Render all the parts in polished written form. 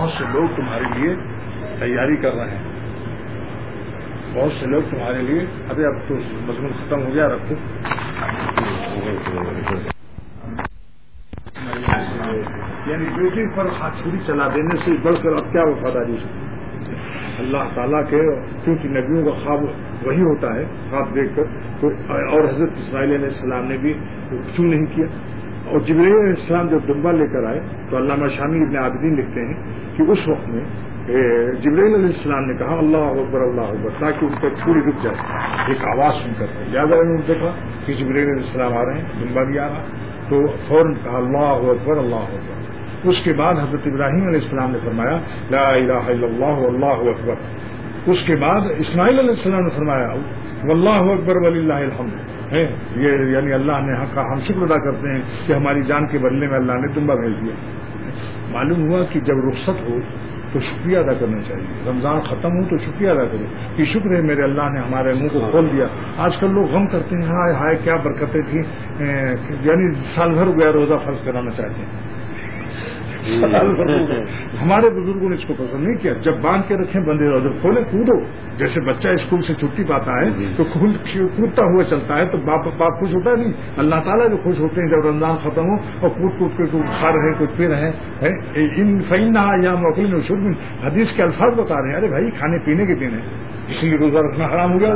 بہت سے لوگ تمہارے لیے تیاری کر رہے ہیں، بہت سے لوگ تمہارے لیے. ابھی اب تو مضمون ختم ہو گیا، رکھو. یعنی بیٹی پر ہاتھ چھری چلا دینے سے بڑھ کر اب کیا وفاداری ہے اللہ تعالیٰ کے. کیونکہ نبیوں کا خواب وہی ہوتا ہے، خواب دیکھ کر. اور حضرت اسماعیل علیہ السلام نے بھی کیوں نہیں کیا. اور جبرائیل علیہ السلام جب دمبا لے کر آئے تو علامہ شامی ابن عابدین لکھتے ہیں کہ اس وقت میں جبرائیل علیہ السلام نے کہا اللہ اکبر اللہ اکبر، تاکہ ان پر چھری رک جائے ایک آواز سن کر. لہٰذا انہوں نے دیکھا کہ جبرائیل علیہ السلام آ رہے ہیں، دمبا بھی آ رہا، تو فوراً کہا اللہ اکبر اللہ اکبر. اس کے بعد حضرت ابراہیم علیہ السلام نے فرمایا لا الہ الا اللہ واللہ اکبر. اس کے بعد اسماعیل علیہ السلام نے فرمایا واللہ اکبر وللہ الحمد. یہ یعنی اللہ نے حق کا ہم شکر ادا کرتے ہیں کہ ہماری جان کے بدلے میں اللہ نے دمبا بھیج دیا. معلوم ہوا کہ جب رخصت ہو تو شکریہ ادا کرنا چاہیے. رمضان ختم ہو تو شکریہ ادا کرو کہ شکر ہے میرے اللہ نے ہمارے منہ کو کھول دیا. آج کل لوگ غم کرتے ہیں ہائے ہائے کیا برکتیں تھیں، یعنی سال بھر گیا روزہ فرض کرانا چاہتے ہیں. ہمارے بزرگوں نے اس کو پسند نہیں کیا. جب باندھ کے رکھیں بندے روزے کھولے کودو. جیسے بچہ اسکول سے چھٹی پاتا ہے تو کودتا ہوا چلتا ہے تو باپ خوش ہوتا ہے نہیں. اللہ تعالیٰ جو خوش ہوتے ہیں جب رمضان ختم ہو اور کود کے کھا رہے ہیں کچھ پی رہے ہیں. ان فینا یا موقع شرم حدیث کے الفاظ بتا رہے ہیں ارے بھائی کھانے پینے کے دن ہے اس لیے روزہ رکھنا حرام ہو گیا.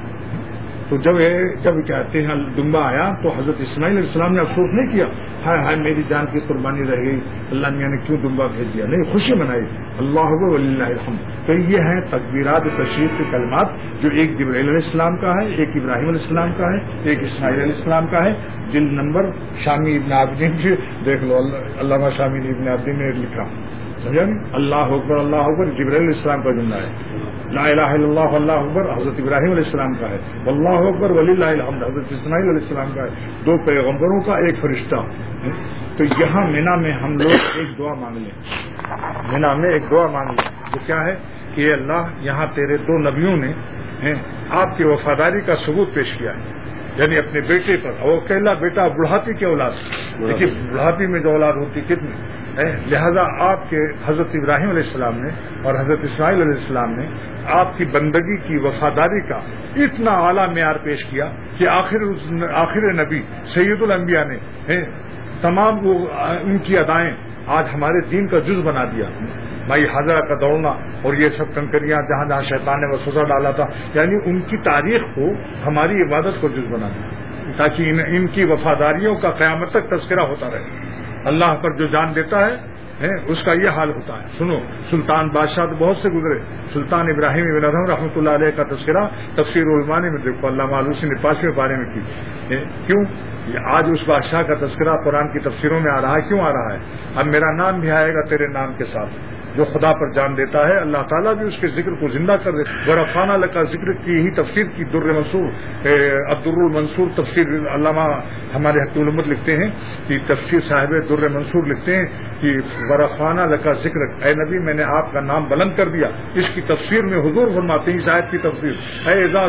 تو جب کہتے ہیں دمبا آیا تو حضرت اسماعیل علیہ السلام نے افسوس نہیں کیا ہائے ہائے میری جان کی قربانی رہ گئی، اللہ میاں نے کیوں دمبا بھیج دیا. نہیں، خوشی منائی اللہ اکبر وللہ الحمد. تو یہ ہیں تکبیرات تشریف کے کلمات جو ایک جبرائیل علیہ السلام کا ہے، ایک ابراہیم علیہ السلام کا ہے، ایک اسماعیل علیہ السلام کا ہے. جلد نمبر شامی ابن عابدین سے دیکھ لو، علامہ شامی ابن عابدین نے لکھا سمجھا نہیں. اللہ اکبر جبرائیل علیہ السلام کا جملہ ہے. لا الہ الا اللہ اللہ اکبر حضرت ابراہیم علیہ السلام کا ہے. واللہ اکبر وللہ الحمد حضرت اسماعیل علیہ السلام کا ہے. دو پیغمبروں کا ایک فرشتہ. تو یہاں مینا میں ہم لوگ ایک دعا مانگ لیں. مینا میں ایک دعا مانگ لیں جو کیا ہے کہ اللہ یہاں تیرے دو نبیوں نے آپ کی وفاداری کا ثبوت پیش کیا ہے، یعنی اپنے بیٹے پر. اور اکیلا بیٹا بڑھاپی کی اولاد، دیکھیے بڑھاپی میں جو اولاد ہوتی کتنی. لہذا آپ کے حضرت ابراہیم علیہ السلام نے اور حضرت اسماعیل علیہ السلام نے آپ کی بندگی کی وفاداری کا اتنا اعلیٰ معیار پیش کیا کہ آخر نبی سید الانبیاء نے تمام وہ ان کی ادائیں آج ہمارے دین کا جز بنا دیا. بھائی حاضرہ کا دوڑنا اور یہ سب کنکریاں جہاں جہاں شیطان نے وسوسہ ڈالا تھا، یعنی ان کی تاریخ کو ہماری عبادت کو جز بنا دیا تاکہ ان کی وفاداریوں کا قیامت تک تذکرہ ہوتا رہے. اللہ پر جو جان دیتا ہے اس کا یہ حال ہوتا ہے. سنو، سلطان بادشاہ تو بہت سے گزرے. سلطان ابراہیم ابن ادھم رحمۃ اللہ علیہ کا تذکرہ تفسیر العلمانی میں دیکھو، علامہ آلوسی نے 5ویں پارے میں کی. کیوں آج اس بادشاہ کا تذکرہ قرآن کی تفسیروں میں آ رہا ہے؟ کیوں آ رہا ہے؟ اب میرا نام بھی آئے گا تیرے نام کے ساتھ. جو خدا پر جان دیتا ہے اللہ تعالیٰ بھی اس کے ذکر کو زندہ کر دیتا. ورفعنا لک ذکر کی ہی تفسیر کی در منصور عبدالر المنصور تفسیر علامہ ہمارے حق الامت لکھتے ہیں کہ تفسیر صاحب در منصور لکھتے ہیں کہ ورفعنا لک ذکر، اے نبی میں نے آپ کا نام بلند کر دیا. اس کی تفسیر میں حضور فرماتے ہیں اس آیت کی تفسیر اے اذا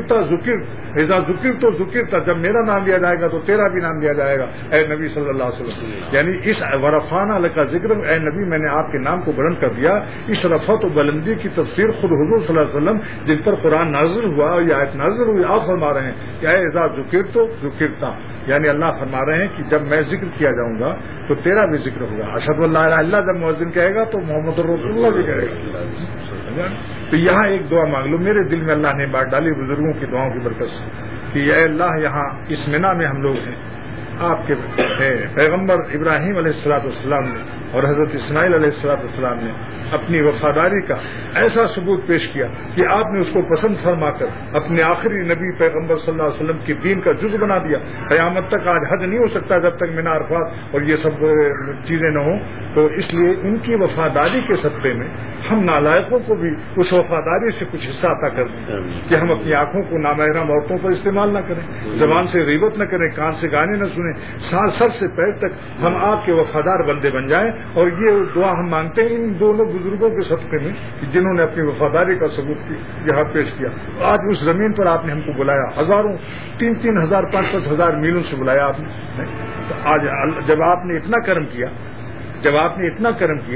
ذکرت تو ذکرت، جب میرا نام لیا جائے گا تو تیرا بھی نام لیا جائے گا اے نبی صلی اللہ علیہ وسلم. یعنی اس ورفعنا لک ذکر، اے نبی میں نے آپ کے نام کو بلند کر دیا. اس رفعت و بلندی کی تفسیر خود حضور صلی اللہ علیہ وسلم جن پر قرآن نازل ہوا اور یہ آیت نازل ہوئی آپ فرما رہے ہیں کہ اے اذا ذکرت تو ذکرتا، یعنی اللہ فرما رہے ہیں کہ جب میں ذکر کیا جاؤں گا تو تیرا بھی ذکر ہوگا. اشہد ان لا الہ الا اللہ جب مؤذن کہے گا تو محمد رسول اللہ بھی کہے گا. تو یہاں ایک دعا مانگ لو. میرے دل میں اللہ نے بات ڈالی بزرگوں کی دعاؤں کی برکت سے کہ اے اللہ یہاں اس مینا میں ہم لوگ ہیں، آپ کے پیغمبر ابراہیم علیہ السلام نے اور حضرت اسماعیل علیہ السلام نے اپنی وفاداری کا ایسا ثبوت پیش کیا کہ آپ نے اس کو پسند فرما کر اپنے آخری نبی پیغمبر صلی اللہ علیہ وسلم کی دین کا جز بنا دیا. قیامت تک آج حج نہیں ہو سکتا جب تک مینا عرفات اور یہ سب چیزیں نہ ہوں. تو اس لیے ان کی وفاداری کے صدقے میں ہم نالائقوں کو بھی اس وفاداری سے کچھ حصہ عطا کر دیں کہ ہم اپنی آنکھوں کو نامحرم عورتوں پر استعمال نہ کریں، زبان سے غیبت نہ کریں، کان سے گانے نہ سنیں، سر سے پیر تک ہم آپ کے وفادار بندے بن جائیں. اور یہ دعا ہم مانگتے ہیں ان دونوں بزرگوں کے صدقے میں جنہوں نے اپنی وفاداری کا ثبوت یہاں پیش کیا. آج اس زمین پر آپ نے ہم کو بلایا، ہزاروں 3,000 5,000 میلوں سے بلایا آپ نے. تو آج جب آپ نے اتنا کرم کیا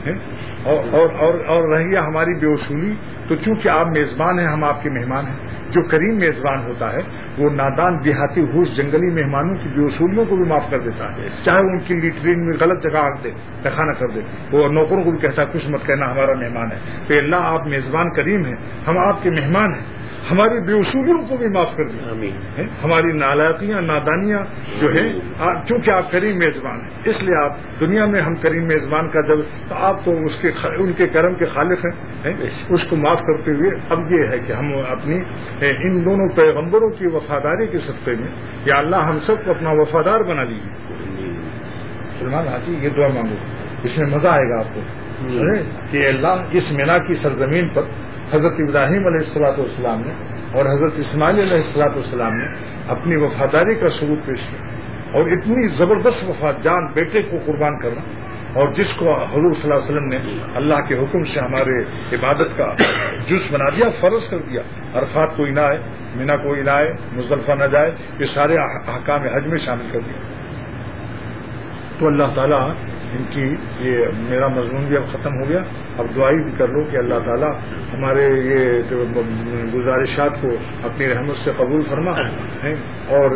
اور رہی ہماری بے اصولی، تو چونکہ آپ میزبان ہیں، ہم آپ کے مہمان ہیں. جو کریم میزبان ہوتا ہے وہ نادان دیہاتی ہوش جنگلی مہمانوں کی بے اصولیوں کو بھی معاف کر دیتا ہے، چاہے ان کی لیٹرین میں غلط جگہ آگ دے، تہخانہ کر دے. وہ نوکروں کو بھی کہتا ہے کچھ مت کہنا، ہمارا مہمان ہے. تو اللہ آپ میزبان کریم ہیں، ہم آپ کے مہمان ہیں، ہماری بے اصولیوں کو بھی معاف کر دیں، ہماری نالائقیاں نادانیاں جو ہیں، چونکہ آپ کریم میزبان ہیں اس لیے آپ دنیا میں ہم کریم میزبان کا جب تو آپ تو ان کے کرم کے خالق ہیں، اس کو معاف کرتے ہوئے اب یہ ہے کہ ہم اپنی ان دونوں پیغمبروں کی وفاداری کے صدقے میں یا اللہ ہم سب کو اپنا وفادار بنا لیجیے. سلمان حاجی یہ دعا مانگو، اس میں مزہ آئے گا آپ کو کہ اللہ اس مینا کی سرزمین پر حضرت ابراہیم علیہ الصلوۃ والسلام نے اور حضرت اسماعیل علیہ الصلوۃ والسلام نے اپنی وفاداری کا ثبوت پیش کیا، اور اتنی زبردست وفات، جان بیٹے کو قربان کرنا، اور جس کو حضور صلی اللہ علیہ وسلم نے اللہ کے حکم سے ہمارے عبادت کا جز بنا دیا، فرض کر دیا. عرفات کوئی نہ آئے، مینا کوئی نہ آئے، مزدلفہ نہ جائے، یہ سارے احکام حج میں شامل کر دیا. تو اللہ تعالیٰ ان کی یہ میرا مضمون بھی اب ختم ہو گیا، اب دعائی بھی کر لو کہ اللہ تعالیٰ ہمارے یہ گزارشات کو اپنی رحمت سے قبول فرما، اور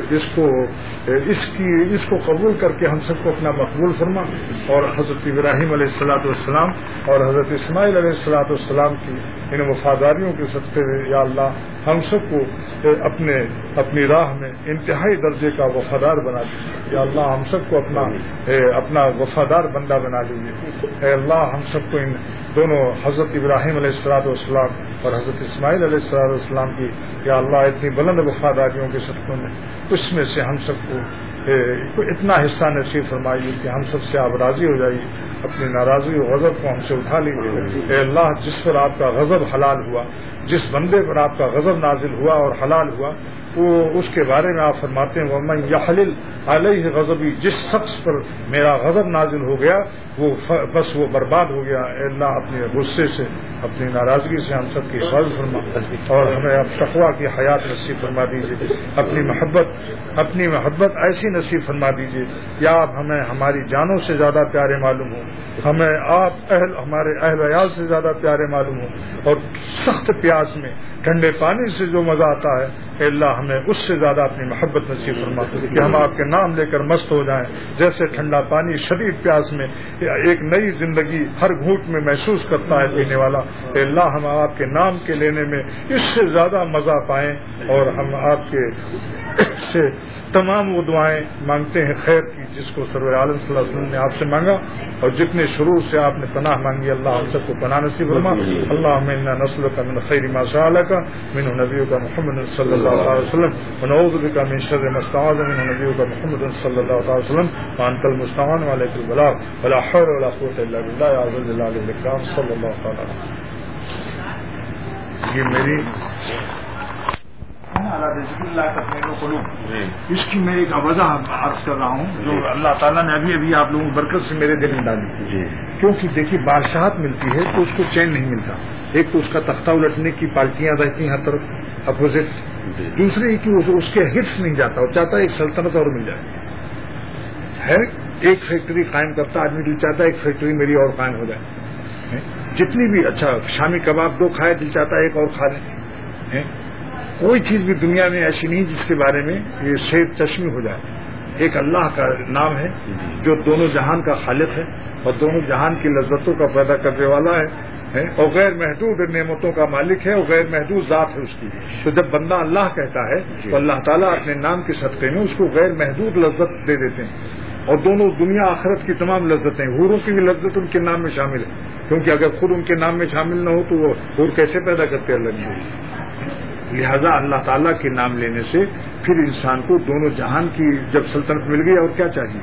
اس کو قبول کر کے ہم سب کو اپنا مقبول فرما، اور حضرت ابراہیم علیہ الصلوۃ والسلام اور حضرت اسماعیل علیہ الصلوۃ والسلام کی ان وفاداریوں کے صدقے یا اللہ ہم سب کو اپنی راہ میں انتہائی درجے کا وفادار بنا دیجیے. یا اللہ ہم سب کو اپنا وفادار بندہ بنا لیجیے. اے اللہ ہم سب کو ان دونوں حضرت ابراہیم علیہ الصلوۃ والسلام اور حضرت اسماعیل علیہ الصلوۃ والسلام کی یا اللہ اتنی بلند وفاداریوں کے صدقوں میں اس میں سے ہم سب کو اتنا حصہ نصیب فرمائیے کہ ہم سب سے آپ راضی ہو جائیے، اپنی ناراضی و غضب کو ہم سے اٹھا لیجیے. اے اللہ جس پر آپ کا غضب حلال ہوا، جس بندے پر آپ کا غضب نازل ہوا اور حلال ہوا، وہ اس کے بارے میں آپ فرماتے ہیں وَمَن يَحْلِلْ عَلَيْهِ غَضَبِي، جس شخص پر میرا غضب نازل ہو گیا بس وہ برباد ہو گیا. اے اللہ اپنے غصے سے، اپنی ناراضگی سے ہم سب کی حفاظت فرما، اور ہمیں اب تقویٰ کی حیات نصیب فرما دیجیے. اپنی محبت ایسی نصیب فرما دیجیے یا آپ ہمیں ہماری جانوں سے زیادہ پیارے معلوم ہوں، ہمیں آپ ہمارے اہل عیال سے زیادہ پیارے معلوم ہوں، اور سخت پیاس میں ٹھنڈے پانی سے جو مزہ آتا ہے اے اللہ ہمیں اس سے زیادہ اپنی محبت نصیب فرما کہ ہم آپ کے نام لے کر مست ہو جائیں. جیسے ٹھنڈا پانی شدید پیاس میں ایک نئی زندگی ہر گھونٹ میں محسوس کرتا ہے پینے والا، اے اللہ ہم آپ کے نام کے لینے میں اس سے زیادہ مزہ پائیں، اور ہم آپ کے سے تمام وہ دعائیں مانگتے ہیں خیر کی جس کو سرور عالم صلی اللہ علیہ وسلم نے آپ سے مانگا، اور جتنے شروع سے آپ نے پناہ مانگی اللہ ہم سب کو پناہ نصیب فرما. اللہم انا نسألک من خیر ما سألک منہ نبیک محمد صلی اللہ علیہ وسلم ونعوذ بک من شر ما استعاذ منہ نبیک محمد صلی اللہ علیہ وسلم وانت المستعان وعلیک البلاغ ولا حول ولا قوة الا باللہ یا ذا الجلال والاکرام صلی اللہ تعالی علیہ وسلم. یہ میری اس کی میں ایک وجہ عرض کر رہا ہوں جو اللہ تعالیٰ نے ابھی آپ لوگوں کی برکت سے میرے دل میں ڈالی. کیونکہ دیکھیے بادشاہت ملتی ہے تو اس کو چین نہیں ملتا. ایک تو اس کا تختہ الٹنے کی پارٹیاں رہتی ہیں ہر طرف اپوزٹ، دوسری کہ اس کے حفظ نہیں جاتا، اور چاہتا ہے ایک سلطنت اور مل جائے. ایک فیکٹری قائم کرتا آدمی دل چاہتا ہے ایک فیکٹری میری اور قائم ہو جائے. جتنی بھی اچھا شامی کباب 2 کھائے دل چاہتا ہے ایک اور کھا لیں. کوئی چیز بھی دنیا میں ایسی نہیں جس کے بارے میں یہ شیر چشمی ہو جائے. ایک اللہ کا نام ہے جو دونوں جہان کا خالق ہے اور دونوں جہان کی لذتوں کا پیدا کرنے والا ہے، اور غیر محدود نعمتوں کا مالک ہے، اور غیر محدود ذات ہے اس کی. تو جب بندہ اللہ کہتا ہے تو اللہ تعالیٰ اپنے نام کے صدقے میں اس کو غیر محدود لذت دے دیتے ہیں. اور دونوں دنیا آخرت کی تمام لذتیں، حوروں کی بھی لذت ان کے نام میں شامل ہے، کیونکہ اگر خود ان کے نام میں شامل نہ ہو تو وہ حور کیسے پیدا کرتے اللہ نے. لہذا اللہ تعالیٰ کے نام لینے سے پھر انسان کو دونوں جہان کی جب سلطنت مل گئی اور کیا چاہیے.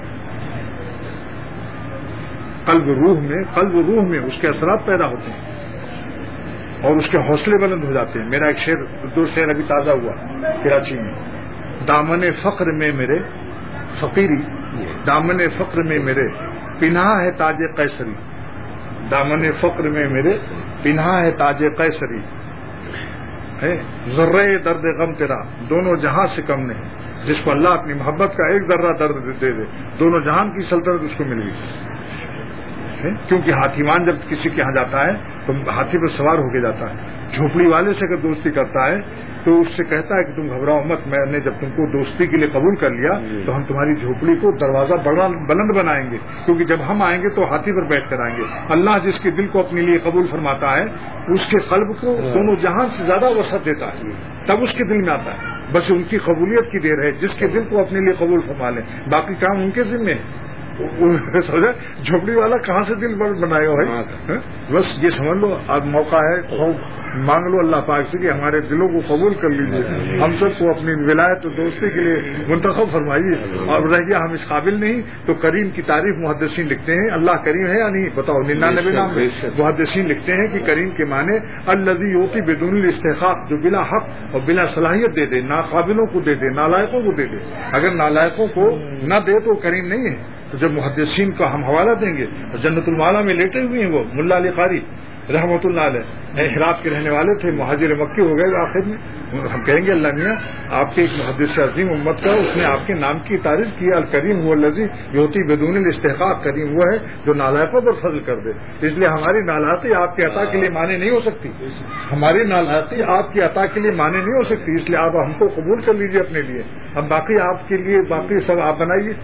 قلب روح میں اس کے اثرات پیدا ہوتے ہیں اور اس کے حوصلے بلند ہو جاتے ہیں. میرا ایک دو شعر ابھی تازہ ہوا کراچی میں. دامن فقر میں میرے فقیری، دامن فقر میں میرے پنہا ہے تاج قیصری. دامن فقر میں میرے پنہا ہے تاج قیصری. ذرے درد غم تیرا دونوں جہاں سے کم نہیں. جس کو اللہ اپنی محبت کا ایک ذرہ درد دے دے دونوں جہان کی سلطنت اس کو مل گئی. کیونکہ ہاتھیمان جب کسی کے یہاں جاتا ہے تو ہاتھی پر سوار ہو کے جاتا ہے. جھوپڑی والے سے اگر دوستی کرتا ہے تو اس سے کہتا ہے کہ تم گھبراؤ مت, میں نے جب تم کو دوستی کے لیے قبول کر لیا تو ہم تمہاری جھوپڑی کو دروازہ بلند بنائیں گے, کیونکہ جب ہم آئیں گے تو ہاتھی پر بیٹھ کر آئیں گے. اللہ جس کے دل کو اپنے لیے قبول فرماتا ہے اس کے قلب کو دونوں جہان سے زیادہ وسعت دیتا ہے, تب اس کے دل میں آتا ہے. بس ان کی قبولیت کی دیر ہے, جس کے دل کو اپنے لیے قبول فرما لیں, باقی کام ان کے ذمے ہے. سمجھا, جھوپڑی والا کہاں سے دل بنائے ہو بھائی, بس یہ سمجھ لو اب موقع ہے, مانگ لو اللہ پاک سے کہ ہمارے دلوں کو قبول کر لیجیے, ہم سب کو اپنی ولایت و دوستی کے لیے منتخب فرمائیے. اور رہ گیا ہم اس قابل نہیں تو کریم کی تعریف محدثین لکھتے ہیں, اللہ کریم ہے یا نہیں بتاؤ, 99 نام محدثین لکھتے ہیں کہ کریم کے معنی الذی یعطی بدون الاستحقاق, جو بلا حق اور بلا صلاحیت دے دے, ناقابلوں کو دے دے, نالائقوں کو دے دے. اگر نالائقوں کو نہ دے تو کریم نہیں ہے. تو جب محدثین کا ہم حوالہ دیں گے, جنت المعلا میں لیٹے ہوئے ہیں وہ ملا علی قاری رحمۃ اللہ علیہ, ہرات کے رہنے والے تھے, مہاجر مکی ہو گئے آخر میں. ہم کہیں گے اللہ میاں آپ کے ایک محدث عظیم امت کا, اس نے آپ کے نام کی تعریف کی, الکریم هو الذی یعطی بدون الاستحقاق, کریم وہ ہے جو نالائقوں پر فضل کر دے. اس لیے ہماری نالائقی آپ کے عطا کے لیے مانے نہیں ہو سکتی, ہماری نالائقی آپ کی عطا کے لیے مانے نہیں ہو سکتی. اس لیے آپ ہم کو قبول کر لیجیے اپنے لیے, اب باقی آپ کے لیے باقی سب آپ بنائیے.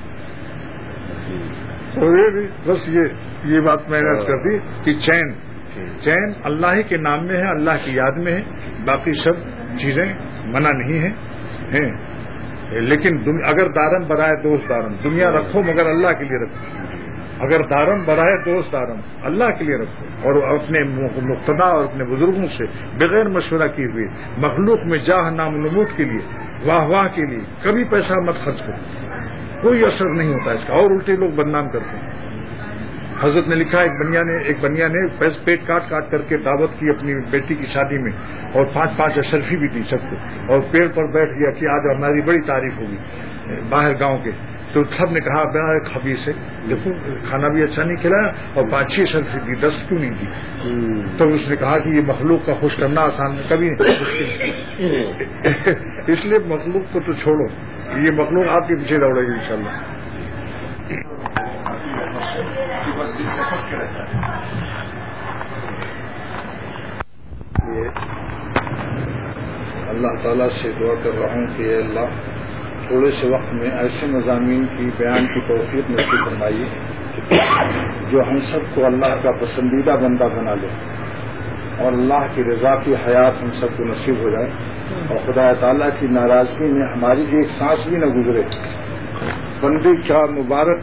بس یہ بات میں نے عرض کر دی کہ چین اللہ ہی کے نام میں ہے, اللہ کی یاد میں ہے, باقی سب چیزیں منع نہیں ہیں. لیکن اگر دارم برائے دوست دارم, دنیا رکھو مگر اللہ کے لیے رکھو. اگر دارم برائے دوست دارم, اللہ کے لیے رکھو, اور اپنے مقتدا اور اپنے بزرگوں سے بغیر مشورہ کیے ہوئے مخلوق میں جاہ نام نمود کے لیے, واہ کے لیے کبھی پیسہ مت خرچ کرو, کوئی اثر نہیں ہوتا اس کا, اور الٹے لوگ بدنام کرتے ہیں. حضرت نے لکھا ایک بنیا نے پیٹ کاٹ کر کے دعوت کی اپنی بیٹی کی شادی میں, اور 5 اشرفی بھی دی سب کو, اور پیڑ پر بیٹھ گیا کہ آج ہماری بڑی تعریف ہوگی باہر گاؤں کے. تو سب نے کہا بڑا ایک خبیث ہے, دیکھو کھانا بھی اچھا نہیں کھلایا اور 5-6 اشرفی دی, 10 کیوں نہیں دی. تو اس نے کہا کہ یہ مخلوق کا خوش کرنا آسان کبھی نہیں. اس لیے مخلوق کو تو چھوڑو, یہ مخلوق آپ کے پیچھے دوڑے گی انشاءاللہ. اللہ تعالیٰ سے دعا کر رہا ہوں کہ اے اللہ تھوڑے سے وقت میں ایسے مضامین کی بیان کی توفیق نصیب فرمائیے جو ہم سب کو اللہ کا پسندیدہ بندہ بنا لے, اور اللہ کی رضا کی حیات ہم سب کو نصیب ہو جائے, اور خدا تعالیٰ کی ناراضگی میں ہماری ایک سانس بھی نہ گزرے. بندے کا مبارک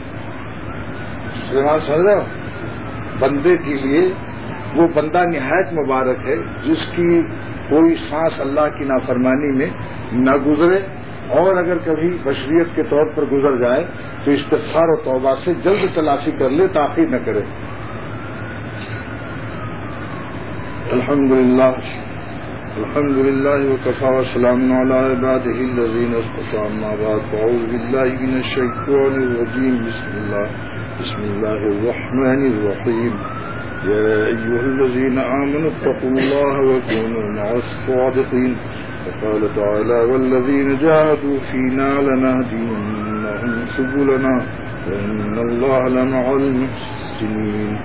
بندے کے لیے وہ بندہ نہایت مبارک ہے جس کی کوئی سانس اللہ کی نافرمانی میں نہ گزرے, اور اگر کبھی بشریت کے طور پر گزر جائے تو استغفار و توبہ سے جلد تلافی کر لے, تاخیر نہ کرے. الحمدللہ وکفی وسلام علی عبادہ الذین اصطفی, اما بعد فاعوذ باللہ من الشیطان الرجیم. بسم اللہ الرحمن الرحیم. یا ایھا الذین آمنوا اتقوا اللہ وکونوا مع الصادقین. وقال تعالی والذین جاہدوا فینا لنہدینہم سبلنا وان اللہ لمع المحسنین.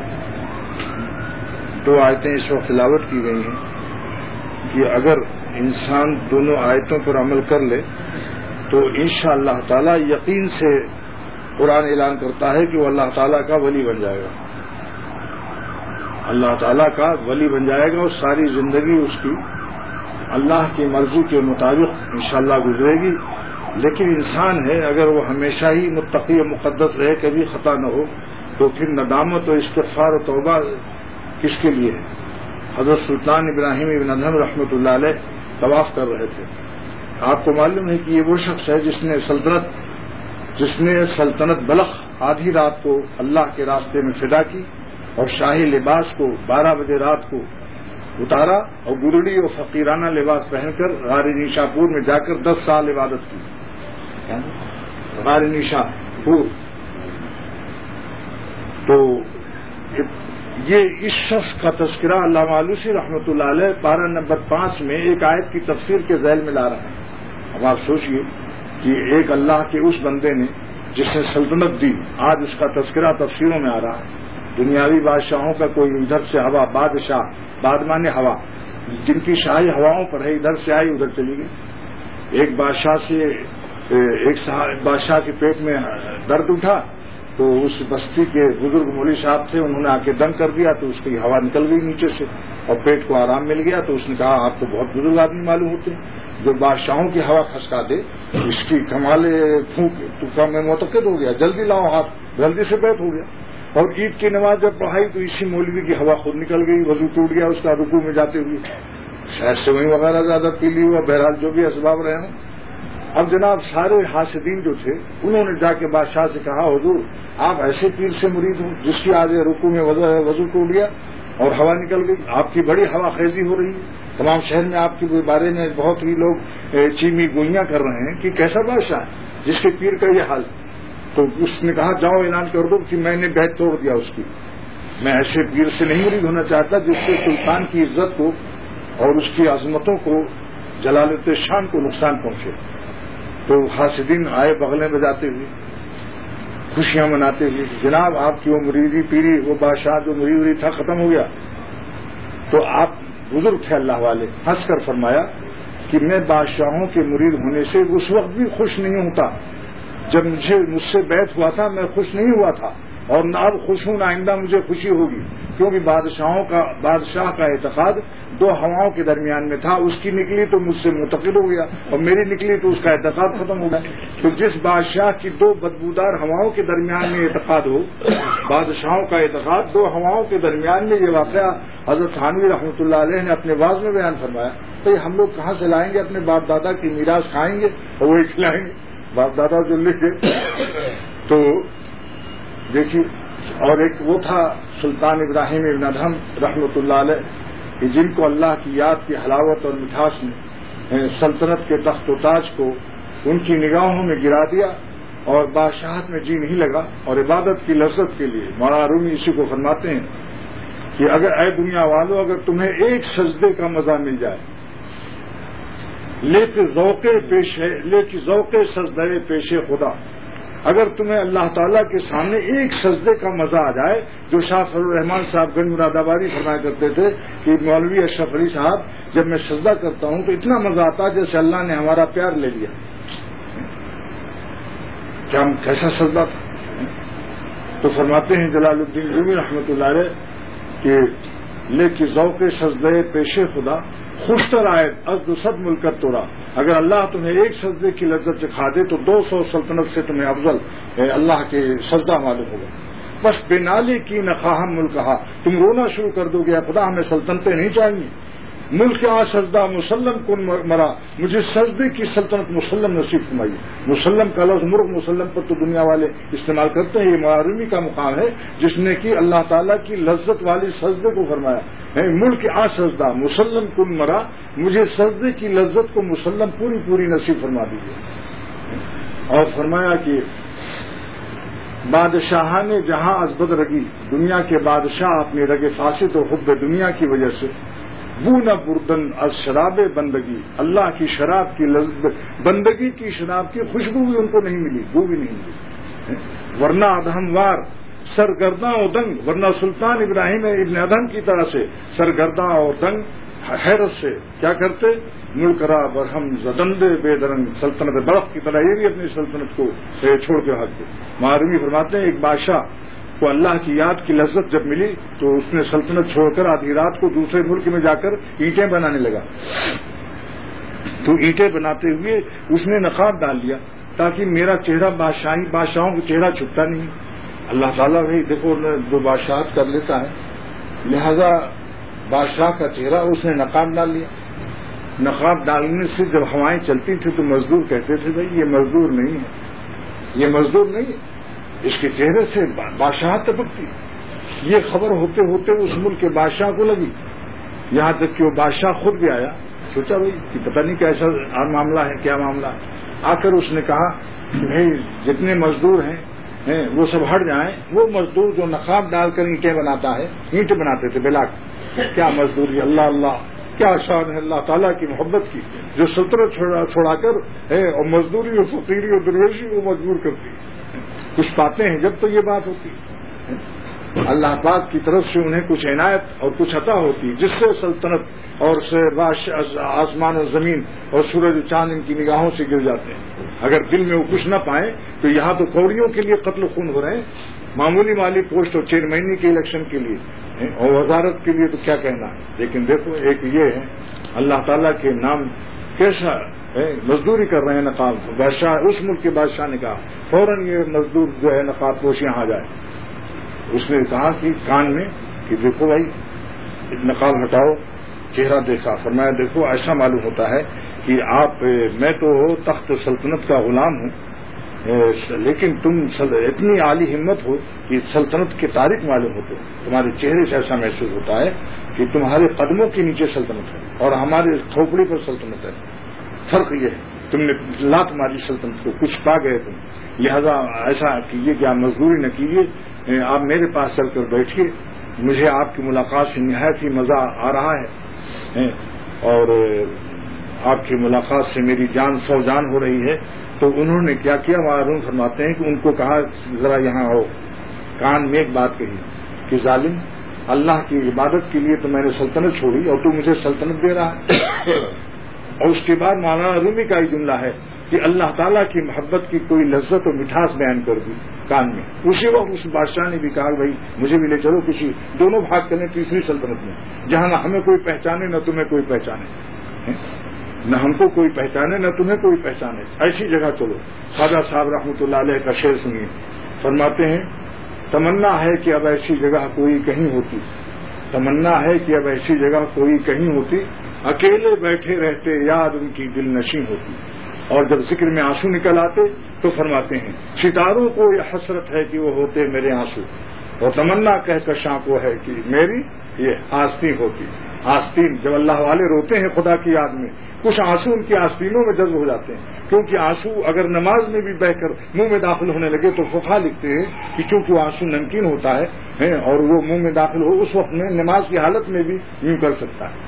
2 آیتیں اس وقت تلاوت کی گئی ہیں کہ اگر انسان دونوں آیتوں پر عمل کر لے تو انشاءاللہ تعالی یقین سے قرآن اعلان کرتا ہے کہ وہ اللہ تعالیٰ کا ولی بن جائے گا, اللہ تعالیٰ کا ولی بن جائے گا, اور ساری زندگی اس کی اللہ کی مرضی کے مطابق انشاءاللہ گزرے گی. لیکن انسان ہے اگر وہ ہمیشہ ہی متقی و مقدس رہے, کبھی خطا نہ ہو, تو پھر ندامت و استغفار و توبہ کس کے لیے ہے. حضرت سلطان ابراہیم ابن ادہم رحمۃ اللہ علیہ طواف کر رہے تھے. آپ کو معلوم ہے کہ یہ وہ شخص ہے جس نے سلطنت بلخ آدھی رات کو اللہ کے راستے میں فدا کی, اور شاہی لباس کو 12 بجے رات کو اتارا, اور گرڑی اور فقیرانہ لباس پہن کر غار نیشاپور میں جا کر 10 سال عبادت کی. غار نیشاپور. تو یہ اس شخص کا تذکرہ علامہ آلوسی رحمۃ اللہ علیہ پارہ نمبر 5 میں ایک آیت کی تفسیر کے ذیل میں لا رہا ہے. اب آپ سوچئے کہ ایک اللہ کے اس بندے نے جس نے سلطنت دی, آج اس کا تذکرہ تفسیروں میں آ رہا ہے. دنیاوی بادشاہوں کا کوئی ادھر سے ہوا، بادشاہ، بادمان ہوا، جن کی شاہی ہواؤں پر ہے، ادھر سے آئی ادھر چلی گئی۔ ایک بادشاہ کے پیٹ میں درد اٹھا تو اس بستی کے بزرگ مولوی صاحب تھے، انہوں نے آ کے دم کر دیا تو اس کی ہوا نکل گئی نیچے سے اور پیٹ کو آرام مل گیا۔ تو اس نے کہا آپ تو بہت بزرگ آدمی معلوم ہوتے ہیں، جو بادشاہوں کی ہوا کھسکا دے، اس کی کمال پھونک تو کا میں معتقد ہو گیا، جلدی لاؤ ہاتھ، جلدی سے بیت ہو گیا۔ اور عید کی نماز جب پڑھائی تو اسی مولوی کی ہوا خود نکل گئی، وضو ٹوٹ گیا اس کا رکوع میں جاتے ہوئے، شاید سوئی وغیرہ زیادہ پی لی ہوا، بہرحال جو بھی اسباب رہے ہوں۔ اب جناب سارے حاسدین جو تھے انہوں نے جا کے بادشاہ سے کہا حضور آپ ایسے پیر سے مرید ہوں جس کی آج رکوع میں وضو ٹوٹ گیا اور ہوا نکل گئی، آپ کی بڑی ہوا خیزی ہو رہی ہے، تمام شہر میں آپ کے بارے میں بہت ہی لوگ چیمی گوئیاں کر رہے ہیں کہ کیسا بادشاہ ہے جس کے پیر کا یہ حال۔ تو اس نے کہا جاؤ اعلان کر دو کہ میں نے بیعت توڑ دیا اس کی، میں ایسے پیر سے نہیں مرید ہونا چاہتا جس سے سلطان کی عزت کو اور اس کی عظمتوں کو، جلالت شان کو نقصان پہنچے۔ تو حاسدین آئے بغلیں بجاتے ہوئے، خوشیاں مناتے ہوئے، جناب آپ کی وہ مریدی پیری، وہ بادشاہ جو مریدی تھا ختم ہو گیا۔ تو آپ بزرگ تھے اللہ والے، ہنس کر فرمایا کہ میں بادشاہوں کے مرید ہونے سے اس وقت بھی خوش نہیں ہوتا جب مجھ سے بیعت ہوا تھا، میں خوش نہیں ہوا تھا اور نہ اب خوش ہوں، نہ آئندہ مجھے خوشی ہوگی، کیونکہ بادشاہ کا اعتقاد دو ہواؤں کے درمیان میں تھا، اس کی نکلی تو مجھ سے منتقل ہو گیا اور میری نکلی تو اس کا اعتقاد ختم ہو گیا۔ تو جس بادشاہ کی دو بدبودار ہواؤں کے درمیان میں اعتقاد ہو، بادشاہوں کا اعتقاد دو ہواؤں کے درمیان میں، یہ واقعہ حضرت تھانوی رحمۃ اللہ علیہ نے اپنے واعظ میں بیان فرمایا۔ تو ہم لوگ کہاں سے لائیں گے؟ اپنے باپ دادا کی میراث کھائیں گے اور وہی کھلائیں گے، باپ دادا جو لکھے۔ تو دیکھیے، اور ایک وہ تھا سلطان ابراہیم ابن ادہم رحمۃ اللہ علیہ کہ جن کو اللہ کی یاد کی حلاوت اور مٹھاس نے سلطنت کے تخت و تاج کو ان کی نگاہوں میں گرا دیا اور بادشاہت میں جی نہیں لگا، اور عبادت کی لذت کے لیے مولانا رومی اسی کو فرماتے ہیں کہ اگر اے دنیا والو، اگر تمہیں ایک سجدے کا مزہ مل جائے، لیکن ذوق سجدے پیش خدا، اگر تمہیں اللہ تعالیٰ کے سامنے ایک سجدے کا مزہ آ جائے، جو شاہ فضل الرحمان صاحب گنج مراد آبادی فرمایا کرتے تھے کہ مولوی اشرف علی صاحب جب میں سجدہ کرتا ہوں تو اتنا مزہ آتا ہے جیسے اللہ نے ہمارا پیار لے لیا۔ کیا کیسا سجدہ تھا؟ تو فرماتے ہیں جلال الدین رومی رحمۃ اللہ علیہ کہ لیکن ذوق سجدے پیش خدا خوشتر آیت از دو صد ملکت توڑا، اگر اللہ تمہیں ایک سجدے کی لذت سکھا دے تو 200 سلطنت سے تمہیں افضل اللہ کے سجدہ معلوم ہوگا۔ بس بے نالی کی نخواہم ملکہا، تم رونا شروع کر دو گے خدا ہمیں سلطنتیں نہیں چاہیے، ملک آ سجدہ مسلم کن مرا، مجھے سجدے کی سلطنت مسلم نصیب فرمائیے۔ مسلم کا لفظ مرغ مسلم پر تو دنیا والے استعمال کرتے ہیں، یہ معرومی کا مقام ہے جس نے کہ اللہ تعالیٰ کی لذت والی سجدے کو فرمایا ہے، ملک آ سجدہ مسلم کن مرا، مجھے سجدے کی لذت کو مسلم پوری پوری نصیب فرما دیجیے۔ اور فرمایا کہ بادشاہ نے جہاں ازبد رگی، دنیا کے بادشاہ اپنے رگ فاسد و حب دنیا کی وجہ سے بو نہ بردن از شراب بندگی، اللہ کی شراب کی بندگی کی شراب کی خوشبو بھی ان کو نہیں ملی، بو بھی نہیں ملی، ورنہ ادہم وار سرگرداں و دنگ، ورنہ سلطان ابراہیم ابن ادہم کی طرح سے سرگرداں اور دنگ حیرت سے کیا کرتے، ملک را برہم زدند بے درنگ، سلطنت برف کی طرح یہ بھی اپنی سلطنت کو چھوڑ کے بھاگتے۔ معرومی فرماتے ہیں ایک بادشاہ کو اللہ کی یاد کی لذت جب ملی تو اس نے سلطنت چھوڑ کر آدھی رات کو دوسرے ملک میں جا کر اینٹیں بنانے لگا، تو اینٹیں بناتے ہوئے اس نے نقاب ڈال لیا تاکہ میرا چہرہ بادشاہوں کا چہرہ چھپتا نہیں۔ اللہ تعالیٰ بھائی دیکھو جو بادشاہت کر لیتا ہے، لہذا بادشاہ کا چہرہ اس نے نقاب ڈال لیا۔ نقاب ڈالنے سے جب ہوائیں چلتی تھیں تو مزدور کہتے تھے بھائی یہ مزدور نہیں ہے، یہ مزدور نہیں ہے، اس کے چہرے سے بادشاہت ٹپکتی۔ یہ خبر ہوتے ہوتے اس ملک کے بادشاہ کو لگی، یہاں تک کہ وہ بادشاہ خود بھی آیا، سوچا بھائی کہ پتہ نہیں کیسا معاملہ ہے، کیا معاملہ ہے۔ آ کر اس نے کہا کہ بھائی جتنے مزدور ہیں وہ سب ہٹ جائیں، وہ مزدور جو نقاب ڈال کر اینٹیں بناتا ہے، اینٹیں بناتے تھے بلاک، کیا مزدوری، اللہ اللہ کیا شان ہے اللہ تعالیٰ کی محبت کی، جو سلطنت چھوڑا کر اور مزدوری اور فقیری اور درویشی وہ مجبور کرتی۔ کچھ پاتے ہیں جب تو یہ بات ہوتی ہے۔ اللہ پاک کی طرف سے انہیں کچھ عنایت اور کچھ عطا ہوتی جس سے سلطنت اور آسمان و زمین اور سورج و چاند ان کی نگاہوں سے گر جاتے ہیں. اگر دل میں وہ کچھ نہ پائیں تو یہاں تو کوڑیوں کے لیے قتل خون ہو رہے ہیں, معمولی مالی پوسٹ اور چیئرمینی کے الیکشن کے لیے اور وزارت کے لیے تو کیا کہنا ہے. لیکن دیکھو ایک یہ ہے اللہ تعالیٰ کے نام کیسا مزدوری کر رہے ہیں نقاب بادشاہ, اس ملک کے بادشاہ نے کہا فوراً یہ مزدور جو ہے نقاب پوش یہاں آ جائے. اس نے کہا کہ کان میں کہ دیکھو بھائی نقاب ہٹاؤ, چہرہ دیکھا, فرمایا دیکھو ایسا معلوم ہوتا ہے کہ آپ میں تو تخت سلطنت کا غلام ہوں, لیکن تم اتنی عالی ہمت ہو کہ سلطنت کے تاریخ معلوم ہوتے, تمہارے چہرے سے ایسا محسوس ہوتا ہے کہ تمہارے قدموں کے نیچے سلطنت ہے اور ہمارے کھوپڑی پر سلطنت ہے. فرق یہ ہے تم نے لات ماری سلطنت کو, کچھ پا گئے تم, لہذا ایسا کیجیے کہ آپ مزدوری نہ کیجیے, آپ میرے پاس چل کر بیٹھیے, مجھے آپ کی ملاقات سے نہایت ہی مزہ آ رہا ہے اور آپ کی ملاقات سے میری جان سو جان ہو رہی ہے. تو انہوں نے کیا کیا, معلوم فرماتے ہیں کہ ان کو کہا ذرا یہاں آؤ, کان میں ایک بات کہی کہ ظالم اللہ کی عبادت کے لیے تو میں نے سلطنت چھوڑی اور تو مجھے سلطنت دے رہا ہے. اور اس کے بعد مولانا رومی کا ہی جملہ ہے کہ اللہ تعالیٰ کی محبت کی کوئی لذت اور مٹھاس بیان کر دی کان میں. اسی وقت اس بادشاہ نے بھی کہا بھائی مجھے بھی لے چلو کسی, دونوں بھاگ چلیں تیسری سلطنت میں جہاں نہ ہمیں کوئی پہچانے نہ تمہیں کوئی پہچانے, نہ ہم کو کوئی پہچانے نہ تمہیں کوئی پہچانے, ایسی جگہ چلو. خواجہ صاحب رحمۃ اللہ علیہ کا شعر سنیے, فرماتے ہیں تمنا ہے کہ اب ایسی جگہ کوئی کہیں ہوتی, تمنا ہے کہ اب ایسی جگہ کوئی کہیں ہوتی, اکیلے بیٹھے رہتے یاد ان کی دل نشیں ہوتی. اور جب ذکر میں آنسو نکل آتے تو فرماتے ہیں ستاروں کو یہ حسرت ہے کہ وہ ہوتے میرے آنسو, اور تمنا کہکشاں کو ہے کہ میری یہ آستین ہوتی. آستین جب اللہ والے روتے ہیں خدا کی یاد میں, کچھ آنسو ان کی آستینوں میں جذب ہو جاتے ہیں, کیونکہ آنسو اگر نماز میں بھی بہ کر منہ میں داخل ہونے لگے تو فقہا لکھتے ہیں کہ چونکہ وہ آنسو نمکین ہوتا ہے اور وہ منہ میں داخل ہو اس وقت میں نماز کی حالت میں بھی یوں کر سکتا ہے.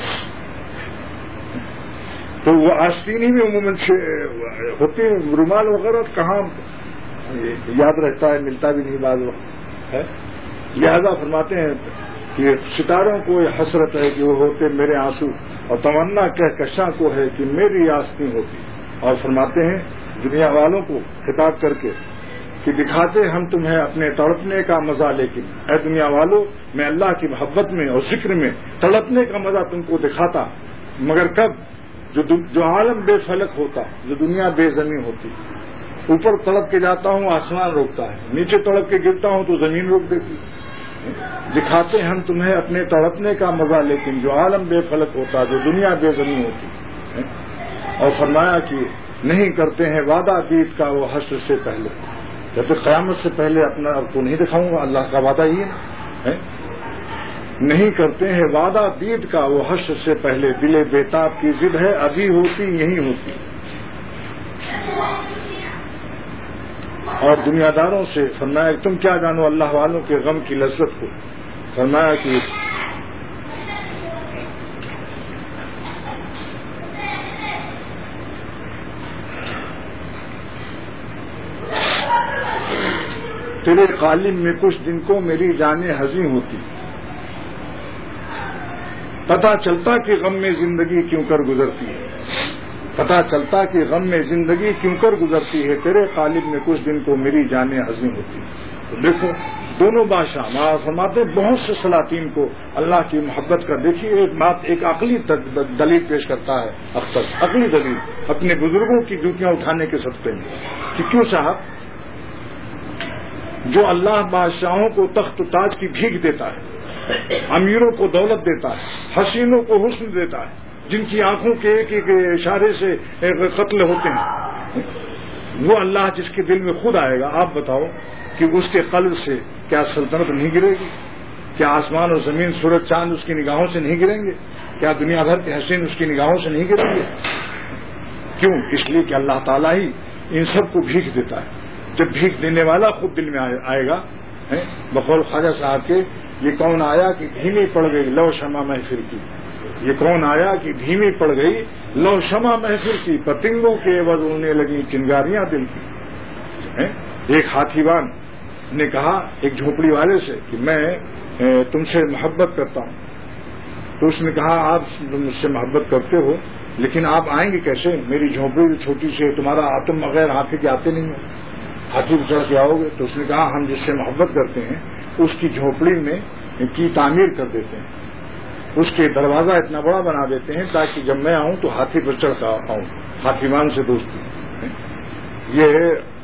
تو وہ آستینی میں عموماً ہوتے ہیں, رومال وغیرہ کہاں یاد رہتا ہے, ملتا بھی نہیں بعض وقت ہے. لہذا فرماتے ہیں کہ ستاروں کو یہ حسرت ہے کہ وہ ہوتے میرے آنسو, اور تمنا کہکشاں کو ہے کہ میری آستین ہوتی. اور فرماتے ہیں دنیا والوں کو خطاب کر کے کہ دکھاتے ہم تمہیں اپنے تڑپنے کا مزہ, لیکن اے دنیا والوں میں اللہ کی محبت میں اور ذکر میں تڑپنے کا مزہ تم کو دکھاتا, مگر کب جو عالم بے فلک ہوتا, جو دنیا بے زمین ہوتی. اوپر تڑپ کے جاتا ہوں آسمان روکتا ہے, نیچے تڑپ کے گرتا ہوں تو زمین روک دیتی. دکھاتے ہم تمہیں اپنے تڑپنے کا مزہ, لیکن جو عالم بے فلک ہوتا, جو دنیا بے زمین ہوتی. اور فرمایا کہ نہیں کرتے ہیں وعدہ بیت کا وہ حشر سے پہلے, جب تک قیامت سے پہلے اپنا آپ کو نہیں دکھاؤں گا, اللہ کا وعدہ ہی ہے. نہیں کرتے ہیں وعدہ دید کا وہ حشر سے پہلے, دل بیتاب کی ضد ہے ابھی ہوتی یہی ہوتی. اور دنیا داروں سے فرمایا تم کیا جانو اللہ والوں کے غم کی لذت کو. فرمایا کہ تیرے قالب میں کچھ دن کو میری جانیں ہنسی ہوتی. پتہ چلتا کہ غم میں زندگی کیوں کر گزرتی ہے, پتہ چلتا کہ غم میں زندگی کیوں کر گزرتی ہے, تیرے قالب میں کچھ دن کو میری جانیں ہنسی ہوتی. تو دیکھو دونوں بادشاہ فرماتے بہت سے سلاطین کو اللہ کی محبت کا. دیکھیے ایک بات, ایک عقلی دلیل پیش کرتا ہے اختر, عقلی دلیل اپنے بزرگوں کی جوتیاں اٹھانے کے صدقے میں کہ کیوں صاحب جو اللہ بادشاہوں کو تخت و تاج کی بھیک دیتا ہے, امیروں کو دولت دیتا ہے, حسینوں کو حسن دیتا ہے, جن کی آنکھوں کے ایک ایک اشارے سے قتل ہوتے ہیں, وہ اللہ جس کے دل میں خود آئے گا, آپ بتاؤ کہ اس کے قلب سے کیا سلطنت نہیں گرے گی؟ کیا آسمان اور زمین سورج چاند اس کی نگاہوں سے نہیں گریں گے؟ کیا دنیا بھر کے حسین اس کی نگاہوں سے نہیں گریں گے؟ کیوں؟ اس لیے کہ اللہ تعالیٰ ہی ان سب کو بھیک دیتا ہے. جب بھیک دینے والا خود دل میں آئے گا, بقول خواجہ صاحب کے یہ کون آیا کہ دھیمی پڑ گئی لو شمع محفل کی, یہ کون آیا کہ دھیمی پڑ گئی لو شمع محفل کی, پتنگوں کے عوض ہونے لگی چنگاریاں دل کی. ایک ہاتھی وان نے کہا ایک جھونپڑی والے سے کہ میں تم سے محبت کرتا ہوں. تو اس نے کہا آپ مجھ سے محبت کرتے ہو لیکن آپ آئیں گے کیسے؟ میری جھونپڑی چھوٹی سی ہے, تمہارا تم بغیر ہاتھی کے آتے نہیں ہو, ہاتھی پہ چڑھ کے آؤ گے؟ تو اس نے کہا ہم جس سے محبت کرتے ہیں اس کی جھونپڑی میں کی تعمیر کر دیتے ہیں, اس کے دروازہ اتنا بڑا بنا دیتے ہیں تاکہ جب میں آؤں تو ہاتھی پر چڑھ کر آؤں, ہاتھیمان سے دوستی. یہ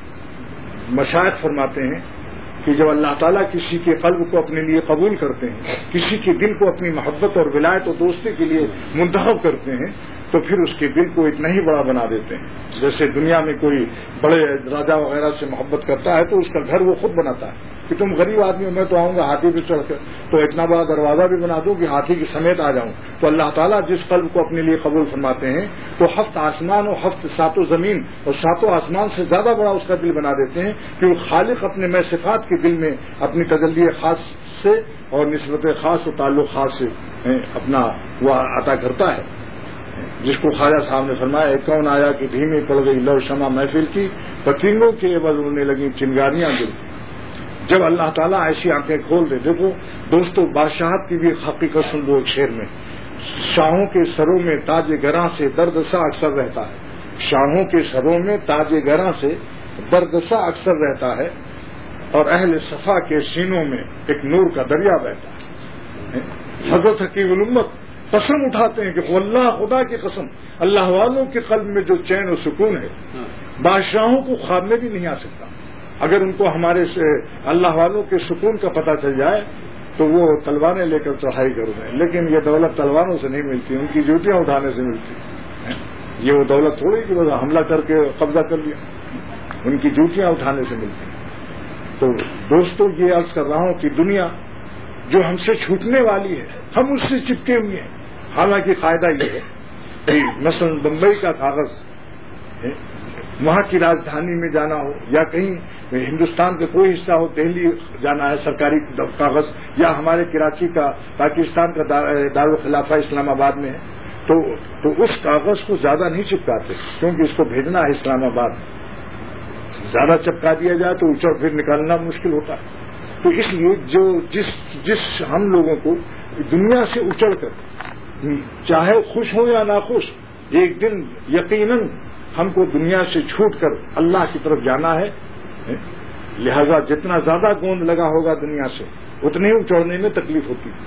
مشائخ فرماتے ہیں کہ جب اللہ تعالیٰ کسی کے قلب کو اپنے لیے قبول کرتے ہیں, کسی کے دل کو اپنی محبت اور ولایت و دوستی کے لیے منتخب کرتے ہیں تو پھر اس کے دل کو اتنا ہی بڑا بنا دیتے ہیں. جیسے دنیا میں کوئی بڑے راجا وغیرہ سے محبت کرتا ہے تو اس کا گھر وہ خود بناتا ہے کہ تم غریب آدمی ہو, میں تو آؤں گا ہاتھی پہ چڑھ کر, تو اتنا بڑا دروازہ بھی بنا دوں کہ ہاتھی کے سمیت آ جاؤں. تو اللہ تعالیٰ جس قلب کو اپنے لیے قبول فرماتے ہیں تو 7 آسمان اور 7 زمین اور 7 آسمان سے زیادہ بڑا اس کا دل بنا دیتے ہیں کہ وہ خالق اپنے میں صفات کے دل میں اپنی تجلی خاص سے اور نسبت خاص اور تعلق خاص سے اپنا وہ عطا کرتا ہے. جس کو خواجہ صاحب نے فرمایا کون آیا کہ دھیمی پڑ گئی لو شمع محفل کی, پتنگوں کے عوض ہونے لگی چنگاریاں دل کی. جب اللہ تعالیٰ ایسی آنکھیں کھول دے, دیکھو دوستو بادشاہت کی بھی حقیقت سن دو ایک شعر میں. شاہوں کے سروں میں تاج گراں سے درد سا اکثر رہتا ہے, شاہوں کے سروں میں تاج گراں سے درد سا اکثر رہتا ہے, اور اہل صفا کے سینوں میں ایک نور کا دریا بہتا ہے. حضرت حکیم الامت قسم اٹھاتے ہیں کہ اللہ خدا کی قسم اللہ والوں کے قلب میں جو چین و سکون ہے بادشاہوں کو خواب میں بھی نہیں آ سکتا. اگر ان کو ہمارے سے اللہ والوں کے سکون کا پتہ چل جائے تو وہ تلواریں لے کر چڑھائی کر دیں, لیکن یہ دولت تلواروں سے نہیں ملتی, ان کی جوتیاں اٹھانے سے ملتی. یہ وہ دولت تھوڑی کہ بس حملہ کر کے قبضہ کر لیا, ان کی جوتیاں اٹھانے سے ملتی. تو دوستو یہ عرض کر رہا ہوں کہ دنیا جو ہم سے چھوٹنے والی ہے ہم اس سے چپکے ہوئے ہیں. حالانکہ فائدہ یہ ہے کہ مثلا بمبئی کا کاغذ وہاں کی راجدھانی میں جانا ہو یا کہیں ہندوستان کا کوئی حصہ ہو, دہلی جانا ہے سرکاری کاغذ, یا ہمارے کراچی کا پاکستان کا دارالخلافہ اسلام آباد میں ہے تو اس کاغذ کو زیادہ نہیں چپکاتے کیونکہ اس کو بھیجنا ہے اسلام آباد. زیادہ چپکا دیا جائے تو اچڑ پھر نکالنا مشکل ہوتا ہے. تو اس لیے جو جس ہم لوگوں کو دنیا سے اچڑ کر چاہے خوش ہو یا ناخوش ایک دن یقیناً ہم کو دنیا سے چھوٹ کر اللہ کی طرف جانا ہے, لہذا جتنا زیادہ گوند لگا ہوگا دنیا سے اتنے ہی اچڑنے میں تکلیف ہوتی ہے,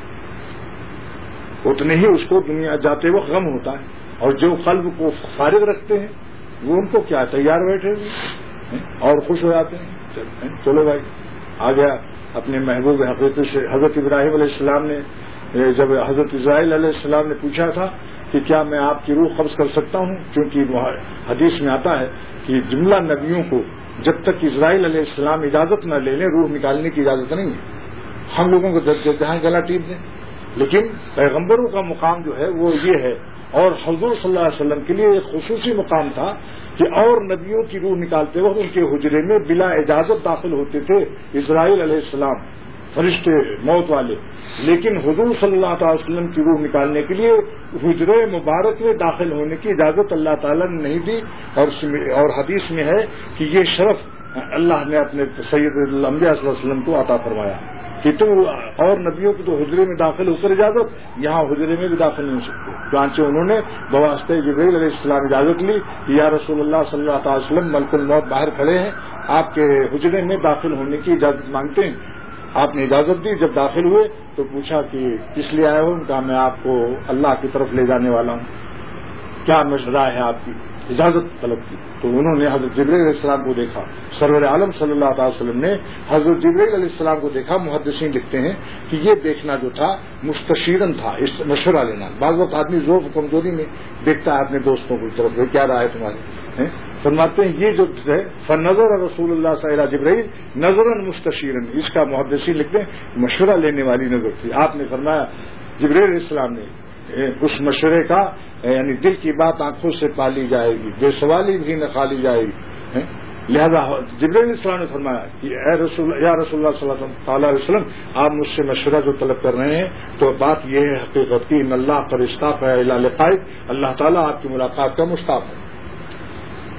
اتنے ہی اس کو دنیا جاتے وقت غم ہوتا ہے. اور جو قلب کو فارغ رکھتے ہیں وہ ان کو کیا تیار بیٹھے ہوئے اور خوش ہو جاتے ہیں. چلو بھائی آ گیا اپنے محبوب حقیقت سے. حضرت ابراہیم علیہ السلام نے جب حضرت اسرائیل علیہ السلام نے پوچھا تھا کہ کیا میں آپ کی روح قبض کر سکتا ہوں, کیونکہ حدیث میں آتا ہے کہ جملہ نبیوں کو جب تک اسرائیل علیہ السلام اجازت نہ لے لیں روح نکالنے کی اجازت نہیں ہے. ہم لوگوں کو جہاں گلا ٹیپ دیں, لیکن پیغمبروں کا مقام جو ہے وہ یہ ہے. اور حضور صلی اللہ علیہ وسلم کے لیے ایک خصوصی مقام تھا کہ اور نبیوں کی روح نکالتے وقت ان کے حجرے میں بلا اجازت داخل ہوتے تھے اسرائیل علیہ السلام, فرشتے موت والے, لیکن حضور صلی اللہ علیہ وسلم کی روح نکالنے کے لیے حجرے مبارک میں داخل ہونے کی اجازت اللہ تعالیٰ نے نہیں دی. اور حدیث میں ہے کہ یہ شرف اللہ نے اپنے سید الانبیاء صلی اللہ علیہ وسلم کو عطا فرمایا کہ تو اور نبیوں کو تو حجرے میں داخل ہو کر اجازت, یہاں حجرے میں بھی داخل نہیں ہو سکتے. چانچہ انہوں نے بواسطہ جبریل علیہ السلام اجازت لی کہ یا رسول اللہ صلی اللہ علیہ وسلم ملک الموت باہر کھڑے ہیں, آپ کے حجرے میں داخل ہونے کی اجازت مانگتے ہیں. آپ نے اجازت دی. جب داخل ہوئے تو پوچھا کہ کس لیے آئے ہو, کہا میں آپ کو اللہ کی طرف لے جانے والا ہوں, کیا مشورہ ہے آپ کی, اجازت طلب کی. تو انہوں نے حضرت جبریل علیہ السلام کو دیکھا. سرور عالم صلی اللہ تعالی وسلم نے حضرت جبریل علیہ السلام کو دیکھا. محدثین لکھتے ہیں کہ یہ دیکھنا جو تھا مستشیرن تھا, اس مشورہ لینا. بعض وقت آدمی ذوق و کمزوری میں دیکھتا ہے اپنے دوستوں کی طرف, کیا رائے تمہاری. فرماتے ہیں یہ جو ہے فنظر رسول اللہ صلی اللہ علیہ جبریل نظرن مستشیرن, اس کا محدثین لکھتے ہیں مشورہ لینے والی نظر تھی. آپ نے فرمایا جبریل علیہ السلام نے اس مشورے کا یعنی دل کی بات آنکھوں سے پالی جائے گی, بے سوالی بھی نہ کھالی جائے گی. لہذا جبریل علیہ السلام نے فرمایا کہ اے رسول یا رسول اللہ صلی اللہ علیہ وسلم آپ مجھ سے مشورہ جو طلب کر رہے ہیں تو بات یہ ہے حقیقت کی, ان اللہ پر اشتاق ہے الی لقائک, اللہ تعالیٰ آپ کی ملاقات کا مشتاق ہے.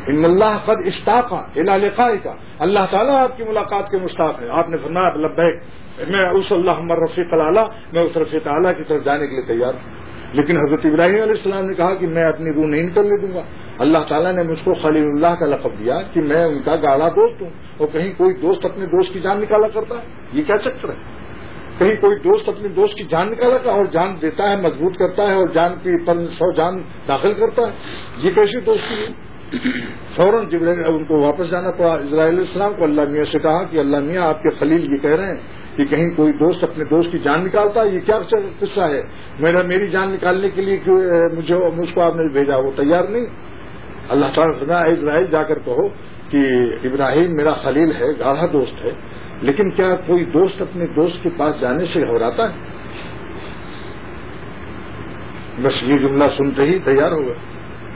ان اللہ قد اشتاق الی لقائک، اللہ تعالیٰ آپ کی ملاقات کے مشتاق ہے. آپ نے فرمایا لبیک، میں اس اللہم الرفیق الاعلیٰ، میں اس رفیق اعلیٰ کی طرف جانے کے لیے تیار ہوں. لیکن حضرت ابراہیم علیہ السلام نے کہا کہ میں اپنی روح نہیں نکلنے دوں گا. اللہ تعالیٰ نے مجھ کو خلیل اللہ کا لقب دیا کہ میں ان کا گاڑا دوست ہوں، اور کہیں کوئی دوست اپنے دوست کی جان نکالا کرتا ہے؟ یہ کیا چکر ہے؟ کہیں کوئی دوست اپنے دوست کی جان نکالا کرتا اور جان دیتا ہے، مضبوط کرتا ہے اور جان کی پر 100 جان داخل کرتا ہے؟ یہ کیسی دوستی ہے؟ فوراً جبرائیل ان کو واپس جانا پڑا. اسرائیل علیہ السلام کو اللہ میاں سے کہا کہ اللہ میاں آپ کے خلیل یہ کہہ رہے ہیں کہ کہیں کوئی دوست اپنے دوست کی جان نکالتا ہے، یہ کیا قصہ ہے؟ میری جان نکالنے کے لیے مجھ کو آپ نے بھیجا، وہ تیار نہیں. اللہ تعالیٰ نے فرمایا اسرائیل جا کر کہو کہ ابراہیم میرا خلیل ہے، گاڑھا دوست ہے، لیکن کیا کوئی دوست اپنے دوست کے پاس جانے سے گھبراتا ہے؟ بس یہ جملہ سنتے ہی تیار ہو گئے،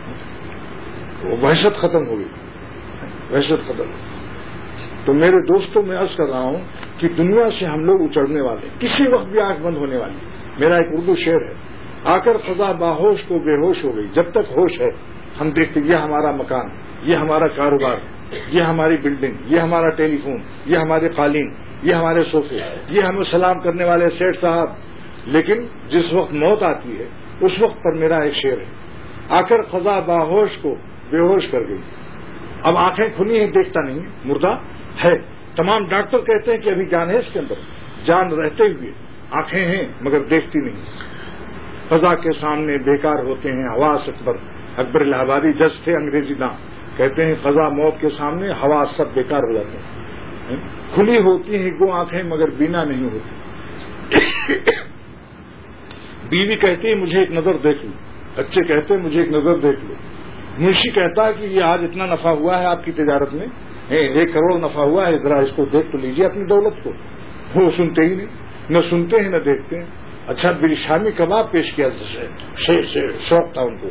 وہ وحشت ختم ہو گئی، وحشت ختم. تو میرے دوستوں میں عرض کر رہا ہوں کہ دنیا سے ہم لوگ اچڑنے والے، کسی وقت بھی آنکھ بند ہونے والی. میرا ایک اردو شعر ہے، آ کر خدا باہوش کو بے ہوش ہو گئی، جب تک ہوش ہے ہم دیکھتے یہ ہمارا مکان، یہ ہمارا کاروبار، یہ ہماری بلڈنگ، یہ ہمارا ٹیلی فون، یہ ہمارے قالین، یہ ہمارے صوفے، یہ ہمیں سلام کرنے والے سیٹ صاحب. لیکن جس وقت موت آتی ہے اس وقت پر میرا ایک شعر ہے، آ کر خدا باہوش کو بے ہوش کر گئی. اب آنکھیں کھلی ہیں، دیکھتا نہیں، مردہ ہے. تمام ڈاکٹر کہتے ہیں کہ ابھی جان ہے اس کے اندر، جان رہتے ہوئے آنکھیں ہیں مگر دیکھتی نہیں. فضا کے سامنے بیکار ہوتے ہیں حواس. اکبر الہ آبادی جج تھے، انگریزی داں، کہتے ہیں فضا موت کے سامنے حواس سب بیکار ہو جاتے ہیں. کھلی ہوتی ہیں گو آنکھیں مگر بینا نہیں ہوتی. بیوی کہتی ہے مجھے ایک نظر دیکھ لو، بچے کہتے ہیں مجھے ایک نظر دیکھ لو. منشی کہتا ہے کہ یہ آج اتنا نفع ہوا ہے آپ کی تجارت میں، 1 کروڑ نفع ہوا ہے، ذرا اس کو دیکھ تو لیجیے اپنی دولت کو. وہ سنتے ہی نہیں، نہ سنتے ہیں نہ دیکھتے ہیں. اچھا شامی کباب پیش کیا، شوق تھا ان کو،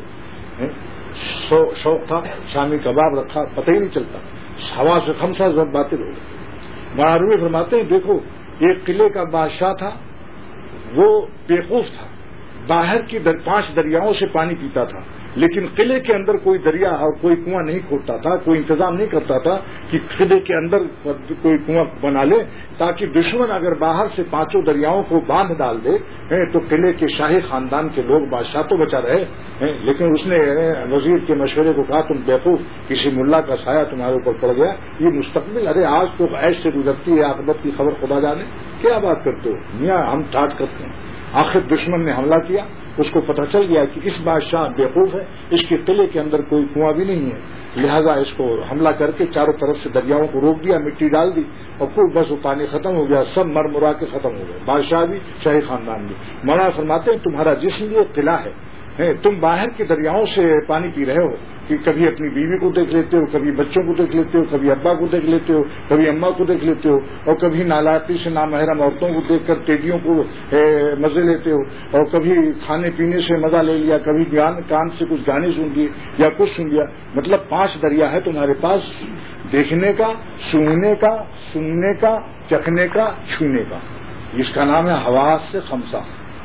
شوق تھا، شامی کباب رکھا، پتہ ہی نہیں چلتا. ہوا سے خمسہ زب باطل ہو گئے. معروی فرماتے ہیں دیکھو ایک قلعے کا بادشاہ تھا، وہ بیوقوف تھا، باہر کی 5 دریاؤں سے پانی پیتا تھا، لیکن قلعے کے اندر کوئی دریا اور کوئی کنواں نہیں کھودتا تھا، کوئی انتظام نہیں کرتا تھا کہ قلعے کے اندر کوئی کنواں بنا لے تاکہ دشمن اگر باہر سے 5 دریاؤں کو باندھ ڈال دے تو قلعے کے شاہی خاندان کے لوگ، بادشاہ تو بچا رہے. لیکن اس نے وزیر کے مشورے کو کہا تم بیوقوف، کسی ملا کا سایہ تمہارے اوپر پڑ گیا، یہ مستقبل، ارے آج تو عیش سے گزرتی ہے، عاقبت کی خبر خدا جانے. کیا بات کرتے ہو میاں، ہم ٹھاٹ کرتے ہیں. آخر دشمن نے حملہ کیا، اس کو پتہ چل گیا کہ اس بادشاہ بیوقوف ہے، اس کے قلعے کے اندر کوئی کنواں بھی نہیں ہے، لہذا اس کو حملہ کر کے چاروں طرف سے دریاؤں کو روک دیا، مٹی ڈال دی اور پھر بس وہ پانی ختم ہو گیا، سب مرمرا کے ختم ہو گئے، بادشاہ بھی شاہی خاندان بھی. مولانا فرماتے ہیں تمہارا جسم یہ قلعہ ہے، تم باہر کے دریاؤں سے پانی پی رہے ہو کہ کبھی اپنی بیوی کو دیکھ لیتے ہو، کبھی بچوں کو دیکھ لیتے ہو، کبھی ابا کو دیکھ لیتے ہو، کبھی اماں کو دیکھ لیتے ہو، اور کبھی نالائقی سے نامحرم عورتوں کو دیکھ کر ٹیڈیوں کو مزے لیتے ہو، اور کبھی کھانے پینے سے مزہ لے لیا، کبھی کان سے کچھ گانے سن لیے یا کچھ سن لیا. مطلب 5 دریا ہے تمہارے پاس، دیکھنے کا، سننے کا، سننے کا، چکھنے کا، چھونے کا. اس کا نام ہے حواس سے خمسہ.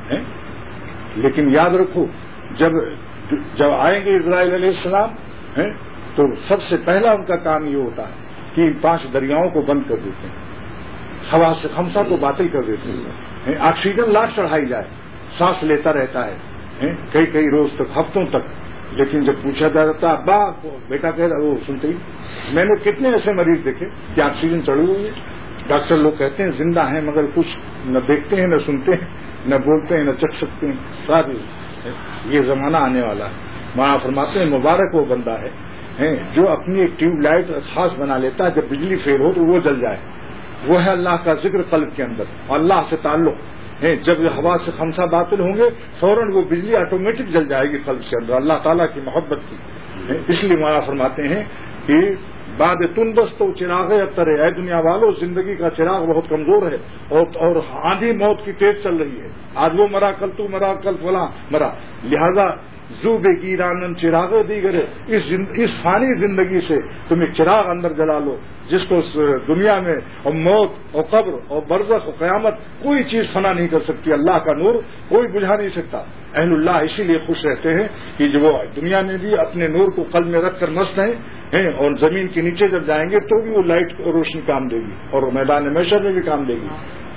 لیکن یاد رکھو جب آئیں گے اسرائیل علیہ السلام تو سب سے پہلا ان کا کام یہ ہوتا ہے کہ 5 دریاؤں کو بند کر دیتے ہیں، ہوا سے خمسہ کو باطل کر دیتے ہیں. آکسیجن لاکھ چڑھائی جائے، سانس لیتا رہتا ہے کئی روز تک، ہفتوں تک. لیکن جب پوچھا جاتا ابا بیٹا کہہ رہا، وہ سنتے ہی. میں نے کتنے ایسے مریض دیکھے کہ آکسیجن چڑھی ہوئی ہے، ڈاکٹر لوگ کہتے ہیں زندہ ہیں مگر کچھ نہ دیکھتے ہیں، نہ سنتے ہیں، نہ بولتے ہیں، نہ چکھ سکتے ہیں. ساری یہ زمانہ آنے والا ہے. وہاں فرماتے ہیں مبارک وہ بندہ ہے جو اپنی ایک ٹیوب لائٹ خاص بنا لیتا ہے، جب بجلی فیل ہو تو وہ جل جائے. وہ ہے اللہ کا ذکر قلب کے اندر، اور اللہ سے تعلق. جب ہوا سے خمسہ باطل ہوں گے فوراً وہ بجلی آٹومیٹک جل جائے گی قلب کے اندر، اللہ تعالیٰ کی محبت کی. اس لیے مولانا فرماتے ہیں کہ بعد تن بس تو چراغ اتر ہے. اے دنیا والو، زندگی کا چراغ بہت کمزور ہے اور آندھی موت کی تیز چل رہی ہے. آج وہ مرا، کل تو مرا، کل فلاں مرا. لہذا زو بے گیرانن چراغ دیگر ہے. اس فانی زندگی سے تم ایک چراغ اندر جلا لو جس کو دنیا میں اور موت اور قبر اور برزخ اور قیامت کوئی چیز فنا نہیں کر سکتی. اللہ کا نور کوئی بجھا نہیں سکتا. اہل اللہ اسی لیے خوش رہتے ہیں کہ جو وہ دنیا میں بھی اپنے نور کو قلب میں رکھ کر مست ہیں اور زمین کے نیچے جب جائیں گے تو بھی وہ لائٹ روشنی کام دے گی اور میدان محشر میں بھی کام دے گی.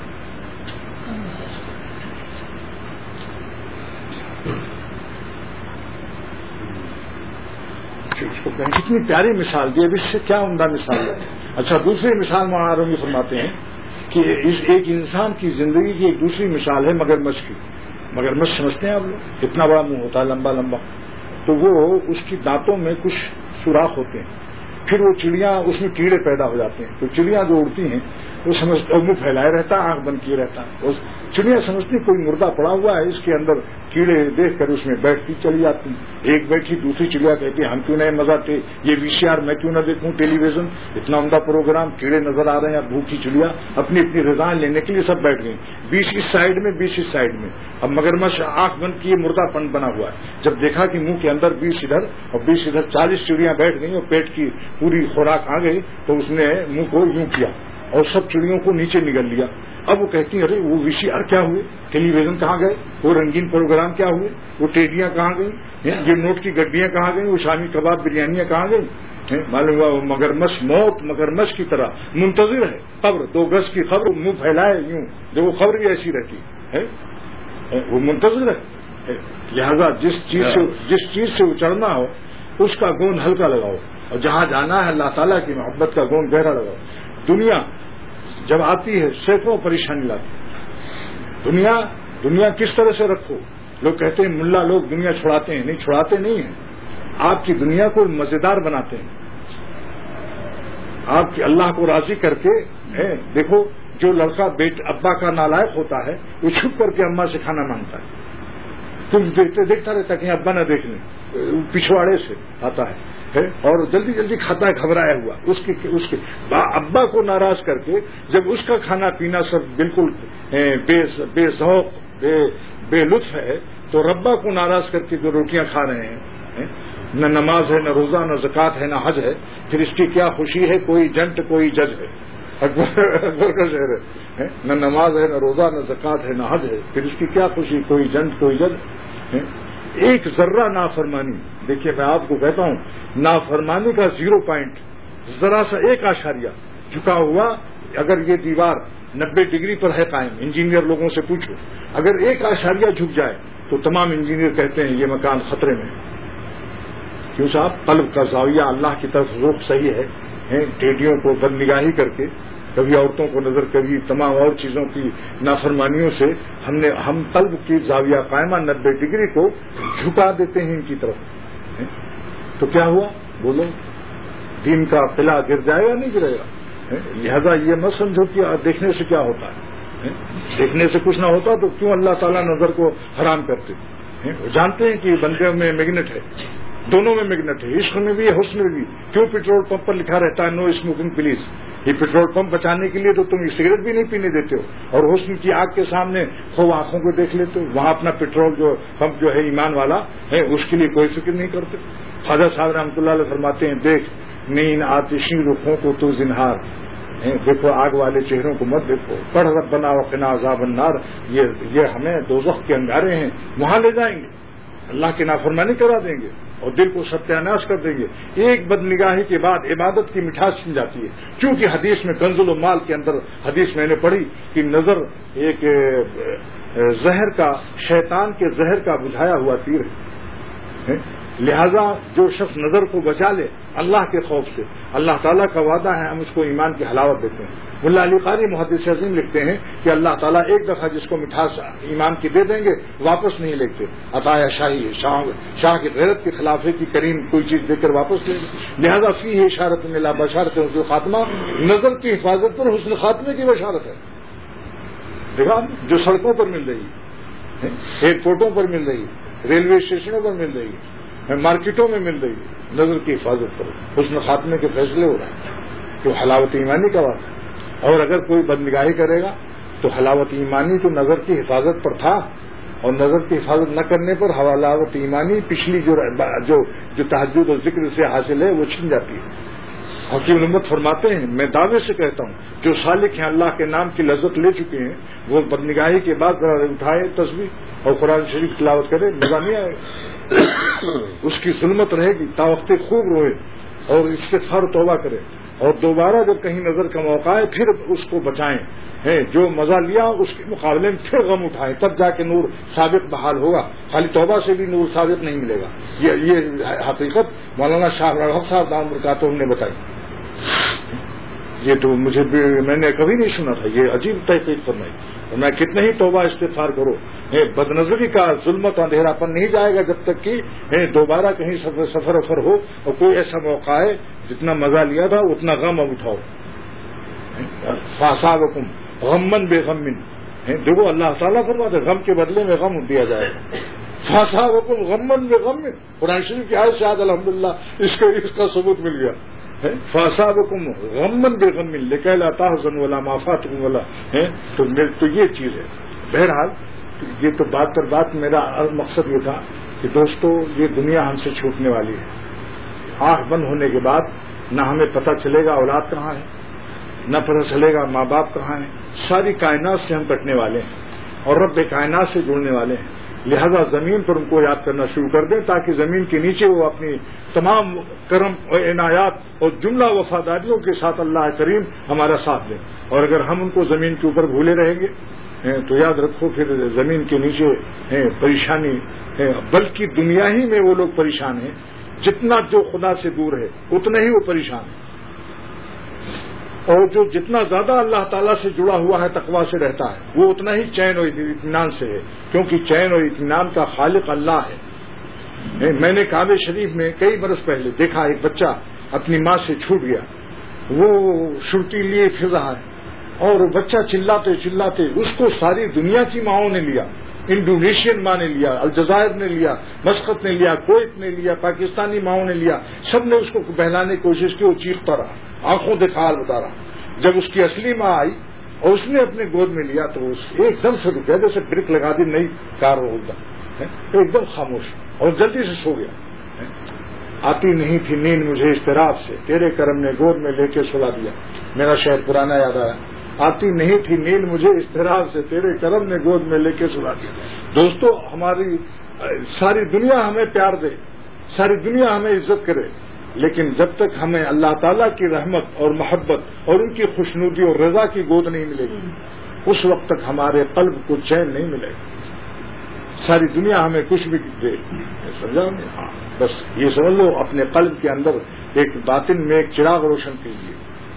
کتنی پیاری مثال دی. اب اس سے کیا عمدہ مثال ہے. اچھا، دوسری مثال معارضی فرماتے ہیں کہ ایک انسان کی زندگی کی ایک دوسری مثال ہے مگرمچھ کی. مگرمچھ سمجھتے ہیں آپ لوگ؟ اتنا بڑا منہ ہوتا ہے، لمبا لمبا. تو وہ اس کی دانتوں میں کچھ سوراخ ہوتے ہیں. پھر وہ چڑیاں اس میں کیڑے پیدا ہو جاتے ہیں. تو چڑیاں جو اڑتی ہیں وہ سمجھتے منہ پھیلائے رہتا ہے، آنکھ بند کیے رہتا ہے. چڑیاں سمجھتی کوئی مردہ پڑا ہوا ہے، اس کے اندر کیڑے دیکھ کر اس میں بیٹھتی چلی جاتی. ایک بیٹھی، دوسری چڑیا کہتی ہم کیوں نہیں مزہ تھے، یہ VCR میں کیوں نہ دیکھوں، ٹیلی ویژن اتنا عمدہ پروگرام، کیڑے نظر آ رہے ہیں. بھوکی چڑیا اپنی اپنی غذائیں لینے کے لیے سب بیٹھ گئی. 20 اس سائڈ میں، 20 اس سائڈ میں. اب مگرمچھ آنکھ بند کیے مردہ پن بنا ہوا ہے. جب دیکھا کہ منہ کے اندر 20 ادھر اور 20 ادھر 40 چڑیاں بیٹھ گئی اور پیٹ کی پوری خوراک آ گئی، تو اس نے منہ کو یوں کیا اور سب چڑیوں کو نیچے نگل لیا. اب وہ کہتی ہیں ارے وہ VCR کیا ہوئے، ٹیلی ویژن کہاں گئے، وہ رنگین پروگرام کیا ہوئے، وہ ٹیڈیاں کہاں گئیں، یہ نوٹ کی گڈیاں کہاں گئیں، وہ شامی کباب بریانیاں کہاں گئیں. معلوم ہوا وہ مگرمچھ موت مگرمچھ کی طرح منتظر ہے. قبر 2 گز کی قبر، منہ پھیلائے یوں، جو وہ قبر بھی ایسی رہتی ہے، وہ منتظر ہے. لہذا جس چیز سے اچڑنا ہو اس کا گوند ہلکا لگاؤ اور جہاں جانا ہے اللہ تعالیٰ کی محبت کا گوند گہرا لگاؤ. دنیا جب آتی ہے سینکڑوں پریشانی لاتی ہے. دنیا کس طرح سے رکھو. لوگ کہتے ہیں ملا لوگ دنیا چھڑاتے ہیں. نہیں، چھڑاتے نہیں ہیں. آپ کی دنیا کو مزیدار بناتے ہیں. آپ کی اللہ کو راضی کر کے دیکھو، جو لڑکا ابا کا نالائق ہوتا ہے وہ چھپ کر کے اماں سے کھانا مانگتا ہے. تم دیکھتا رہتا کہ ابا نہ دیکھ لیں، پچھواڑے سے آتا ہے اور جلدی جلدی کھاتا ہے گھبرایا ہوا. اس کے ابا کو ناراض کر کے جب اس کا کھانا پینا سب بالکل بے ذوق بے لطف ہے، تو ربا کو ناراض کر کے جو روٹیاں کھا رہے ہیں، نہ نماز ہے، نہ روزہ، نہ زکوٰۃ ہے، نہ حج ہے، پھر اس کی کیا خوشی ہے. کوئی جنٹ کوئی جج ہے، اکبر کا شہر ہے. نہ نماز ہے، نہ روزہ، نہ زکوٰۃ ہے، نہ حج ہے، پھر اس کی کیا خوشی. کوئی جنٹ کوئی جج. ایک ذرہ نافرمانی، دیکھیے میں آپ کو کہتا ہوں، نافرمانی کا 0 پوائنٹ، ذرا سا 1 اعشاریہ جھکا ہوا. اگر یہ دیوار 90 ڈگری پر ہے قائم، انجینئر لوگوں سے پوچھو، اگر 1 اعشاریہ جھک جائے تو تمام انجینئر کہتے ہیں یہ مکان خطرے میں. کیوں صاحب؟ قلب کا زاویہ اللہ کی طرف رخ صحیح ہے. ٹیڈیوں کو بد نگاہی کر کے، کبھی عورتوں کو نظر، کبھی تمام اور چیزوں کی نافرمانیوں سے ہم قلب کی زاویہ قائمہ 90 ڈگری کو جھکا دیتے ہیں ان کی طرف. تو کیا ہوا؟ بولو، دین کا قلعہ گر جائے گا نہیں گرے گا. لہذا یہ مت سمجھو کہ دیکھنے سے کیا ہوتا ہے. دیکھنے سے کچھ نہ ہوتا تو کیوں اللہ تعالیٰ نظر کو حرام کرتے. وہ جانتے ہیں کہ بندے میں میگنیٹ ہے، دونوں میں میگنیٹ ہے، عشق میں بھی ہے، حسن میں بھی. کیوں پیٹرول پمپ پر لکھا رہتا ہے نو اسموکنگ پلیز؟ یہ پیٹرول پمپ بچانے کے لیے تو تم سگریٹ بھی نہیں پینے دیتے ہو، اور حسن کی آگ کے سامنے خوب آنکھوں کو دیکھ لیتے ہو. وہاں اپنا پیٹرول جو پمپ جو ہے ایمان والا ہے اس کے لیے کوئی فکر نہیں کرتے. خواجہ صاحب رحمۃ اللہ علیہ فرماتے ہیں، دیکھ نین آتشی رخوں کو تو زنہار، دیکھو آگ والے چہروں کو مت دیکھو. پڑھ ربنا وقنا عذاب النار، یہ ہمیں دوزخ کے انگارے ہیں، وہاں لے جائیں گے، اللہ کی نافرمانی کرا دیں گے اور دل کو ستیاناش کر دیں گے. ایک بد نگاہی کے بعد عبادت کی مٹھاس چھن جاتی ہے. چونکہ حدیث میں کنز المال کے اندر حدیث میں نے پڑھی کہ نظر ایک زہر کا، شیطان کے زہر کا بجھایا ہوا تیر ہے. لہذا جو شخص نظر کو بچا لے اللہ کے خوف سے، اللہ تعالیٰ کا وعدہ ہے ہم اس کو ایمان کی حلاوت دیتے ہیں. ملا علی قاری محدث عظیم لکھتے ہیں کہ اللہ تعالیٰ ایک دفعہ جس کو مٹھاس ایمان کی دے دیں گے واپس نہیں لیتے. عطایا شاہی، شاہ کی غیرت کے خلاف ہے کہ کریم کوئی چیز دے کر واپس لے لے. لہذا فی ہے اشارت میں لا بشارت حسن خاتمہ، نظر کی حفاظت پر حسن خاتمے کی بشارت ہے. دیکھا جو سڑکوں پر مل رہی ہے، ایئرپورٹوں پر مل رہی ہے، ریلوے اسٹیشنوں پر مل رہی ہے، مارکیٹوں میں مل رہی ہے، نظر کی حفاظت کرو، حسن خاتمے کے فیصلے ہو رہے ہیں، تو حلاوت ایمانی کا بات ہے۔ اور اگر کوئی بدنگاہی کرے گا تو حلاوت ایمانی تو نظر کی حفاظت پر تھا، اور نظر کی حفاظت نہ کرنے پر حلاوت ایمانی پچھلی جو تہجد اور ذکر سے حاصل ہے وہ چھن جاتی ہے۔ حکیم الامت فرماتے ہیں، میں دعوے سے کہتا ہوں جو سالک ہیں اللہ کے نام کی لذت لے چکے ہیں، وہ بدنگاہی کے بعد اٹھائے تسبیح اور قرآن شریف تلاوت کرے، مزہ نہیں آئے گا، اس کی ظلمت رہے گی، تا وقت خوب روئے اور استغفار و توبہ کرے، اور دوبارہ جب کہیں نظر کا موقع ہے پھر اس کو بچائیں، جو مزہ لیا اس کے مقابلے میں پھر غم اٹھائیں، تب جا کے نور سابق بحال ہوگا، خالی توبہ سے بھی نور سابق نہیں ملے گا۔ یہ حقیقت مولانا شاہ الحق صاحب دامت برکاتہم نے بتائی، یہ تو میں نے کبھی نہیں سنا تھا، یہ عجیب تحقیق فرمائی، اور میں کتنے ہی توبہ استغفار کرو، بد نظری کا ظلمت اندھیرا پن نہیں جائے گا جب تک کہ دوبارہ کہیں سفر افر ہو اور کوئی ایسا موقع ہے جتنا مزہ لیا تھا اتنا غم اب اٹھاؤ۔ فاصابکم غمن بے غمن، دیکھو اللہ تعالیٰ فرماتے غم کے بدلے میں غم دیا جائے گا۔ فاصابکم غمن بے غمن، قرآن شریف کی آیت سے آج الحمدللہ اس کا ثبوت مل گیا۔ فاصابکم غمن بے غمن لکئی لا تحزنوا ولا ما فاتکم ولا، تو یہ چیز ہے۔ بہرحال یہ تو بات پر بات میرا مقصد یہ تھا کہ دوستو یہ دنیا ہم سے چھوٹنے والی ہے، آنکھ بند ہونے کے بعد نہ ہمیں پتہ چلے گا اولاد کہاں ہے، نہ پتہ چلے گا ماں باپ کہاں ہیں، ساری کائنات سے ہم کٹنے والے ہیں اور رب کائنات سے جڑنے والے ہیں، لہذا زمین پر ان کو یاد کرنا شروع کر دیں تاکہ زمین کے نیچے وہ اپنی تمام کرم اور عنایات اور جملہ وفاداریوں کے ساتھ اللہ کریم ہمارا ساتھ دیں، اور اگر ہم ان کو زمین کے اوپر بھولے رہیں گے تو یاد رکھو پھر زمین کے نیچے پریشانی، بلکہ دنیا ہی میں وہ لوگ پریشان ہیں، جتنا جو خدا سے دور ہے اتنا ہی وہ پریشان ہے، اور جو جتنا زیادہ اللہ تعالیٰ سے جڑا ہوا ہے تقویٰ سے رہتا ہے وہ اتنا ہی چین اور اطمینان سے ہے، کیونکہ چین اور اطمینان کا خالق اللہ ہے۔ میں نے کعبہ شریف میں کئی برس پہلے دیکھا ایک بچہ اپنی ماں سے چھوٹ گیا، وہ چھٹی لیے پھر رہا ہے، اور بچہ چلاتے چلاتے اس کو ساری دنیا کی ماؤں نے لیا، انڈونیشین ماں نے لیا، الجزائر نے لیا، مسقط نے لیا، کویت نے لیا، پاکستانی ماؤں نے لیا، سب نے اس کو بہلانے کی کوشش کی، وہ چیختا رہا، آنکھوں سے حال بتا رہا۔ جب اس کی اصلی ماں آئی اور اس نے اپنے گود میں لیا تو ایک دم سے رک گیا، جیسے بریک لگا دی نئی کار ہوتا، ایک دم خاموش اور جلدی سے سو گیا۔ آتی نہیں تھی نیند مجھے اضطراب سے، تیرے کرم نے گود میں لے کے سلا دیا، میرا شعر پرانا یاد آیا، آتی نہیں تھی نیند مجھے اضطراب سے، تیرے کرم نے گود میں لے کے سلا دیا۔ دوستو ہماری ساری دنیا ہمیں پیار دے، ساری دنیا ہمیں عزت کرے، لیکن جب تک ہمیں اللہ تعالیٰ کی رحمت اور محبت اور ان کی خوشنودی اور رضا کی گود نہیں ملے گی، اس وقت تک ہمارے قلب کو چین نہیں ملے گا۔ ساری دنیا ہمیں کچھ بھی دے، سمجھا؟ ہاں بس یہ سمجھ لو اپنے قلب کے اندر ایک باطن میں ایک چراغ روشن کیجیے۔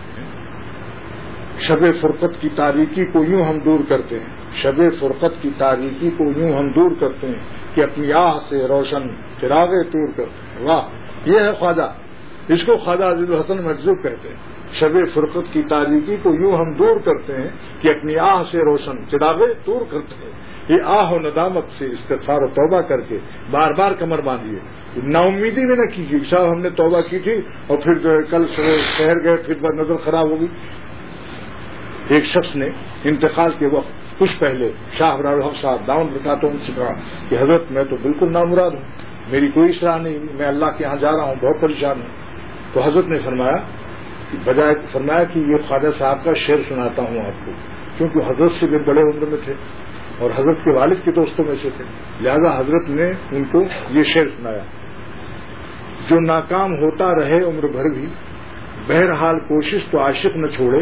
شب فرقت کی تاریکی کو یوں ہم دور کرتے ہیں، شب فرقت کی تاریکی کو یوں ہم دور کرتے ہیں کہ اپنی آہ سے روشن چراغ طور کرتے ہیں۔ واہ، یہ ہے خواجہ، اس کو خواجہ عزیز الحسن مجذوب کہتے ہیں۔ شب فرقت کی تاریکی کو یوں ہم دور کرتے ہیں کہ اپنی آہ سے روشن چراغ طور کرتے ہیں۔ یہ آہ و ندامت سے استغفار و توبہ کر کے بار بار کمر باندھیے، نا امیدی میں نہ کیجیے صاحب ہم نے توبہ کی تھی اور پھر کل شہر گئے پھر نظر خراب ہوگی۔ ایک شخص نے انتقال کے وقت کچھ پہلے شاہ الحق صاحب دامت برکاتہم سے کہا کہ حضرت میں تو بالکل نامراد ہوں، میری کوئی اصلاح نہیں، میں اللہ کے یہاں جا رہا ہوں، بہت پریشان ہوں۔ تو حضرت نے فرمایا کہ یہ خواجہ صاحب کا شعر سناتا ہوں آپ کو، کیونکہ حضرت سے بھی بڑے عمر میں تھے اور حضرت کے والد کے دوستوں میں سے تھے، لہذا حضرت نے ان کو یہ شعر سنایا۔ جو ناکام ہوتا رہے عمر بھر بھی، بہرحال کوشش تو عاشق نہ چھوڑے،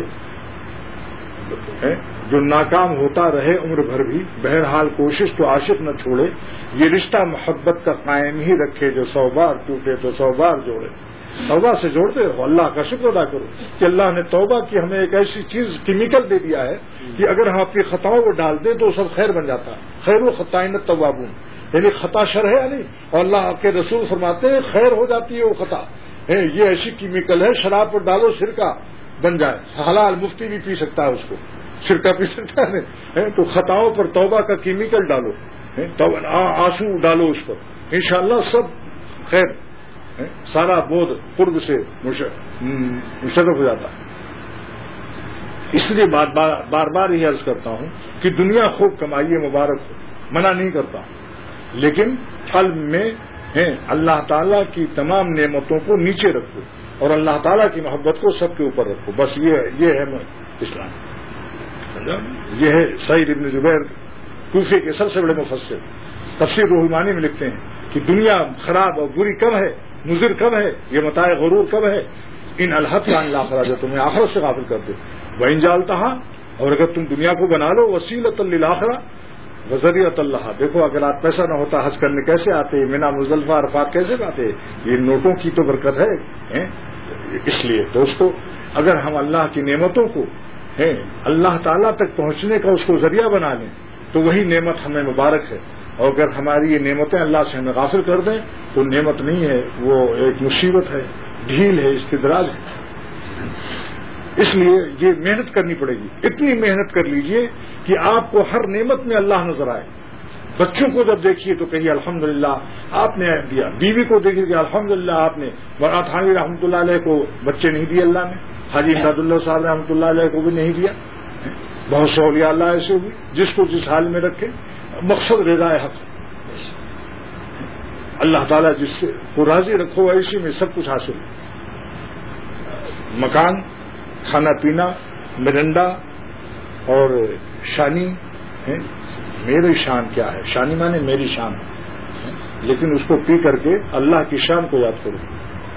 جو ناکام ہوتا رہے عمر بھر بھی، بہرحال کوشش تو عاشق نہ چھوڑے، یہ رشتہ محبت کا قائم ہی رکھے، جو 100 بار ٹوٹے تو 100 بار جوڑے۔ توبہ سے جوڑتے رہو، اللہ کا شکر ادا کرو کہ اللہ نے توبہ کی ہمیں ایک ایسی چیز کیمیکل دے دیا ہے کہ اگر ہم اپنی خطاؤں کو ڈال دیں تو سب خیر بن جاتا ہے۔ خیر و خطائن التوابون، یعنی خطا شر ہے نہیں، اور اللہ کے رسول فرماتے ہیں خیر ہو جاتی ہے وہ خطا، یہ ایسی کیمیکل ہے، شراب پر ڈالو سرکہ بن جائے، حلال مفتی بھی پی سکتا ہے اس کو، سرکہ پی سکتا ہے، تو خطاؤں پر توبہ کا کیمیکل ڈالو، آنسو ڈالو اس پر، انشاءاللہ سب خیر سارا بودھ قرب سے مشرف ہو جاتا ہے. اس لیے بار بار یہ عرض کرتا ہوں کہ دنیا خوب کمائیے، مبارک ہو، منع نہیں کرتا، لیکن قلب میں اللہ تعالیٰ کی تمام نعمتوں کو نیچے رکھو اور اللہ تعالیٰ کی محبت کو سب کے اوپر رکھو. بس یہ ہے اسلام. یہ ہے سعید ابن جبیر کوفے کے سب سے بڑے مفسر، تفسیر روح المعانی میں لکھتے ہیں کہ دنیا خراب اور بری کب ہے، مضر کب ہے، یہ متاع غرور کب ہے، ان الحت عن الاخرہ، جو تمہیں آخرت سے غافل کر دے. وَإِن جَعَلْتَهَا، اور اگر تم دنیا کو بنا لو وسیلۃ للآخرہ وذریعۃ لہا. دیکھو اگر آج پیسہ نہ ہوتا حج کرنے کیسے آتے، مینا مزدلفہ عرفات کیسے آتے؟ یہ نوٹوں کی تو برکت ہے. اس لیے دوستو اگر ہم اللہ کی نعمتوں کو اللہ تعالیٰ تک پہنچنے کا اس کو ذریعہ بنا لیں تو وہی نعمت ہمیں مبارک ہے. اور اگر ہماری یہ نعمتیں اللہ سے ہمیں غافل کر دیں تو نعمت نہیں ہے، وہ ایک مصیبت ہے، ڈھیل ہے، استدراج ہے. اس لیے یہ محنت کرنی پڑے گی. اتنی محنت کر لیجئے کہ آپ کو ہر نعمت میں اللہ نظر آئے. بچوں کو جب دیکھیے تو کہیے الحمدللہ آپ نے دیا، بیوی کو دیکھیے کہ الحمدللہ آپ نے. ورا تھانوی رحمۃ اللہ علیہ کو بچے نہیں دیے اللہ نے، حاجی امداد اللہ صاحب رحمۃ اللہ علیہ کو بھی نہیں دیا. بہت سے اولیاء اللہ ایسے ہوئی جس کو جس حال میں رکھے. مقصد رضا حق، اللہ تعالیٰ جس سے کو راضی رکھو ایسی میں سب کچھ حاصل. مکان، کھانا پینا، مرنڈا اور شانی. میری شان کیا ہے؟ شانی مانے میری شان، لیکن اس کو پی کر کے اللہ کی شان کو یاد کرو.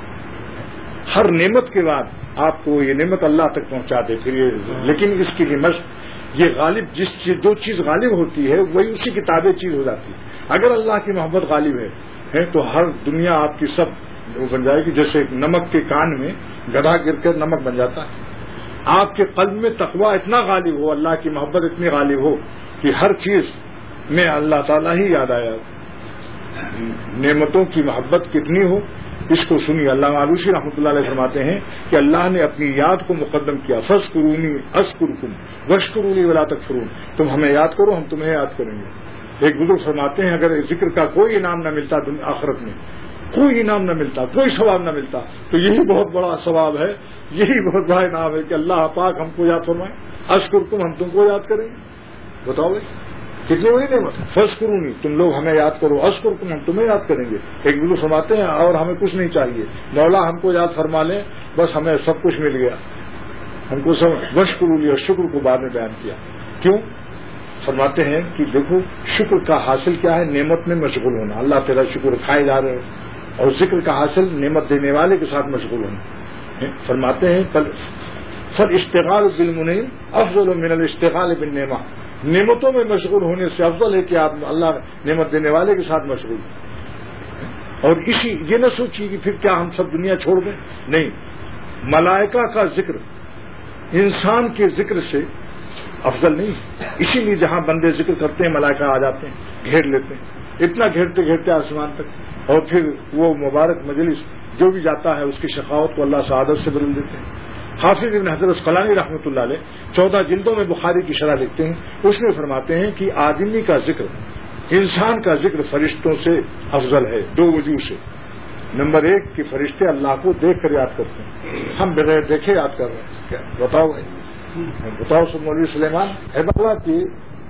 ہر نعمت کے بعد آپ کو یہ نعمت اللہ تک پہنچا دے پھر یہ، لیکن اس کی مشق یہ غالب جو چیز غالب ہوتی ہے وہی اسی کی تابع چیز ہو جاتی ہے. اگر اللہ کی محبت غالب ہے تو ہر دنیا آپ کی سب وہ بن جائے گی. جیسے نمک کے کان میں گدھا گر کر نمک بن جاتا ہے. آپ کے قلب میں تقویٰ اتنا غالب ہو، اللہ کی محبت اتنی غالب ہو کہ ہر چیز میں اللہ تعالیٰ ہی یاد آیا. نعمتوں کی محبت کتنی ہو اس کو سنیے. علامہ آلوسی رحمۃ اللہ علیہ فرماتے ہیں کہ اللہ نے اپنی یاد کو مقدم کیا. فاذکرونی اذکرکم واشکروا ولا تکفرون. تم ہمیں یاد کرو ہم تمہیں یاد کریں گے. ایک بزرگ فرماتے ہیں اگر ذکر کا کوئی انعام نہ ملتا آخرت میں، کوئی انعام نہ ملتا، کوئی ثواب نہ ملتا، تو یہی بہت بڑا ثواب ہے، یہی بہت بڑا انعام ہے کہ اللہ پاک ہم کو یاد فرمائے. اذکرکم، ہم تم کو یاد کریں گے. بتاؤ بھائی کتنی بڑی نعمت ہے. فاذکرونی، تم لوگ ہمیں یاد کرو، اذکرکم، ہم تمہیں یاد کریں گے. ایک بزرگ فرماتے ہیں اور ہمیں کچھ نہیں چاہیے، مولا ہم کو یاد فرما لیں بس ہمیں سب کچھ مل گیا. ہم کو سب واشکروا، اور شکر کو بعد میں بیان کیا. کیوں؟ فرماتے ہیں کہ دیکھو شکر کا حاصل کیا ہے؟ نعمت میں مشغول ہونا. اللہ تیرا شکر کھائے جا رہے ہو. اور ذکر کا حاصل نعمت دینے والے کے ساتھ مشغول ہونا. فرماتے ہیں فالاشتغال بالمنعم افضل من الاشتغال بالنعمہ. نعمتوں میں مشغول ہونے سے افضل ہے کہ آپ اللہ نعمت دینے والے کے ساتھ مشغول. اور یہ نہ سوچیے کہ پھر کیا ہم سب دنیا چھوڑ دیں. نہیں، ملائکہ کا ذکر انسان کے ذکر سے افضل نہیں. اسی لیے جہاں بندے ذکر کرتے ہیں ملائکہ آ جاتے ہیں، گھیر لیتے ہیں، اتنا گھیرتے گھیرتے آسمان تک. اور پھر وہ مبارک مجلس جو بھی جاتا ہے اس کی شقاوت کو اللہ سعادت سے بدل دیتے ہیں. حافظ ابن حجر اسقلانی رحمۃ اللہ علیہ 14 جلدوں میں بخاری کی شرح لکھتے ہیں. اس میں فرماتے ہیں کہ آدمی کا ذکر، انسان کا ذکر فرشتوں سے افضل ہے 2 وجوہ سے. نمبر 1 کہ فرشتے اللہ کو دیکھ کر یاد کرتے ہیں، ہم بغیر دیکھے یاد کر رہے ہیں. کیا بتاؤ بھائی، بتاؤ سب. مولوی سلیمان اللہ کی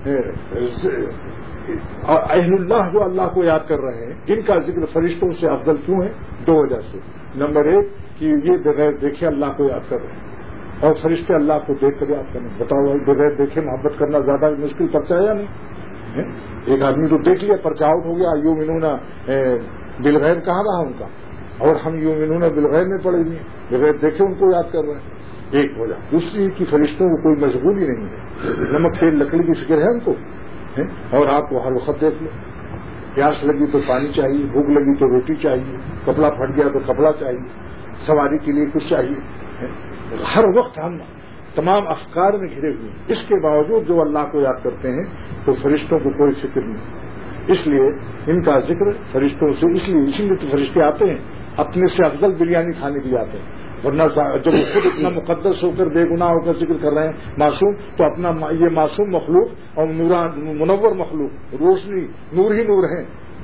اہل اللہ جو اللہ کو یاد کر رہے ہیں جن کا ذکر فرشتوں سے افضل کیوں ہے؟ 2 وجہ سے. نمبر 1 کہ یہ بغیر دیکھے اللہ کو یاد کر رہے ہیں اور فرشتے اللہ کو دیکھ کر یاد کریں. بتاؤ بغیر دیکھے محبت کرنا زیادہ مشکل پڑتا ہے یا نہیں؟ ایک آدمی تو دیکھ لیا پرچہ آؤٹ ہو گیا. یؤمنون بالغیب کہاں رہا ان کا؟ اور ہم یؤمنون بالغیب میں پڑے ہوئے بغیر دیکھے ان کو یاد کر رہے ہیں. ایک وجہ. دوسری کہ فرشتوں کو کوئی مشغولی نہیں ہے. نمک تیل لکڑی کی فکر ہے ان کو، اور آپ کو ہر وقت دیکھ لو. پیاس لگی تو پانی چاہیے، بھوک لگی تو روٹی چاہیے، کپڑا پھٹ گیا تو کپڑا چاہیے، سواری کے لیے کچھ چاہیے. ہر وقت ہم تمام افکار میں گھرے ہوئے. اس کے باوجود جو اللہ کو یاد کرتے ہیں تو فرشتوں کو کوئی فکر نہیں. اس لیے ان کا ذکر فرشتوں سے اسی لیے تو فرشتے آتے ہیں اپنے سے افضل بریانی کھانے کے لیے آتے ہیں. ورنہ جب وہ خود اتنا مقدس ہو کر بے گناہ ہو کر ذکر کر رہے ہیں معصوم، تو اپنا یہ معصوم مخلوق اور منور مخلوق روشنی نور ہی نور ہیں،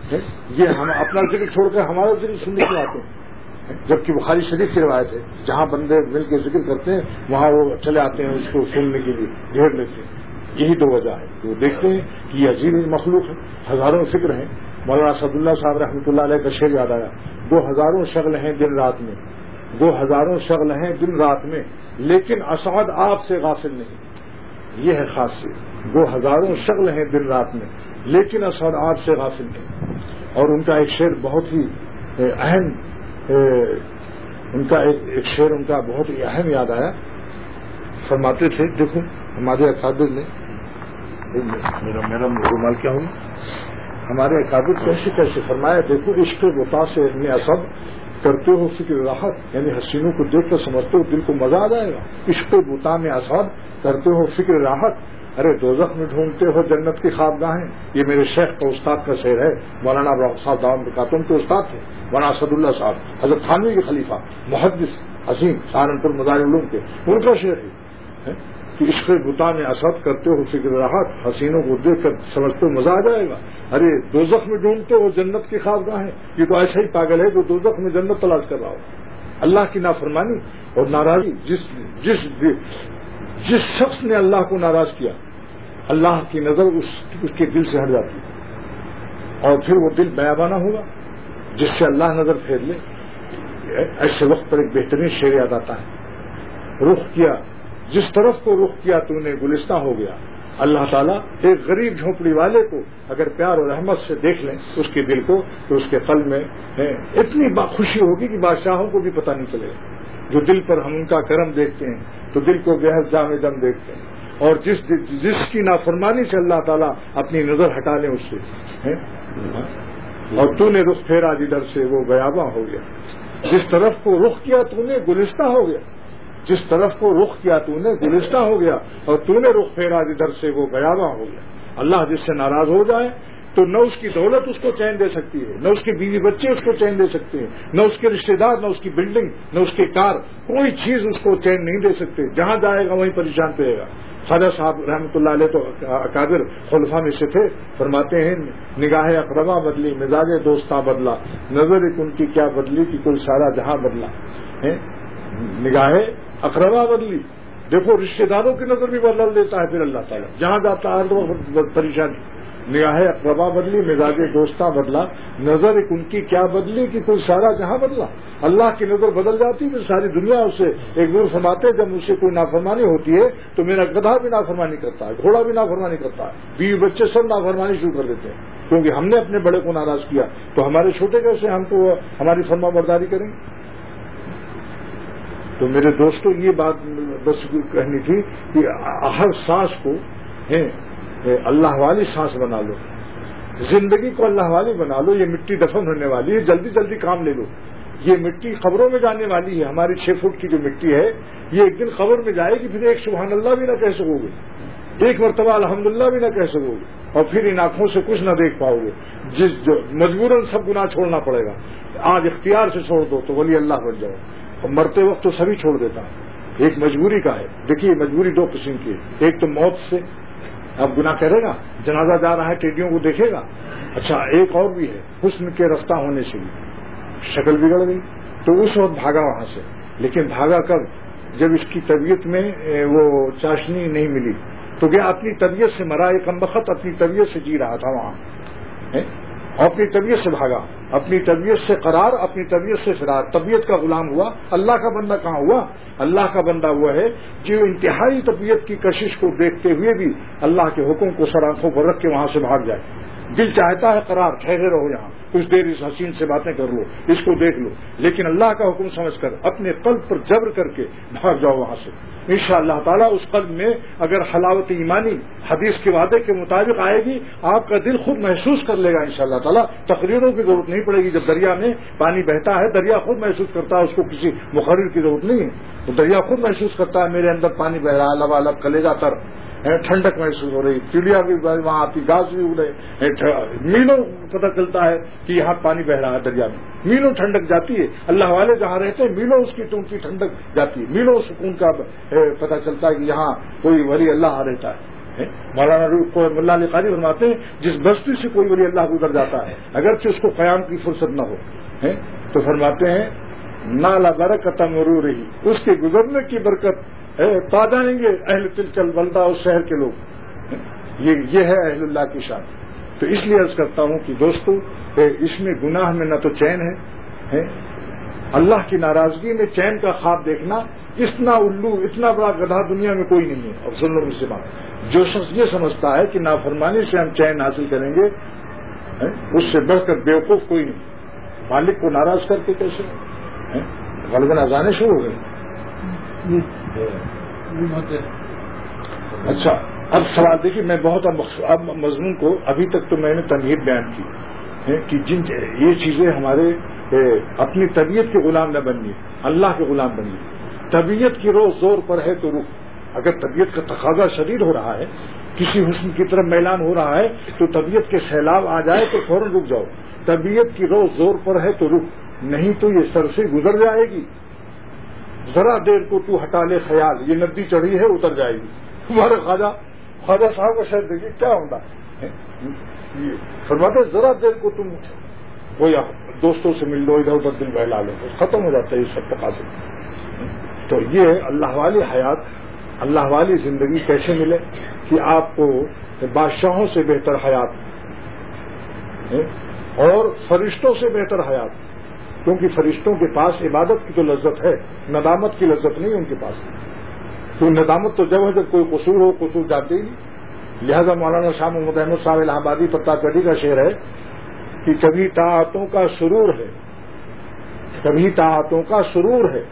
یہ ہم اپنا ذکر چھوڑ کر ہمارا ذکر سننے کے آتے ہیں، جبکہ بخاری شریف کی روایت ہے جہاں بندے مل کے ذکر کرتے ہیں وہاں وہ چلے آتے ہیں اس کو سننے کے لیے گھیر لیتے ہیں. یہی دو وجہ ہے. وہ دیکھتے ہیں کہ یہ عجیب مخلوق ہے، ہزاروں فکر ہیں. مولانا اسد اللہ صاحب رحمۃ اللہ علیہ کا شعر یاد آیا، 2000 شغل ہیں دن رات میں، 2000 شغل ہیں دن رات میں، لیکن اسعد آپ سے غافل نہیں. یہ ہے خاصیت، 2000 شغل ہیں دن رات میں لیکن اسعد آپ سے غافل نہیں. اور ان کا ایک شعر بہت ہی اہم، ان کا ایک شعر ان کا بہت ہی اہم یاد آیا. فرماتے تھے، دیکھو ہمارے اکابر نے، میرا رومال کیا ہوگا، ہمارے اکابر کیسے کیسے فرمایا، دیکھو عشق وطا سے ابن اسد کرتے ہو فکر راحت، یعنی حسینوں کو دیکھ کر سمجھتے ہو دل کو مزہ آ جائے گا. عشق وطا میں اسد کرتے ہو فکر راحت، ارے دوزخ میں ڈھونڈتے ہو جنت کی خوابگاہیں. یہ میرے شیخ کا استاد کا شعر ہے، مولانا ابراہیم صاحب دامن برکاتہم کے استاد تھے مولانا اسد اللہ صاحب، حضرت تھانوی کے خلیفہ، محدث عظیم سہارنپور مزار علوم کے. ان کا شعر ہے کہ عشق بتا میں اسد کرتے ہو فکر راحت، حسینوں کو دیکھ کر سمجھتے ہو مزہ آ جائے گا. ارے دوزخ میں ڈھونڈتے ہو جنت کی خوابگاہیں. یہ تو ایسا ہی پاگل ہے جو دوزخ میں جنت تلاش کر رہا ہو. اللہ کی نافرمانی اور ناراضی، جس شخص نے اللہ کو ناراض کیا، اللہ کی نظر اس کے دل سے ہٹ جاتی ہے اور پھر وہ دل بیابانہ ہوگا جس سے اللہ نظر پھیر لے. ایسے وقت پر ایک بہترین شعر یاد آتا ہے، رخ کیا جس طرف کو رخ کیا تو نے گلستہ ہو گیا. اللہ تعالیٰ ایک غریب جھونپڑی والے کو اگر پیار اور رحمت سے دیکھ لیں اس کے دل کو، تو اس کے قلب میں اتنی خوشی ہوگی کہ بادشاہوں کو بھی پتہ نہیں چلے گا. جو دل پر ہم ان کا کرم دیکھتے ہیں تو دل کو بے حد جام دم دیکھتے ہیں. اور جس کی نافرمانی سے اللہ تعالیٰ اپنی نظر ہٹا لیں اس سے، اور تو نے رخ پھیرا جدھر سے وہ غیاباں ہو گیا. جس طرف کو رخ کیا تو نے گلستہ ہو گیا، جس طرف کو رخ کیا تو نے گلستہ ہو گیا، اور تو نے رخ پھیرا جدھر سے وہ غیاباں ہو گیا. اللہ جس سے ناراض ہو جائے تو نہ اس کی دولت اس کو چین دے سکتی ہے، نہ اس کے بیوی بچے اس کو چین دے سکتے ہیں، نہ اس کے رشتہ دار، نہ اس کی بلڈنگ، نہ اس کی کار، کوئی چیز اس کو چین نہیں دے سکتے. جہاں جائے گا وہیں پریشان رہے گا. خواجہ صاحب رحمۃ اللہ علیہ تو اکابر خلفاء میں سے تھے. فرماتے ہیں نگاہ اقربا بدلی مزاج دوستاں بدلا، نظر ایک ان کی کیا بدلی کہ کوئی سارا جہاں بدلا. نگاہ اقربا بدلی، دیکھو رشتہ داروں کی نظر بھی بدل دیتا ہے پھر اللہ تعالیٰ، جہاں جاتا ہے تو پریشانی. نگاہ اقربا بدلی مزاج دوستاں بدلا، نظر ایک ان کی کیا بدلی کہ کوئی سارا جہاں بدلا. اللہ کی نظر بدل جاتی پھر ساری دنیا اسے ایک دور فرماتے. جب مجھ سے کوئی نافرمانی ہوتی ہے تو میرا گدھا بھی نافرمانی کرتا ہے، گھوڑا بھی نافرمانی کرتا ہے، بیوی بچے سب نافرمانی شروع کر دیتے ہیں، کیونکہ ہم نے اپنے بڑے کو ناراض کیا تو ہمارے چھوٹے کیسے ہم کو ہماری فرما برداری کریں. تو میرے دوستوں یہ بات بس کہنی تھی کہ ہر سانس کو اللہ والی سانس بنا لو، زندگی کو اللہ والی بنا لو. یہ مٹی دفن ہونے والی ہے، جلدی جلدی کام لے لو. یہ مٹی قبروں میں جانے والی ہے. ہماری 6 فٹ کی جو مٹی ہے یہ ایک دن قبر میں جائے گی، پھر ایک سبحان اللہ بھی نہ کہہ سکو گے، ایک مرتبہ الحمدللہ بھی نہ کہہ سکو گے، اور پھر ان آنکھوں سے کچھ نہ دیکھ پاؤ گے. مجبوراً سب گناہ چھوڑنا پڑے گا. آج اختیار سے چھوڑ دو تو ولی اللہ بن جاؤ. اور مرتے وقت تو سبھی چھوڑ دیتا ہے، ایک مجبوری کا ہے. دیکھیے مجبوری 2 قسم کی ہے، ایک تو موت سے اب گناہ کرے گا، جنازہ جا رہا ہے ٹیڈیوں کو دیکھے گا. اچھا ایک اور بھی ہے، حسن کے رفتہ ہونے سے بھی شکل بگڑ گئی تو اس وقت بھاگا وہاں سے. لیکن بھاگا کب؟ جب اس کی طبیعت میں وہ چاشنی نہیں ملی تو گیا اپنی طبیعت سے مرا. ایک کمبخت اپنی طبیعت سے جی رہا تھا وہاں، اپنی طبیعت سے بھاگا، اپنی طبیعت سے قرار، اپنی طبیعت سے فرار. طبیعت کا غلام ہوا. اللہ کا بندہ کہاں ہوا؟ اللہ کا بندہ وہ ہے جو انتہائی طبیعت کی کشش کو دیکھتے ہوئے بھی اللہ کے حکم کو سر آنکھوں پر رکھ کے وہاں سے بھاگ جائے. دل چاہتا ہے قرار، ٹھہرے رہو یہاں، کچھ دیر اس حسین سے باتیں کر لو، اس کو دیکھ لو، لیکن اللہ کا حکم سمجھ کر اپنے قلب پر جبر کر کے بھاگ جاؤ وہاں سے. انشاءاللہ تعالیٰ اس قلب میں اگر حلاوت ایمانی حدیث کے وعدے کے مطابق آئے گی، آپ کا دل خود محسوس کر لے گا انشاءاللہ تعالیٰ. تقریروں کی ضرورت نہیں پڑے گی. جب دریا میں پانی بہتا ہے دریا خود محسوس کرتا ہے، اس کو کسی مقرر کی ضرورت نہیں ہے. تو دریا خود محسوس کرتا ہے میرے اندر پانی بہ رہا ہے، لبالب کلیجہ تر، ٹھنڈک محسوس ہو رہی، چڑیا بھی وہاں آتی، گھاس بھی اڑ رہے، میلوں پتہ چلتا ہے کہ یہاں پانی بہ رہا ہے دریا میں. میلوں ٹھنڈک جاتی ہے. اللہ والے جہاں رہتے ہیں میلوں اس کی ٹھنڈک جاتی ہے، میلوں سکون کا پتہ چلتا ہے کہ یہاں کوئی ولی اللہ رہتا ہے. مولانا ملا علی قاری فرماتے ہیں جس بستی سے کوئی ولی اللہ گزر جاتا ہے اگرچہ اس کو قیام کی فرصت نہ ہو تو فرماتے ہیں نالا برکت مرور رہی اس کے گزرنے کی برکت پا جائیں گے اہل تلکل بلدہ اس شہر کے لوگ. یہ ہے اہل اللہ کی شان. تو اس لیے عرض کرتا ہوں کہ دوستو اس میں گناہ میں نہ تو چین ہے اللہ کی ناراضگی میں چین کا خواب دیکھنا اتنا الو اتنا بڑا گدھا دنیا میں کوئی نہیں ہے. اور سن لو مجھ سے بات جو شخص یہ سمجھتا ہے کہ نافرمانی سے ہم چین حاصل کریں گے اس سے بڑھ کر بیوقوف کوئی نہیں. مالک کو ناراض کر کے کیسے غالباً اذانیں شروع ہو گئی. اچھا اب سوال دیکھیے میں بہت اب مضمون کو ابھی تک تو میں نے تمہید بیان کی کہ جن یہ چیزیں ہمارے اپنی طبیعت کے غلام نہ بنیے اللہ کے غلام بنیے. طبیعت کی روح زور پر ہے تو رخ. اگر طبیعت کا تقاضا شدید ہو رہا ہے کسی حسن کی طرف میلان ہو رہا ہے تو طبیعت کے سیلاب آ جائے تو فوراً رک جاؤ. طبیعت کی روح زور پر ہے تو رک نہیں تو یہ سر سے گزر جائے گی. ذرا دیر کو تو ہٹا لے خیال یہ ندی چڑھی ہے اتر جائے گی. تمہارے خواجہ صاحب کا شاید دیکھیے کیا ہوتا ہے فرماتے ذرا دیر کو تم وہ یا دوستوں سے مل لو ادھر ادھر دل بہلا لو ختم ہو جاتا ہے یہ سب تقاضے. تو یہ اللہ والی حیات اللہ والی زندگی کیسے ملے کہ آپ کو بادشاہوں سے بہتر حیات اور فرشتوں سے بہتر حیات. کیونکہ فرشتوں کے پاس عبادت کی تو لذت ہے ندامت کی لذت نہیں ان کے پاس. تو ندامت تو جب ہے جب کوئی قصور ہو قصور جانتے ہی نہیں. لہذا مولانا شاہ محمد احمد صاحب الہ آبادی پتا کڑی کا شعر ہے کہ کبھی طاعتوں کا سرور ہے کبھی طاعتوں کا سرور ہے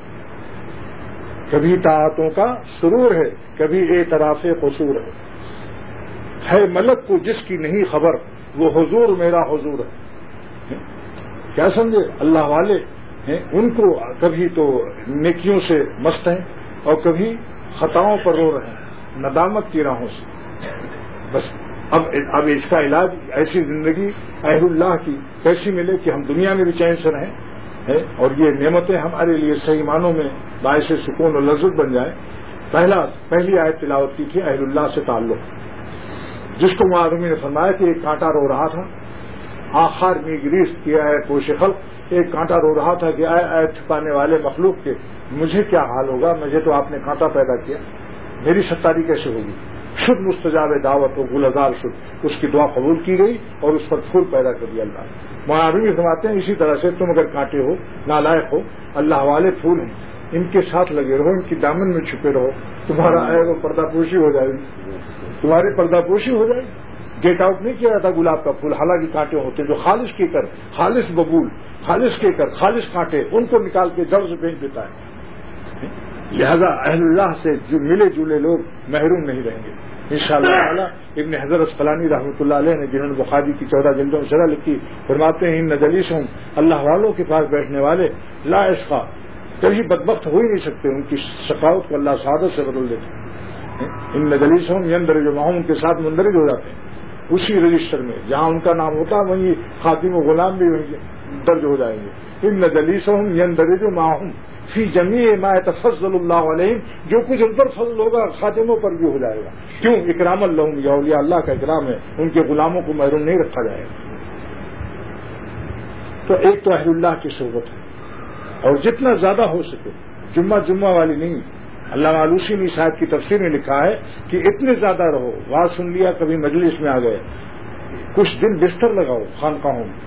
کبھی طاعتوں کا سرور ہے کبھی اعتراف قصور ہے ملک کو جس کی نہیں خبر وہ حضور میرا حضور ہے. کیا سمجھے اللہ والے ان کو کبھی تو نیکیوں سے مست ہیں اور کبھی خطاؤں پر رو رہے ہیں ندامت کی راہوں سے. بس اب اس کا علاج ایسی زندگی اہل اللہ کی کیسی ملے کہ ہم دنیا میں بھی چین سے رہیں اور یہ نعمتیں ہمارے لیے صحیح معنوں میں باعث سکون اور لذت بن جائے. پہلی آیت تلاوت کی تھی اہل اللہ سے تعلق جس کو معلومی نے فرمایا کہ ایک کانٹا رو رہا تھا آخر میں گریز کیا ہے کوش خلق. ایک کانٹا رو رہا تھا کہ اے چھپانے والے مخلوق کے مجھے کیا حال ہوگا مجھے تو آپ نے کانٹا پیدا کیا میری ستاری کیسے ہوگی. شد مستجاب دعوت و گلزار شد اس کی دعا قبول کی گئی اور اس پر پھول پیدا کر دیا اللہ. معاویہ فرماتے ہیں اسی طرح سے تم اگر کانٹے ہو نالائق ہو اللہ والے پھول ہیں ان کے ساتھ لگے رہو ان کی دامن میں چھپے رہو تمہارا عیب و پردہ پوشی ہو جائے گی تمہاری پردہ پوشی ہو جائے گی. گیٹ آؤٹ نہیں کیا جاتا گلاب کا پھول حالانکہ کانٹے ہوتے جو خالص کی کر خالص ببول خالص کے کر خالص کانٹے ان کو نکال کے جڑ سے پھینک دیتا ہے. لہذا اہل اللہ سے جو ملے جلے لوگ محروم نہیں رہیں گے انشاءاللہ تعالی. ابن حجر اسقلانی رحمۃ اللہ علیہ نے جنہوں نے بخاری کی 14 جلدوں میں شرح لکھی فرماتے ہیں ان نجلیسوں اللہ والوں کے پاس بیٹھنے والے لا عشقا کبھی بدبخت ہو ہی نہیں سکتے ان کی شقاوت کو اللہ سعادت سے بدل دیتے ہیں. ان نجلیسوں یندرج معہم ان کے ساتھ مندرج ہو جاتے ہیں اسی رجسٹر میں جہاں ان کا نام ہوتا ہے وہیں خادم و غلام بھی درج ہو جائیں گے. ان نجلیسہم یندرج معہم فی جمیع ما یتفضل اللہ علیہم جو کچھ ان پر فضل ہوگا خادموں پر بھی ہو جائے گا. کیوں اکرام لہم یا اولیاء اللہ کا اکرام ہے ان کے غلاموں کو محروم نہیں رکھا جائے گا. تو ایک تو اہل اللہ کی صحبت ہے اور جتنا زیادہ ہو سکے جمعہ والی نہیں. علامہ آلوسی نے صاحب کی تفسیر میں لکھا ہے کہ اتنے زیادہ رہو واز سن لیا کبھی مجلس میں آ گئے کچھ دن بستر لگاؤ خانقاہوں میں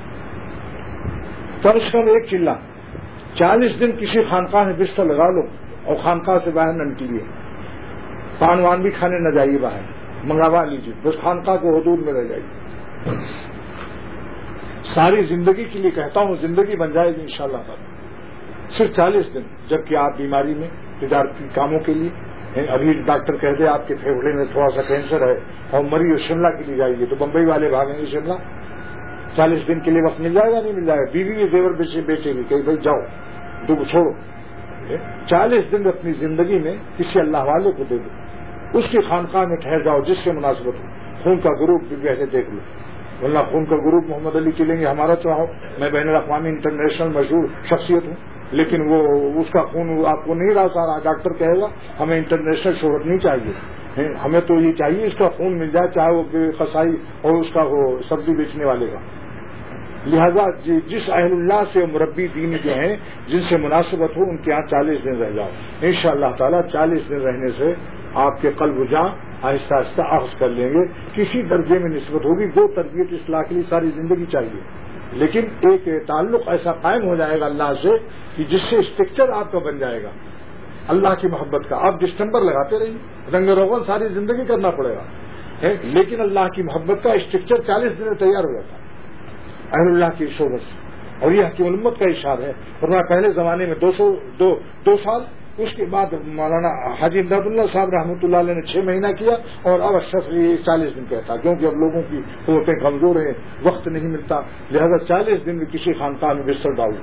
کم سے کم ایک چلہ 40 دن کسی خانقاہ میں بستر لگا لو اور خانقاہ سے باہر نہ نکلیے. پان وان بھی کھانے نہ جائیے باہر منگوا لیجیے بس خانقاہ کے حدود میں رہ جائیے. ساری زندگی کے لیے کہتا ہوں زندگی بن جائے گی انشاءاللہ تعالی. صرف 40 دن جبکہ آپ بیماری میں تجارتی کاموں کے لیے ابھی ڈاکٹر کہہ دے آپ کے پھیپھڑے میں تھوڑا سا کینسر ہے اور مریض شملہ کے لیے جائیے تو بمبئی والے بھاگیں گے شملہ. 40 دن کے لیے وقت مل جائے گا نہیں مل جائے گا. بیوی کے زیور بیچے گی کہ بھائی جاؤ دو چھوڑو. 40 دن اپنی زندگی میں کسی اللہ والے کو دے دو اس کی خانقاہ میں ٹھہر جاؤ جس سے مناسبت ہو. خون کا گروپ بھی پہلے دیکھ لو ورنہ خون کا گروپ محمد علی چلیں گے ہمارا چاہو، میں بین الاقوامی انٹرنیشنل مشہور شخصیت ہوں، لیکن وہ اس کا خون آپ کو نہیں رہا سارا، ڈاکٹر کہے گا ہمیں انٹرنیشنل شہرت نہیں چاہیے، ہمیں تو یہ چاہیے اس کا خون مل جائے، چاہے وہ قصائی اور اس کا وہ سبزی بیچنے والے کا۔ لہذا جس اہل اللہ سے مربی دین جو ہیں جن سے مناسبت ہو ان کے یہاں 40 دن رہ جاؤ، انشاءاللہ تعالی 40 دن رہنے سے آپ کے قلب و جاں آہستہ آہستہ اخذ کر لیں گے، کسی درجے میں نسبت ہوگی۔ دو تربیت اصلاح کے لیے ساری زندگی چاہیے، لیکن ایک تعلق ایسا قائم ہو جائے گا اللہ سے کہ جس سے اسٹرکچر آپ کا بن جائے گا اللہ کی محبت کا۔ آپ ڈسٹمبر لگاتے رہیے، رنگ روغن ساری زندگی کرنا پڑے گا، لیکن اللہ کی محبت کا اسٹرکچر 40 دن میں تیار ہو جاتا ہے اہل اللہ کی صحبت سے، اور یہ حکیم الامت کا ارشاد ہے۔ ورنہ پہلے زمانے میں 2 سال، اس کے بعد مولانا حاجی امداد اللہ صاحب رحمۃ اللہ علیہ نے 6 مہینہ کیا، اور اب اشرف یہ 40 دن کہتا، کیونکہ اب لوگوں کی قوتیں کمزور ہیں، وقت نہیں ملتا، لہذا 40 دن میں کسی خانقاہ میں بستر ڈالو،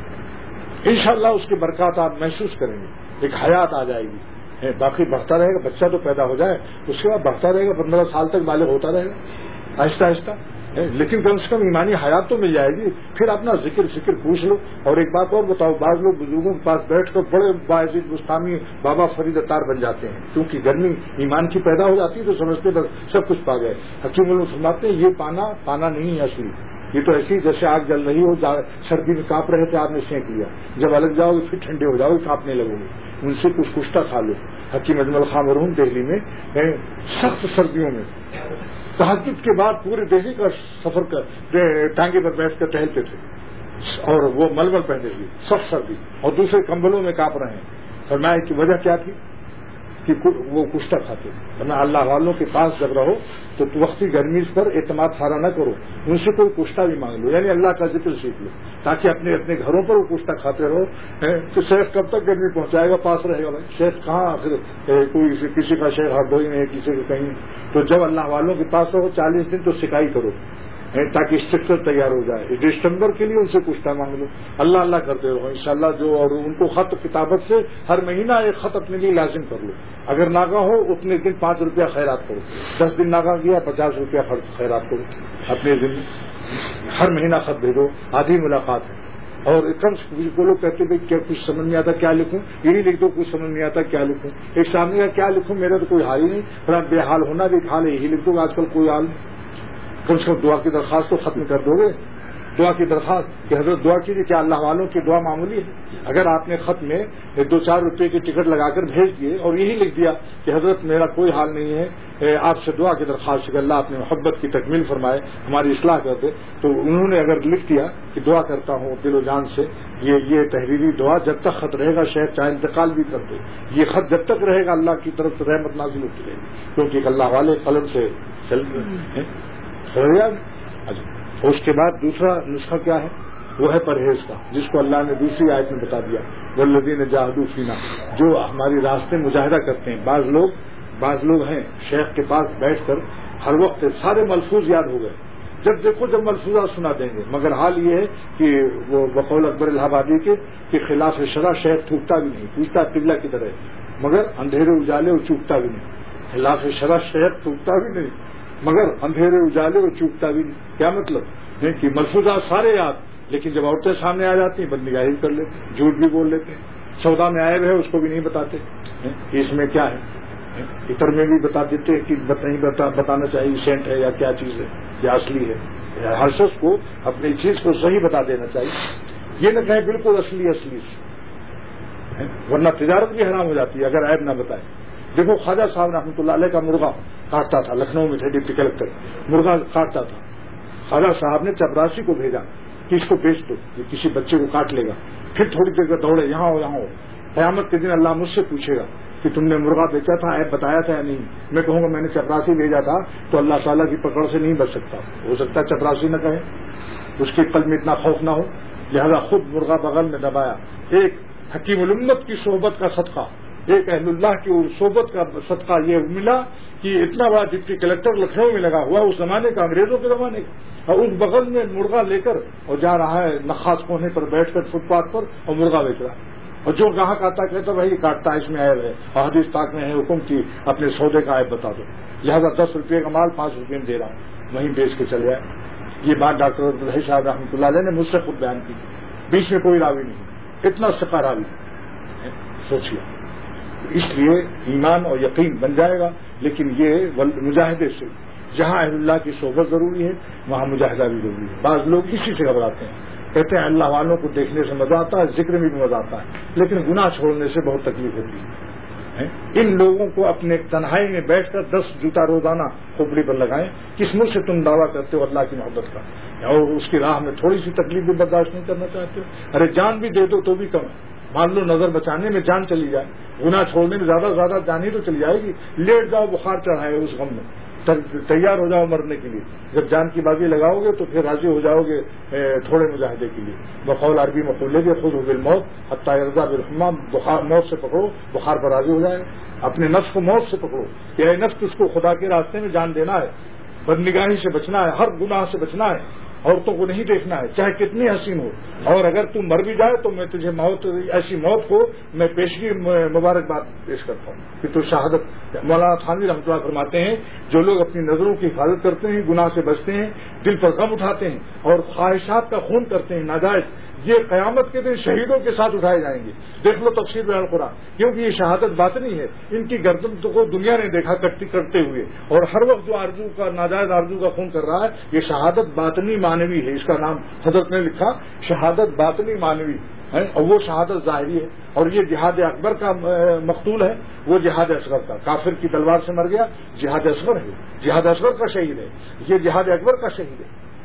انشاءاللہ اس کی برکات آپ محسوس کریں گے، ایک حیات آ جائے گی۔ باقی بڑھتا رہے گا، بچہ تو پیدا ہو جائے اس کے بعد بڑھتا رہے گا، 15 سال تک بالغ ہوتا رہے گا آہستہ آہستہ، لیکن کم سے کم ایمانی حیات تو مل جائے گی۔ پھر اپنا ذکر فکر پوچھ لو۔ اور ایک بات اور بتاؤ، بعض لوگ بزرگوں کے پاس بیٹھ کر بڑے باعزید مستعمی بابا فرید اتار بن جاتے ہیں، کیونکہ گرمی ایمان کی پیدا ہو جاتی ہے تو سمجھتے بس سب کچھ پا گئے۔ حکیم علم فرماتے ہیں یہ پانا نہیں ہے اصلی، یہ تو ایسی جیسے آگ جل رہی ہو، سردی میں کانپ رہے تھے آپ نے سینک لیا، جب الگ جاؤ گے پھر ٹھنڈے ہو جاؤ گے، کانپنے لگو گے، ان سے کچھ کشتہ کھا لو۔ حکیم اجمل خان مرحوم دہلی میں سخت سردیوں میں تہجد کے بعد پورے دہلی کا سفر ٹانگے پر بیٹھ کر ٹہلتے تھے، اور وہ ململ پہنے ہوئے، سخت سردی، اور دوسرے کمبلوں میں کانپ رہے ہیں۔ فرمایا کہ وجہ کیا تھی کہ وہ کشتہ کھاتے تھے۔ ورنہ اللہ والوں کے پاس جب رہو تو وقتی گرمی پر اعتماد سارا نہ کرو، ان سے کوئی کشتہ بھی مانگ لو، یعنی اللہ کا ذکر سیکھ لو، تاکہ اپنے گھروں پر وہ کشتہ کھاتے رہو۔ کہ شیخ کب تک گرمی پہنچائے گا، پاس رہے گا بھائی، شیخ کہاں آخر کوئی کسی کا شیخ ہردوئی میں ہے، کسی کا کہیں، تو جب اللہ والوں کے پاس رہو 40 دن تو سکائی کرو تاکہ اسٹرکچر تیار ہو جائے۔ دسمبر کے لیے ان سے کچھ مانگ لو، اللہ اللہ کرتے رہو انشاءاللہ جو، اور ان کو خط کتابت سے ہر مہینہ ایک خط اپنے لیے لازم کر لو، اگر ناگاہ ہو اتنے دن 5 روپیہ خیرات کرو، 10 دن ناگاہ گیا 50 روپیہ خیرات کرو اپنے دن، ہر مہینہ خط بھیجو، آدھی ملاقات ہے۔ اور کو لوگ کہتے ہیں کیا کچھ سمجھ نہیں آتا کیا لکھوں، یہی لکھ دو، کچھ سمجھ نہیں آتا کیا لکھوں، ایک سامنے کا کیا لکھوں، میرا تو کوئی حال ہی نہیں، پر بے حال ہونا بھی ایک حال ہے، یہی لکھ دو، آج کل کوئی حال نہیں، کم سے کم دعا کی درخواست تو ختم کر دو گے، دعا کی درخواست کہ حضرت دعا کیجیے، کیا اللہ والوں کی دعا معمولی ہے؟ اگر آپ نے خط میں 2-4 روپے کی ٹکٹ لگا کر بھیج دیے اور یہی لکھ دیا کہ حضرت میرا کوئی حال نہیں ہے، آپ سے دعا کی درخواست کہ اللہ اپنے محبت کی تکمیل فرمائے، ہماری اصلاح کر دے، تو انہوں نے اگر لکھ دیا کہ دعا کرتا ہوں دل و جان سے، یہ تحریری دعا جب تک خط رہے گا، شاید چاہے انتقال بھی کر دے، یہ خط جب تک رہے گا اللہ کی طرف سے رحمت نازل ہوتی رہے گی، کیونکہ اللہ والے قلم سے چلتے ہیں۔ اس کے بعد دوسرا نسخہ کیا ہے؟ وہ ہے پرہیز کا، جس کو اللہ نے دوسری آیت میں بتا دیا، والذین جاہدوا فینا، جو ہماری راستے مجاہدہ کرتے ہیں۔ بعض لوگ ہیں شیخ کے پاس بیٹھ کر ہر وقت سارے ملفوظ یاد ہو گئے، جب دیکھو جب ملفوظہ سنا دیں گے، مگر حال یہ ہے کہ وہ بقول اکبر الہ آبادی کے خلاف شرع شیخ تھوکتا بھی نہیں، پوچھتا قبلہ کی طرح، مگر اندھیرے اجالے اور چوکتا بھی نہیں، خلاف شرع شیخ تھوکتا بھی نہیں مگر اندھیرے اجالے اور چوکتا بھی نہیں۔ کیا مطلب ہے کہ ملفوظات سارے یاد، لیکن جب عورتیں سامنے آ جاتی ہیں بدنگاہی کر لیتے، جھوٹ بھی بول لیتے ہیں، سودا میں آئے ہوئے اس کو بھی نہیں بتاتے کہ اس میں کیا ہے، عطر میں بھی بتا دیتے کہ بتانا چاہیے سینٹ ہے یا کیا چیز ہے یا اصلی ہے۔ ہر شخص کو اپنی چیز کو صحیح بتا دینا چاہیے، یہ نہ کہیں بالکل اصلی سے، ورنہ تجارت بھی حرام ہو جاتی ہے اگر عیب نہ بتائے۔ دیکھو خواجہ صاحب رحمۃ اللہ علیہ کا مرغا کاٹتا تھا، لکھنؤ میں تھے ڈپٹی کلکٹر، مرغا کاٹتا تھا، خواجہ صاحب نے چپراسی کو بھیجا کہ اس کو بیچ دو، یہ کسی بچے کو کاٹ لے گا، پھر تھوڑی دیر کا دوڑے یہاں ہو، قیامت کے دن اللہ مجھ سے پوچھے گا کہ تم نے مرغا بیچا تھا، عیب بتایا تھا یا نہیں، میں کہوں گا میں نے چپراسی بھیجا تھا، تو اللہ تعالیٰ کی پکڑ سے نہیں بچ سکتا، ہو سکتا ہے چپراسی نہ کہے، اس کے قلب میں اتنا خوف نہ ہو، لہذا خود مرغا بغل میں دبایا۔ ایک حکیم الامت کی صحبت کا صدقہ، ایک اہل اللہ کی صحبت کا صدقہ یہ ملا کہ اتنا بڑا ڈپٹی کلکٹر لکھنؤ میں لگا ہوا، اس زمانے کا، انگریزوں کے زمانے کا، اور اس بغل میں مرغا لے کر اور جا رہا ہے نخاس کونے پر بیٹھ کر فٹ پاتھ پر اور مرغا بیچ رہا ہے، اور جو گاہک آتا کہتا بھائی کاٹتا ہے، اس میں عیب ہے، اور حدیث پاک میں ہے حکم کی اپنے سودے کا عیب بتا دو، لہذا 10 روپے کا مال 5 روپے میں دے رہا ہوں، وہیں بیچ کے چلے آئے۔ یہ بات ڈاکٹر عبدالحی صاحب رحمۃ اللہ علیہ نے مجھ سے خود بیان کی، بیچ میں کوئی راوی نہیں، اتنا ثقہ راوی سوچیے. اس لیے ایمان اور یقین بن جائے گا، لیکن یہ مجاہدے سے جہاں اہل اللہ کی صحبت ضروری ہے وہاں مجاہدہ بھی ضروری ہے. بعض لوگ اسی سے گھبراتے ہیں، کہتے ہیں اللہ والوں کو دیکھنے سے مزہ آتا ہے، ذکر میں بھی مزہ آتا ہے، لیکن گناہ چھوڑنے سے بہت تکلیف ہوتی ہے. ان لوگوں کو اپنے تنہائی میں بیٹھ کر 10 جوتا روزانہ کھوپڑی پر لگائیں. کس منہ سے تم دعویٰ کرتے ہو اللہ کی محبت کا، اور اس کی راہ میں تھوڑی سی تکلیف بھی برداشت نہیں کرنا چاہتے ہو؟ ارے جان بھی دے دو تو بھی کم ہے. مان لو نظر بچانے میں جان چلی جائے، گناہ چھوڑنے میں زیادہ سے زیادہ جان ہی تو چلی جائے گی. لیٹ جاؤ بخار چڑھائے اس غم میں، تیار ہو جاؤ مرنے کے لیے. جب جان کی بازی لگاؤ گے تو پھر راضی ہو جاؤ گے تھوڑے مجاہدے کے لیے. بقول عربی مقولے کے خود بالموت حتی یرضا بالحمام، بخار موت سے پکڑو، بخار پر راضی ہو جائے. اپنے نفس کو موت سے پکڑو کہ اے نفس اس کو خدا کے راستے میں جان دینا ہے، بدنگاہی سے بچنا ہے، ہر گناہ سے بچنا ہے، عورتوں کو نہیں دیکھنا ہے چاہے کتنی حسین ہو. اور اگر تم مر بھی جائے تو میں تجھے موت، ایسی موت کو میں پیشگی مبارکباد پیش کرتا ہوں کہ تو شہادت. مولانا تھانوی رحمۃ اللہ فرماتے ہیں جو لوگ اپنی نظروں کی حفاظت کرتے ہیں، گناہ سے بچتے ہیں، دل پر غم اٹھاتے ہیں اور خواہشات کا خون کرتے ہیں ناجائز، یہ قیامت کے دن شہیدوں کے ساتھ اٹھائے جائیں گے. دیکھ لو تفسیر بیان قرآن، کیونکہ یہ شہادت باطنی ہے. ان کی گردن کو دنیا نے دیکھا کرتے ہوئے، اور ہر وقت جو آرزو کا ناجائز آرزو کا خون کر رہا ہے، یہ شہادت باطنی معنوی ہے. اس کا نام حضرت نے لکھا شہادت باطنی معنوی ہے، اور وہ شہادت ظاہری ہے. اور یہ جہاد اکبر کا مقتول ہے، وہ جہاد اصغر کا، کافر کی تلوار سے مر گیا، جہاد اصغر ہے، جہاد اصغر کا شہید ہے، یہ جہاد اکبر کا شہید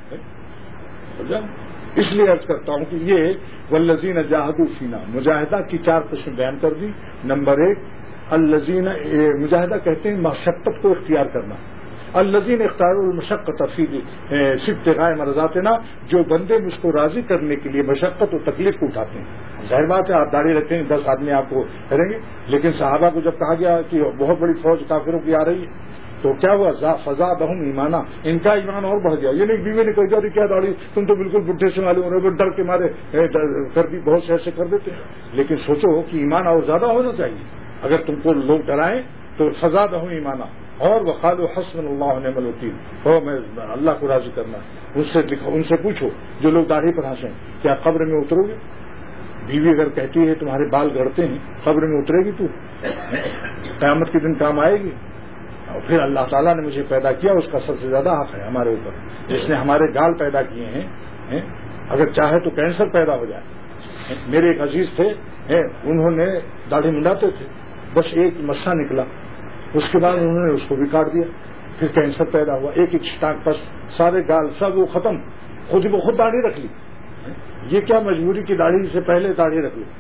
ہے. اس لیے عرض کرتا ہوں کہ یہ والذین جاہدوا فینا، مجاہدہ کی 4 قسم بیان کر دی. نمبر 1 الذین، مجاہدہ کہتے ہیں مشقت کو اختیار کرنا. الذین اختاروا المشقۃ فی ابتغاء مرضاتنا، جو بندے مجھ کو راضی کرنے کے لیے مشقت و تکلیف کو اٹھاتے ہیں. ظاہر بات ہے آپ داڑھی رکھیں 10 آدمی آپ کو کریں گے، لیکن صحابہ کو جب کہا گیا کہ بہت بڑی فوج کافروں کی آ رہی ہے تو کیا ہوا؟ فزادہم ایمانا، ان کا ایمان اور بڑھ گیا. یہ نہیں بیوی نے کہا جاری کیا داڑھی، تم تو بالکل بڈھے سے معلوم ہو رہے، ڈر کے مارے کر بھی بہت سے ایسے کر دیتے ہیں. لیکن سوچو کہ ایمان اور زیادہ ہونا چاہیے. اگر تم کو لوگ ڈرائیں تو فزادہم ایمانا. اور وقالوا حسبنا اللہ ونعم الوکیل، ہو میں اللہ کو راضی کرنا. ان سے پوچھو جو لوگ داڑھی پر ہنسیں، کیا قبر میں اترو گے؟ بیوی اگر کہتی ہے تمہارے بال گڑتے ہیں، قبر میں اترے گی تو؟ قیامت کے دن کام آئے گی؟ اور پھر اللہ تعالیٰ نے مجھے پیدا کیا، اس کا سب سے زیادہ حق ہے ہمارے اوپر. جس نے ہمارے گال پیدا کیے ہیں، اگر چاہے تو کینسر پیدا ہو جائے. میرے ایک عزیز تھے، انہوں نے داڑھی منڈاتے تھے، بس ایک مسا نکلا، اس کے بعد انہوں نے اس کو بھی کاٹ دیا، پھر کینسر پیدا ہوا. ایک اسٹاک پس سارے گال سب وہ ختم، خود بخود داڑھی رکھ لی. یہ کیا مجبوری کی داڑھی سے پہلے داڑھی رکھ لی.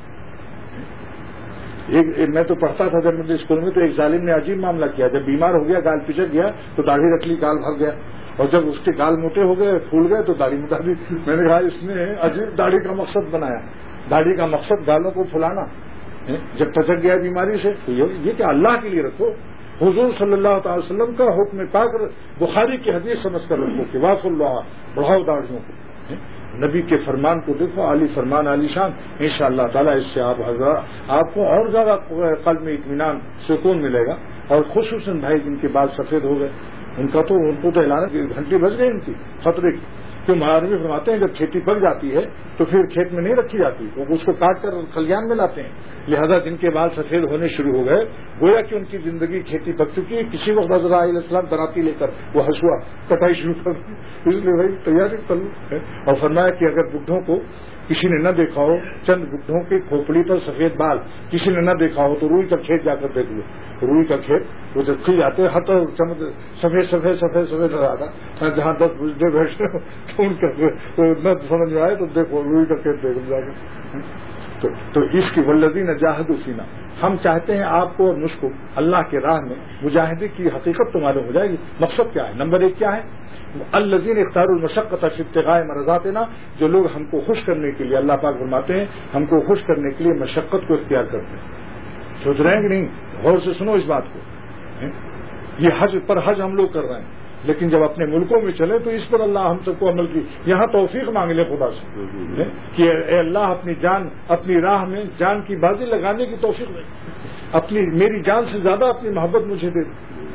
میں تو پڑھتا تھا جب مجھے اسکول میں، تو ایک ظالم نے عجیب معاملہ کیا. جب بیمار ہو گیا، گال پچک گیا تو داڑھی رکھ لی، گال بھر گیا. اور جب اس کے گال موٹے ہو گئے، پھول گئے تو داڑھی مٹا دی. میں نے کہا اس نے عجیب داڑھی کا مقصد بنایا. داڑھی کا مقصد گالوں کو پھلانا. جب پچک گیا بیماری سے تو یہ کہ اللہ کے لیے رکھو. حضور صلی اللہ تعالی وسلم کا حکم پاک بخاری کی حدیث سمجھ کر رکھو کہ واف اللہ، بڑھاؤ داڑھیوں کو. نبی کے فرمان کو دیکھو، عالی فرمان عالی شان. انشاءاللہ تعالی اس سے آپ کو اور زیادہ قلب میں اطمینان، سکون ملے گا. اور خصوصاً بھائی جن کے بال سفید ہو گئے، ان کو تو اعلان گھنٹی بج گئی ان کی خطرے کی. تو مہاروی فرماتے ہیں جب کھیتی پک جاتی ہے تو پھر کھیت میں نہیں رکھی جاتی، وہ اس کو کاٹ کر کھلیان میں لاتے ہیں. لہذا جن کے بال سفید ہونے شروع ہو گئے، گویا کہ ان کی زندگی کھیتی پک چکی ہے. کسی وقت حضرت علیہ السلام دراتی لے کر وہ ہسوا کٹائی شروع کر دی. اس لیے بھائی تیاری کر لو. اور فرمایا کہ اگر بڈھوں کو کسی نے نہ دیکھا ہو، چند بڈھوں کی کھوپڑی پر سفید بال کسی نے نہ دیکھا ہو تو روئی کا کھیت جا کر دیکھ لو. روئی کا کھیت وہ جب کھل جاتے ہر سفید سفید سفید سفید نظر آتا. جہاں 10 بجے بیٹھتے ہو تو ان کا نہ سمجھ میں آئے تو دیکھو روئی کا کھیت دیکھ جا کے. تو اس کی والذین جاہدوا فینا، ہم چاہتے ہیں آپ کو اور مجھ کو اللہ کے راہ میں مجاہدے کی حقیقت تو معلوم ہو جائے گی. مقصد کیا ہے؟ نمبر 1 کیا ہے؟ الذین اختاروا المشقۃ فی ابتغاء مرضاتنا، جو لوگ ہم کو خوش کرنے کے لیے، اللہ پاک فرماتے ہیں ہم کو خوش کرنے کے لیے مشقت کو اختیار کرتے ہیں. سوچ رہے ہیں کہ نہیں؟ غور سے سنو اس بات کو. یہ حج ہم لوگ کر رہے ہیں، لیکن جب اپنے ملکوں میں چلے تو اس پر اللہ ہم سب کو عمل کی. یہاں توفیق مانگ لے خدا سے کہ اے اللہ اپنی جان، اپنی راہ میں جان کی بازی لگانے کی توفیق دے. میری جان سے زیادہ اپنی محبت مجھے دے.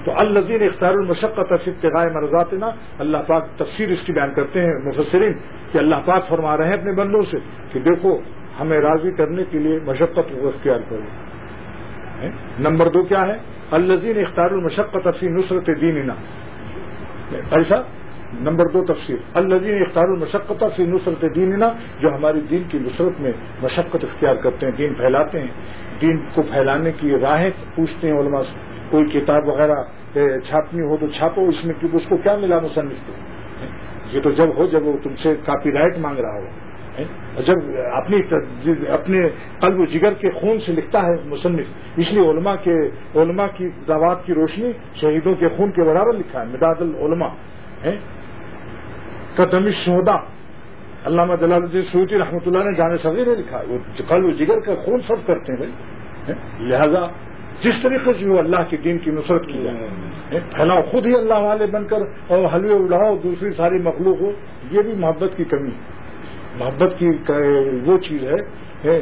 تو الذین اختاروا المشقۃ فی ابتغاء مرضاتنا، اللہ پاک تفسیر اس کی بیان کرتے ہیں مفسرین کہ اللہ پاک فرما رہے ہیں اپنے بندوں سے کہ دیکھو ہمیں راضی کرنے کے لیے مشقت کو اختیار کرو. نمبر 2 کیا ہے؟ الذین اختاروا المشقۃ فی نصرت دیننا. ایسا نمبر 2 تفسیر الذین اختاروا المشقۃ فی نصرت دیننا، جو ہماری دین کی نصرت میں مشقت اختیار کرتے ہیں، دین پھیلاتے ہیں، دین کو پھیلانے کی راہیں پوچھتے ہیں علماء سے. کوئی کتاب وغیرہ چھاپنی ہو تو چھاپو، اس میں اس کو کیا ملا مصنف کو؟ یہ تو جب ہو جب وہ تم سے کاپی رائٹ مانگ رہا ہو، جب اپنے قلب و جگر کے خون سے لکھتا ہے مصنف. اس لیے علماء کی دعوات کی روشنی شہیدوں کے خون کے برابر لکھا ہے. مداد العلماء قدم الشہداء علامہ جلال الدین سیوطی رحمۃ اللہ نے جامع صغیر نے لکھا ہے. وہ قلب و جگر کا خون سب کرتے ہیں بھائی. لہذا جس طریقے سے وہ اللہ کے دین کی نصرت کی جائے، پھیلاؤ خود ہی اللہ والے بن کر اور حلوے اڑاؤ دوسری ساری مخلوق ہو، یہ بھی محبت کی کمی. محبت کی وہ چیز ہے.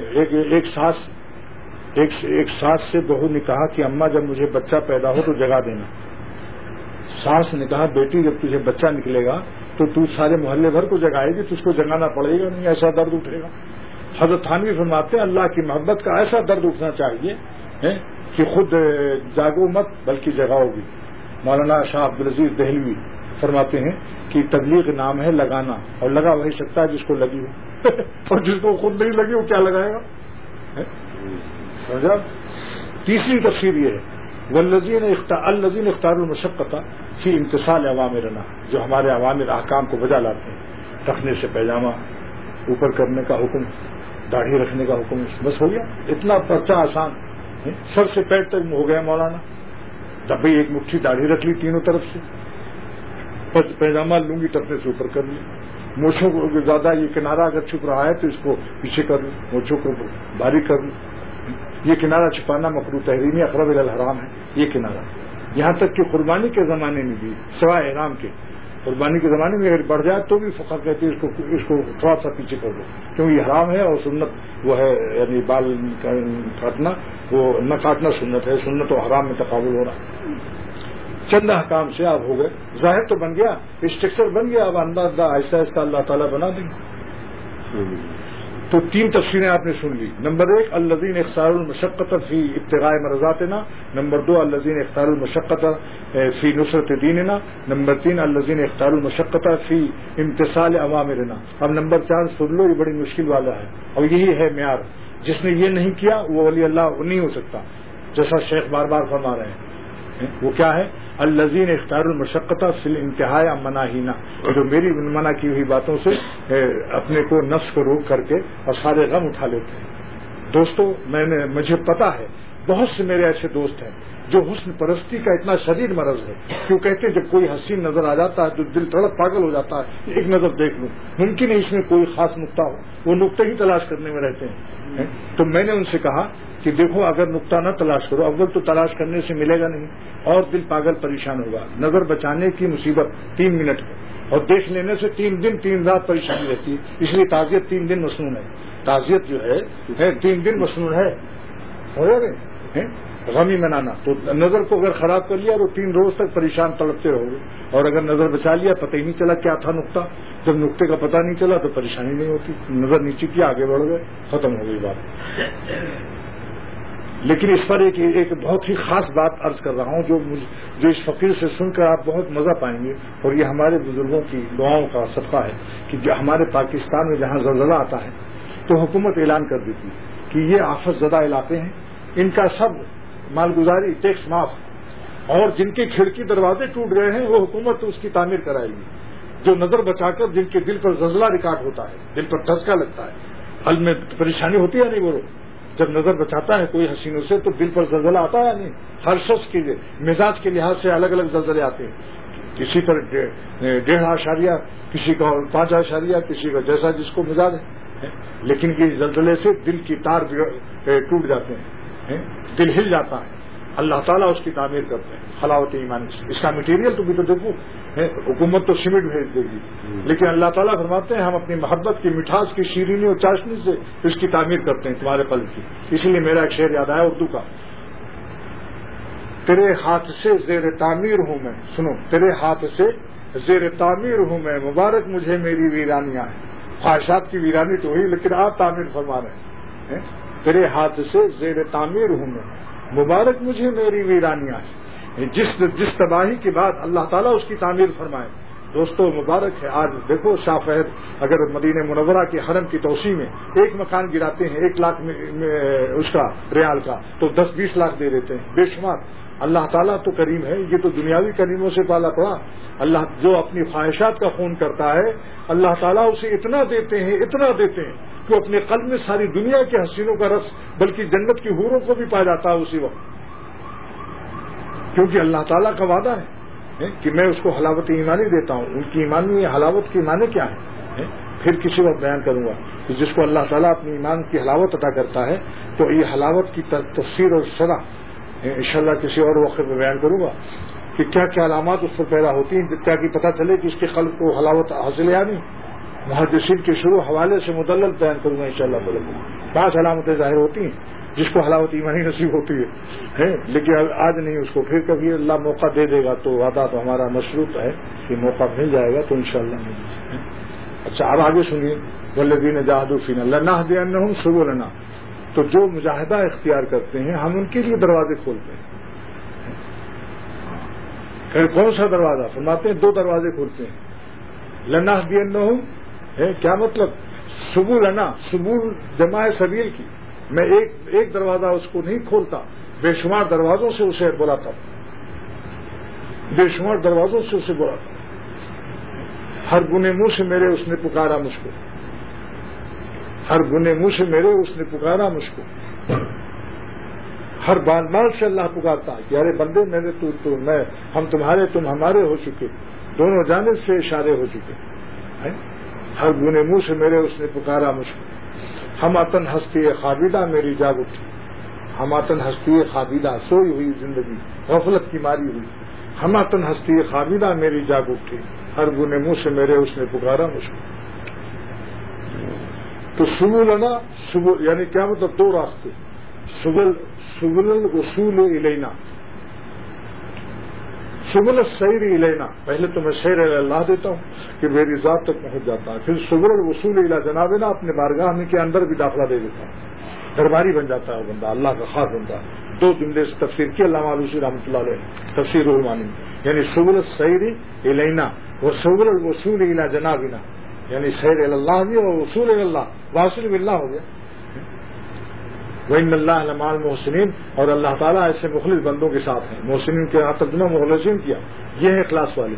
ایک ساس سے بہو نے کہا کہ اماں جب مجھے بچہ پیدا ہو تو جگا دینا. ساس نے کہا بیٹی جب تجھے بچہ نکلے گا تو سارے محلے بھر کو جگائے گی، تجھ کو جگانا پڑے گا نہیں، ایسا درد اٹھے گا. حضرت تھانوی فرماتے ہیں اللہ کی محبت کا ایسا درد اٹھنا چاہیے کہ خود جاگو مت بلکہ جگاؤ بھی. مولانا شاہ عبدالعزیز دہلوی فرماتے ہیں کہ تبلیغ نام ہے لگانا، اور لگا وہی سکتا ہے جس کو لگی ہو اور جس کو خود نہیں لگی وہ کیا لگائے گا. سمجھا؟ تیسری تفسیر یہ ہے والذین اختاروا المشقۃ فی امتثال اوامرنا، جو ہمارے عوامر احکام کو بجا لاتے ہیں. رکھنے سے پیجامہ اوپر کرنے کا حکم، داڑھی رکھنے کا حکم، بس ہو گیا. اتنا پرچہ آسان، سر سے پیر تک ہو گیا مولانا. جب بھی ایک مٹھی داڑھی رکھ لی تینوں طرف سے، پیجامہ لوں گی ٹپنے سے اوپر کر لی. مونچھوں کو زیادہ یہ کنارہ اگر چھپ رہا ہے تو اس کو پیچھے کر لوں، مونچھوں کو باریک کر لوں. یہ کنارہ چھپانا مکروہ تحریمی اقرب الی الحرام ہے. یہ کنارہ یہاں تک کہ قربانی کے زمانے میں بھی سوائے احرام کے، قربانی کے زمانے میں اگر بڑھ جائے تو بھی فقہ کہتے ہیں اس کو تھوڑا سا پیچھے کر دو، کیونکہ یہ حرام ہے اور سنت وہ ہے، یعنی بال کاٹنا وہ نہ کاٹنا سنت ہے، سنت و حرام میں تقابل ہو رہا. چند احکام سے اب ہو گئے، ظاہر تو بن گیا، اسٹرکچر بن گیا، اب انداز آہستہ آہستہ اللہ تعالیٰ بنا دیں گے. تو 3 تفسیریں آپ نے سن لی. نمبر 1 الذین اختاروا المشقۃ فی ابتغاء مرضاتنا. نمبر 2 الذین اختاروا المشقۃ فی نصرت دیننا. نمبر 3 الذین اختاروا المشقۃ فی امتثال اوامرنا. اب نمبر 4 سن لو، یہ بڑی مشکل والا ہے اور یہی ہے معیار. جس نے یہ نہیں کیا وہ ولی اللہ نہیں ہو سکتا، جیسا شیخ بار بار فرما رہے ہیں. وہ کیا ہے؟ الذین اختاروا المشقۃ فی الانتہاء عن مناہینا، جو میری منع کی ہوئی باتوں سے اپنے کو نفس کو روک کر کے اور سارے غم اٹھا لیتے ہیں. دوستو مجھے پتا ہے بہت سے میرے ایسے دوست ہیں جو حسن پرستی کا اتنا شدید مرض ہے کہ وہ کہتے ہیں جب کوئی حسین نظر آ جاتا ہے تو دل تڑپ پاگل ہو جاتا ہے، ایک نظر دیکھ لوں. ممکن ہے اس میں کوئی خاص نقطہ ہو، وہ نقطے ہی تلاش کرنے میں رہتے ہیں. تو میں نے ان سے کہا کہ دیکھو اگر نقطہ نہ تلاش کرو، اول تو تلاش کرنے سے ملے گا نہیں اور دل پاگل پریشان ہوگا. نظر بچانے کی مصیبت 3 منٹ ہے اور دیکھ لینے سے 3 دن 3 رات پریشانی رہتی ہے. اس لیے تعزیت 3 دن مسنون ہے. تعزیت جو ہے 3 دن مسنون ہے. غمی منانا تو نظر کو اگر خراب کر لیا تو 3 روز تک پریشان تڑپتے رہو گے، اور اگر نظر بچا لیا پتہ ہی نہیں چلا کیا تھا نقطہ. جب نقطے کا پتہ نہیں چلا تو پریشانی نہیں ہوتی. نظر نیچے کی آگے بڑھ گئے، ختم ہو گئی بات. لیکن اس پر ایک بہت ہی خاص بات عرض کر رہا ہوں جو اس فقیر سے سن کر آپ بہت مزہ پائیں گے، اور یہ ہمارے بزرگوں کی دعاؤں کا صدقہ ہے کہ جو ہمارے پاکستان میں جہاں زلزلہ آتا ہے تو حکومت اعلان کر دیتی کہ یہ آفت زدہ علاقے ہیں، ان کا سب مالگزاری ٹیکس معاف، اور جن کے کھڑکی دروازے ٹوٹ گئے ہیں وہ حکومت اس کی تعمیر کرائے گی. جو نظر بچا کر جن کے دل پر زلزلہ ریکارڈ ہوتا ہے، دل پر دھچکا لگتا ہے، قلب میں پریشانی ہوتی ہے نہیں، وہ جب نظر بچاتا ہے کوئی حسینوں سے تو دل پر زلزلہ آتا ہے نہیں. ہر شخص کے مزاج کے لحاظ سے الگ الگ زلزلے آتے ہیں. کسی پر 1.5 کسی کا 5 کسی کا جیسا جس کو مزاج ہے. لیکن یہ زلزلے سے دل کی تار ٹوٹ جاتے ہیں، دل ہل جاتا ہے. اللہ تعالیٰ اس کی تعمیر کرتے ہیں حلاوت ایمان سے. اس کا مٹیریل تو بھی تو دیکھو، حکومت تو سیمنٹ بھیج دے گی، لیکن اللہ تعالیٰ فرماتے ہیں ہم اپنی محبت کی مٹھاس کی شیرینی اور چاشنی سے اس کی تعمیر کرتے ہیں تمہارے قلب کی. اسی لیے میرا ایک شعر یاد آیا اردو کا، تیرے ہاتھ سے زیر تعمیر ہوں میں، سنو، تیرے ہاتھ سے زیر تعمیر ہوں میں، مبارک مجھے میری ویرانیاں ہیں. خواہشات کی ویرانی تو ہوئی، لیکن آپ تعمیر فرما رہے ہیں. تیرے ہاتھ سے زیر تعمیر ہوں میں، مبارک مجھے میری ویرانیاں ہیں. جس تباہی کے بعد اللہ تعالیٰ اس کی تعمیر فرمائے. دوستو مبارک ہے. آج دیکھو شاہ فہد اگر مدینہ منورہ کے حرم کی توسیع میں ایک مکان گراتے ہیں 1 لاکھ اس کا ریال کا، تو 10-20 لاکھ دے دیتے ہیں، بے شمار. اللہ تعالیٰ تو کریم ہے، یہ تو دنیاوی کریموں سے پالا پڑا. اللہ جو اپنی خواہشات کا خون کرتا ہے، اللہ تعالیٰ اسے اتنا دیتے ہیں کہ اپنے قلب میں ساری دنیا کے حسینوں کا رس، بلکہ جنت کی حوروں کو بھی پا جاتا ہے اسی وقت. کیونکہ اللہ تعالیٰ کا وعدہ ہے کہ میں اس کو حلاوت ایمانی دیتا ہوں. ان کی ایمانی حلاوت کی معنی کیا ہے پھر کسی وقت بیان کروں گا کہ جس کو اللہ تعالیٰ اپنی ایمان کی حلاوت عطا کرتا ہے تو یہ حلاوت کی تفسیر اور شرح انشاءاللہ کسی اور وقت میں بیان کروں گا کہ کیا کیا علامات اس پر پیدا ہوتی ہیں تاکہ پتہ چلے کہ اس کے قلب کو حلاوت حاصل یا نہیں. محدثین کے شروع حوالے سے مدلل بیان کروں گا انشاءاللہ. 5 علامتیں ظاہر ہوتی ہیں جس کو حلاوت ایمانی نصیب ہوتی ہے، لیکن آج نہیں، اس کو پھر کبھی اللہ موقع دے دے گا. تو وعدہ تو ہمارا مشروط ہے کہ موقع مل جائے گا تو انشاءاللہ مل جائے گا. اچھا اب آگے سنیے، والذین جاہدوا فینا لنہدینہم سبلنا. تو جو مجاہدہ اختیار کرتے ہیں ہم ان کے لیے دروازے کھولتے ہیں. پھر کون سا دروازہ؟ فرماتے ہیں 2 دروازے کھولتے ہیں. لنہدینہم کیا مطلب؟ سبلنا، سبول جمع سبیل کی. میں ایک دروازہ اس کو نہیں کھولتا، بے شمار دروازوں سے اسے بلاتا ہوں، بے شمار دروازوں سے اسے بلاتا ہوں. ہر گنے منہ سے میرے اس نے پکارا مجھ کو، ہر گنے منہ سے میرے اس نے پکارا مجھ کو. ہر بال سے اللہ پکارتا کہ ارے بندے میرے تو میں، ہم تمہارے تم ہمارے ہو چکے، دونوں جانب سے اشارے ہو چکے. ہر گنے منہ سے میرے اس نے پکارا مجھ کو. ہماتن ہستی خابیدہ میری جاگ اٹھی، ہماتن ہستی خابیدہ سوئی ہوئی زندگی غفلت کی ماری ہوئی. ہماتن ہستی خابیدہ میری جاگ اٹھی، ہر گنے منہ سے میرے اس نے پکارا مجھ کو. تو سبلنا، سبل یعنی کیا مطلب؟ 2 راستے. سبل الوصول الینا، سبل السیر الینا. پہلے تو میں سیر اللہ دیتا ہوں کہ میری ذات تک پہنچ جاتا ہے، پھر سبل الوصول الی جنابنا اپنے بارگاہ میں کے اندر بھی داخلہ دے دیتا ہوں، درباری بن جاتا ہے بندہ، اللہ کا خاص بندہ. 2 جملے سے تفسیر کی علامہ آلوسی رحمۃ اللہ علیہ تفسیر الرحمانی میں، یعنی سبل السیر الینا و سبل الوصول الی جنابنا، یعنی سیر اللہ بھی اور وصول اللہ، واصل باللہ ہو گیا. وَإِنَّ اللَّهَ لَمَعَ الْمُحْسِنِينَ، اور اللہ تعالیٰ ایسے مخلص بندوں کے ساتھ ہیں. محسنین کے ترجمہ مخلصین کیا، یہ ہے اخلاص والے.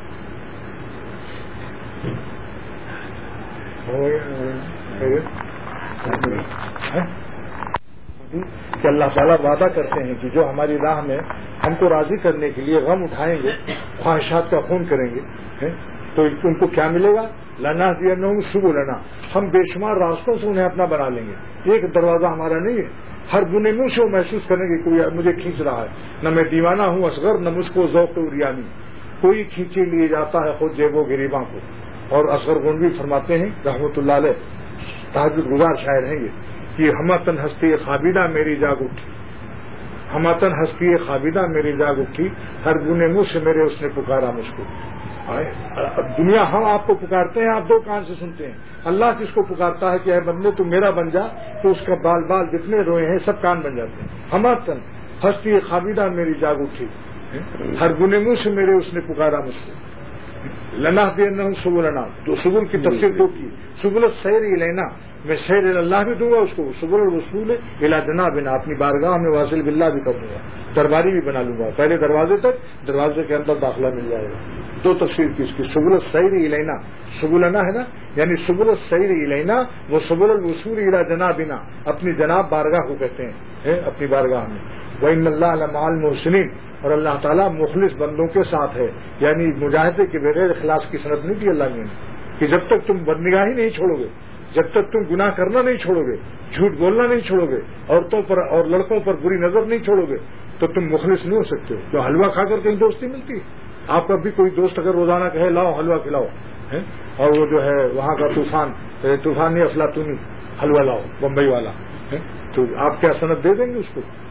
کہ اللہ تعالیٰ وعدہ کرتے ہیں کہ جو ہماری راہ میں ہم کو راضی کرنے کے لیے غم اٹھائیں گے، خواہشات کا خون کریں گے، تو ان کو کیا ملے گا؟ لنہدینہم سبلنا، ہم بے شمار راستوں سے انہیں اپنا بنا لیں گے. ایک دروازہ ہمارا نہیں ہے. ہر گنے منہ سے وہ محسوس کریں گے کوئی مجھے کھینچ رہا ہے. نہ میں دیوانہ ہوں اصغر، نہ مجھ کو ذوق اریانی، کوئی کھینچے لیے جاتا ہے خود جیب و گریباں کو. اور اصغر گنڈوی فرماتے ہیں رحمۃ اللہ علیہ، تہجد گزار شاعر ہیں یہ، کہ ہماتن ہستی خابیدہ میری جاگ اٹھی، ہماتن ہستی خابیدہ میری جاگ اٹھی، ہر گنے منہ سے میرے اس نے پکارا مجھ کو. دنیا ہم آپ کو پکارتے ہیں، آپ 2 کان سے سنتے ہیں. اللہ کس کو پکارتا ہے کہ اے بندے تو میرا بن جا، تو اس کا بال بال جتنے روئے ہیں سب کان بن جاتے ہیں. ہماتن ہستی خابیدہ میری جاگ اٹھی، ہر گنے منہ سے میرے اس نے پکارا مجھ کو. لنہدینہم سبلنا، تو سبل کی تفسیر 2 کی. سبل السیر الینا، میں سیر اللہ بھی دوں گا اس کو، سبل الوصول الی جنابنا، اپنی بارگاہ میں واصل باللہ بھی کر دوں گا، درباری بھی بنا لوں گا. پہلے دروازے تک، دروازے کے اندر داخلہ مل جائے گا. 2 تفسیر کی اس کی. سبل السیر الینا، سبلنا ہے نا، یعنی سبل السیر الینا وہ سبل الوصول الی جنابنا، اپنی جناب بارگاہ کو کہتے ہیں، اپنی بارگاہ میں. وَإِنَّ اللَّهَ لَمَعَ الْمُحْسِنِينَ، اور اللہ تعالیٰ مخلص بندوں کے ساتھ ہے. یعنی مجاہدے کے بغیر اخلاص کی صنعت نہیں دی اللہ نے، کہ جب تک تم بدنگاہی نہیں چھوڑو گے، جب تک تم گناہ کرنا نہیں چھوڑو گے، جھوٹ بولنا نہیں چھوڑو گے، عورتوں پر اور لڑکوں پر بری نظر نہیں چھوڑو گے، تو تم مخلص نہیں ہو سکتے. تو حلوہ کھا کر کہیں دوستی ملتی ہے؟ آپ کا بھی کوئی دوست اگر روزانہ کہے لاؤ حلوہ کھلاؤ، اور وہ جو ہے وہاں کا طوفانی افلاطونی حلوہ لاؤ بمبئی والا، تو آپ کیا صنعت دے دیں گے اس کو؟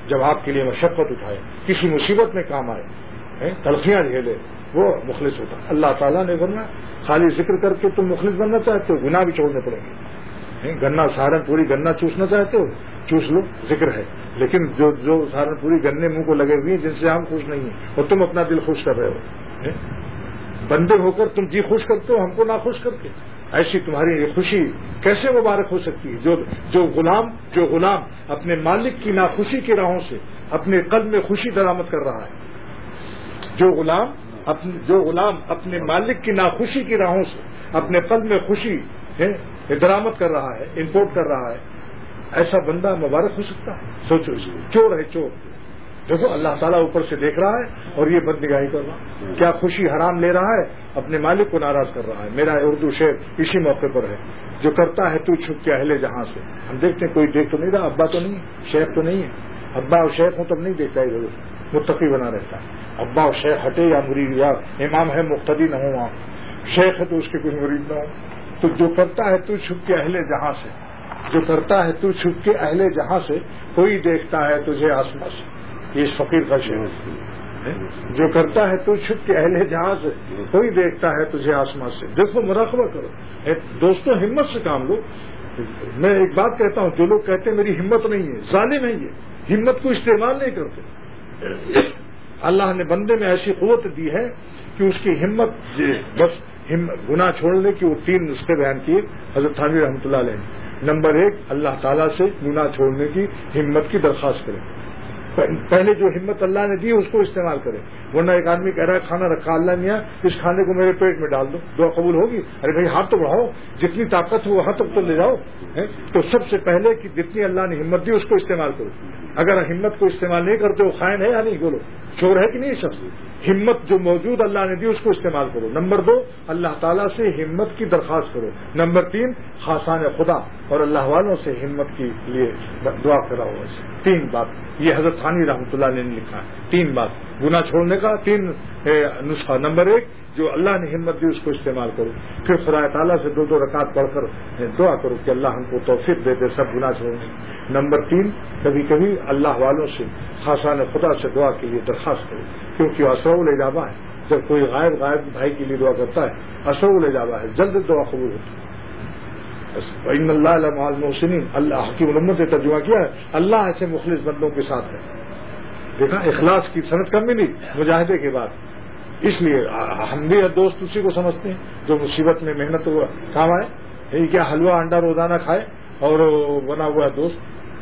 جب آپ کے لیے مشقت اٹھائے، کسی مصیبت میں کام آئے، تلخیاں جھیلے، وہ مخلص ہوتا ہے۔ اللہ تعالیٰ نے فرمایا خالی ذکر کر کے تم مخلص بننا چاہتے ہو، گناہ بھی چھوڑنے پڑیں گے۔ گنا سہارنپوری گنا چوسنا چاہتے ہو، چوس لو، ذکر ہے، لیکن جو سہارنپوری گنے منہ کو لگے ہوئے ہیں جن سے ہم خوش نہیں ہیں اور تم اپنا دل خوش کر رہے ہو، بندے ہو کر تم جی خوش کرتے ہو ہم کو ناخوش کر کے، ایسی تمہاری یہ خوشی کیسے مبارک ہو سکتی ہے؟ جو غلام اپنے مالک کی ناخوشی کی راہوں سے اپنے قلب میں خوشی درآمد کر رہا ہے، جو غلام اپنے مالک کی ناخوشی کی راہوں سے اپنے قلب میں خوشی درآمد کر رہا ہے، امپورٹ کر رہا ہے، ایسا بندہ مبارک ہو سکتا ہے؟ سوچو اس کو، چور ہے چور، دیکھو اللہ تعالیٰ اوپر سے دیکھ رہا ہے اور یہ بد نگاہی کر رہا، کیا خوشی حرام لے رہا ہے، اپنے مالک کو ناراض کر رہا ہے۔ میرا اردو شعر اسی موقع پر ہے، جو کرتا ہے تو چھپ کے اہل جہاں سے۔ ہم دیکھتے ہیں کوئی دیکھ تو نہیں رہا، ابا تو نہیں ہے، شیخ تو نہیں ہے، ابا اور شیخ ہوں تب نہیں دیکھتا ہے، ضرور متقی بنا رہتا ہے۔ ابا اور شیخ ہٹے یا مرید یا امام ہے مقتدی نہ ہو، وہاں شیخ ہے تو اس کے کوئی مرید نہ ہو، تو جو کرتا ہے تو چھپ کے اہل جہاں سے، جو کرتا ہے تو چھپ کے اہل جہاں سے، کوئی دیکھتا ہے تجھے آسمان سے۔ یہ اس فقیر کا شعر ہے، جو کرتا ہے تو چھپ کے اہل جہاں سے، کوئی دیکھتا ہے تجھے آسمان سے۔ دیکھو مراقبہ کرو دوستوں، ہمت سے کام لو۔ میں ایک بات کہتا ہوں، جو لوگ کہتے ہیں میری ہمت نہیں ہے، ظالم ہے، یہ ہمت کو استعمال نہیں کرتے۔ اللہ نے بندے میں ایسی قوت دی ہے کہ اس کی ہمت، بس گناہ چھوڑنے کی وہ 3 نسخے بیان کیے حضرت تھانوی رحمۃ اللہ علیہ نے۔ نمبر 1، اللہ تعالیٰ سے گناہ چھوڑنے کی ہمت کی درخواست کریں۔ پہلے جو ہمت اللہ نے دی اس کو استعمال کریں، ورنہ ایک آدمی کہہ رہا ہے کھانا رکھا اللہ میاں اس کھانے کو میرے پیٹ میں ڈال دو، دعا قبول ہوگی؟ ارے بھائی ہاتھ تو بڑھاؤ، جتنی طاقت ہو وہاں تک تو لے جاؤ۔ تو سب سے پہلے کہ جتنی اللہ نے ہمت دی اس کو استعمال کرو۔ اگر ہمت کو استعمال نہیں کرتے وہ خائن ہے یا نہیں؟ بولو، چور ہے کہ نہیں شخص؟ ہمت جو موجود اللہ نے دی اس کو استعمال کرو۔ نمبر 2، اللہ تعالیٰ سے ہمت کی درخواست کرو۔ نمبر 3، خاصان خدا اور اللہ والوں سے ہمت کے لیے دعا کراؤ۔ 3 بات یہ حضرت ثانی رحمۃ اللہ نے لکھا ہے، 3 بات گناہ چھوڑنے کا 3 نسخہ۔ نمبر 1، جو اللہ نے ہمت دی اس کو استعمال کرو، پھر خدا تعالیٰ سے 2 رکعت پڑھ کر دعا کرو کہ اللہ ہم کو توفیق دے دے سب گناہ چھوڑنے۔ نمبر 3، کبھی کبھی اللہ والوں سے خاصان خدا سے دعا کے لیے درخواست کرو، کیونکہ اسرع الاجابہ ہے۔ جب کوئی غائب بھائی کے لیے دعا کرتا ہے اسرع الاجابہ ہے، جلد دعا قبول ہوتی ہے۔ ان اللہ لمع المحسنین، اللہ حکیم الامت نے ترجمہ کیا ہے، اللہ ایسے مخلص بندوں کے ساتھ ہے۔ دیکھا اخلاص کی صنعت کم ملی مجاہدے کے بعد، اس لیے ہم بھی دوست اسی کو سمجھتے ہیں جو مصیبت میں محنت کام آئے۔ یہی کیا حلوہ انڈا روزانہ کھائے اور بنا ہوا ہے دوست؟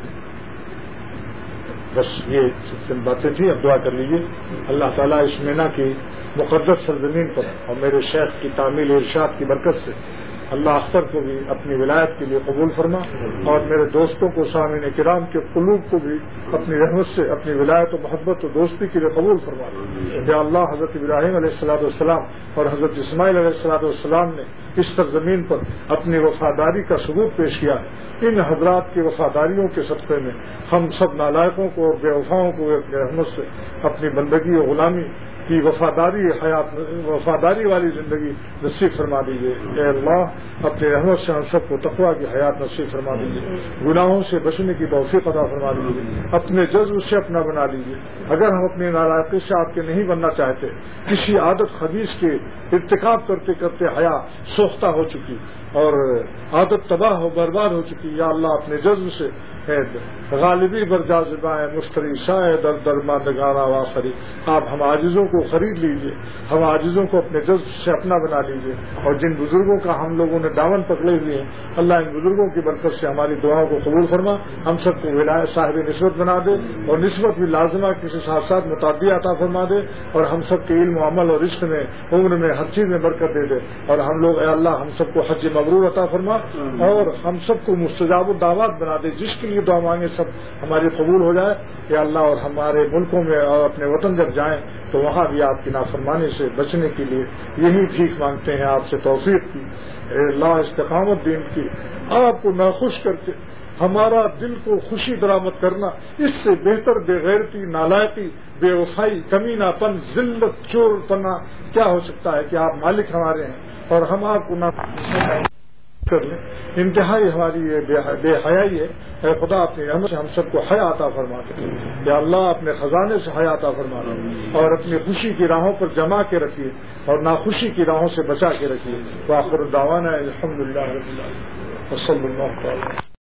بس یہ چند باتیں تھیں، اب دعا کر لیجیے اللہ تعالیٰ اس مینا کی مقدس سرزمین پر اور میرے شیخ کی تعمیل ارشاد کی برکت سے اللہ اختر کو بھی اپنی ولایت کے لیے قبول فرما، اور میرے دوستوں کو سامعین کرام کے قلوب کو بھی اپنی رحمت سے اپنی ولایت و محبت و دوستی کے لیے قبول فرما۔ یا اللہ، حضرت ابراہیم علیہ السلام اور حضرت اسماعیل علیہ السلام نے اس سرزمین پر اپنی وفاداری کا ثبوت پیش کیا ہے، ان حضرات کی وفاداریوں کے صدقے میں ہم سب نالائقوں کو اور بے وفاؤں کو اپنی رحمت سے اپنی بندگی و غلامی کی وفاداری والی زندگی نصیب فرما دیجیے۔ اے اللہ، اپنے رحمت سے ہم سب کو تقویٰ کی حیات نصیب فرما دیجیے، گناہوں سے بچنے کی توفیق عطا فرما دیجیے، اپنے جذب سے اپنا بنا لیجیے۔ اگر ہم اپنی نالائقی سے آپ کے نہیں بننا چاہتے، کسی عادت خبیث کے ارتکاب کرتے کرتے حیا سوختہ ہو چکی اور عادت تباہ و برباد ہو چکی، یا اللہ اپنے جذب سے غالبی بر جاذبہ مشتری شاید در درماندگانہ واخری، آپ ہم عاجزوں کو خرید لیجئے، ہم عاجزوں کو اپنے جذب سے اپنا بنا لیجئے، اور جن بزرگوں کا ہم لوگوں نے دامن پکڑے ہوئے ہیں اللہ ان بزرگوں کی برکت سے ہماری دعاؤں کو قبول فرما، ہم سب کو ولایت صاحب نسبت بنا دے، اور نسبت بھی لازمہ کے ساتھ ساتھ متعدی عطا فرما دے، اور ہم سب کے علم و عمل اور رزق میں عمر میں ہر چیز میں برکت دے دے، اور ہم لوگ اے اللہ ہم سب کو حج مبرور عطا فرما، اور ہم سب کو مستجاب الدعوات بنا دے، جس کے لیے دعا مانگے سب ہماری قبول ہو جائے یا اللہ، اور ہمارے ملکوں میں اور اپنے وطن جب جائیں تو وہاں بھی آپ کی نافرمانی سے بچنے کے لیے یہی بھیک مانگتے ہیں آپ سے توفیق کی، اے اللہ استقامت دین کی، آپ کو ناخوش کر کے ہمارا دل کو خوشی درآمد کرنا، اس سے بہتر بے غیرتی، نالائقی، بے وفائی، کمینہ پن، ذلت، چور پنا کیا ہو سکتا ہے کہ آپ مالک ہمارے ہیں اور ہم آپ کو نہ کر لیں۔ انتہائی ہماری یہ بے حیائی ہے. اے خدا اپنی رحمت سے ہم سب کو حیا عطا فرما دے. یا اللہ اپنے خزانے سے حیا عطا فرما دے اور اپنی خوشی کی راہوں پر جما کے رکھیے اور ناخوشی کی راہوں سے بچا کے رکھیے. وآخر دعوانا الحمدللہ رب العالمین وصلی اللہ تعالی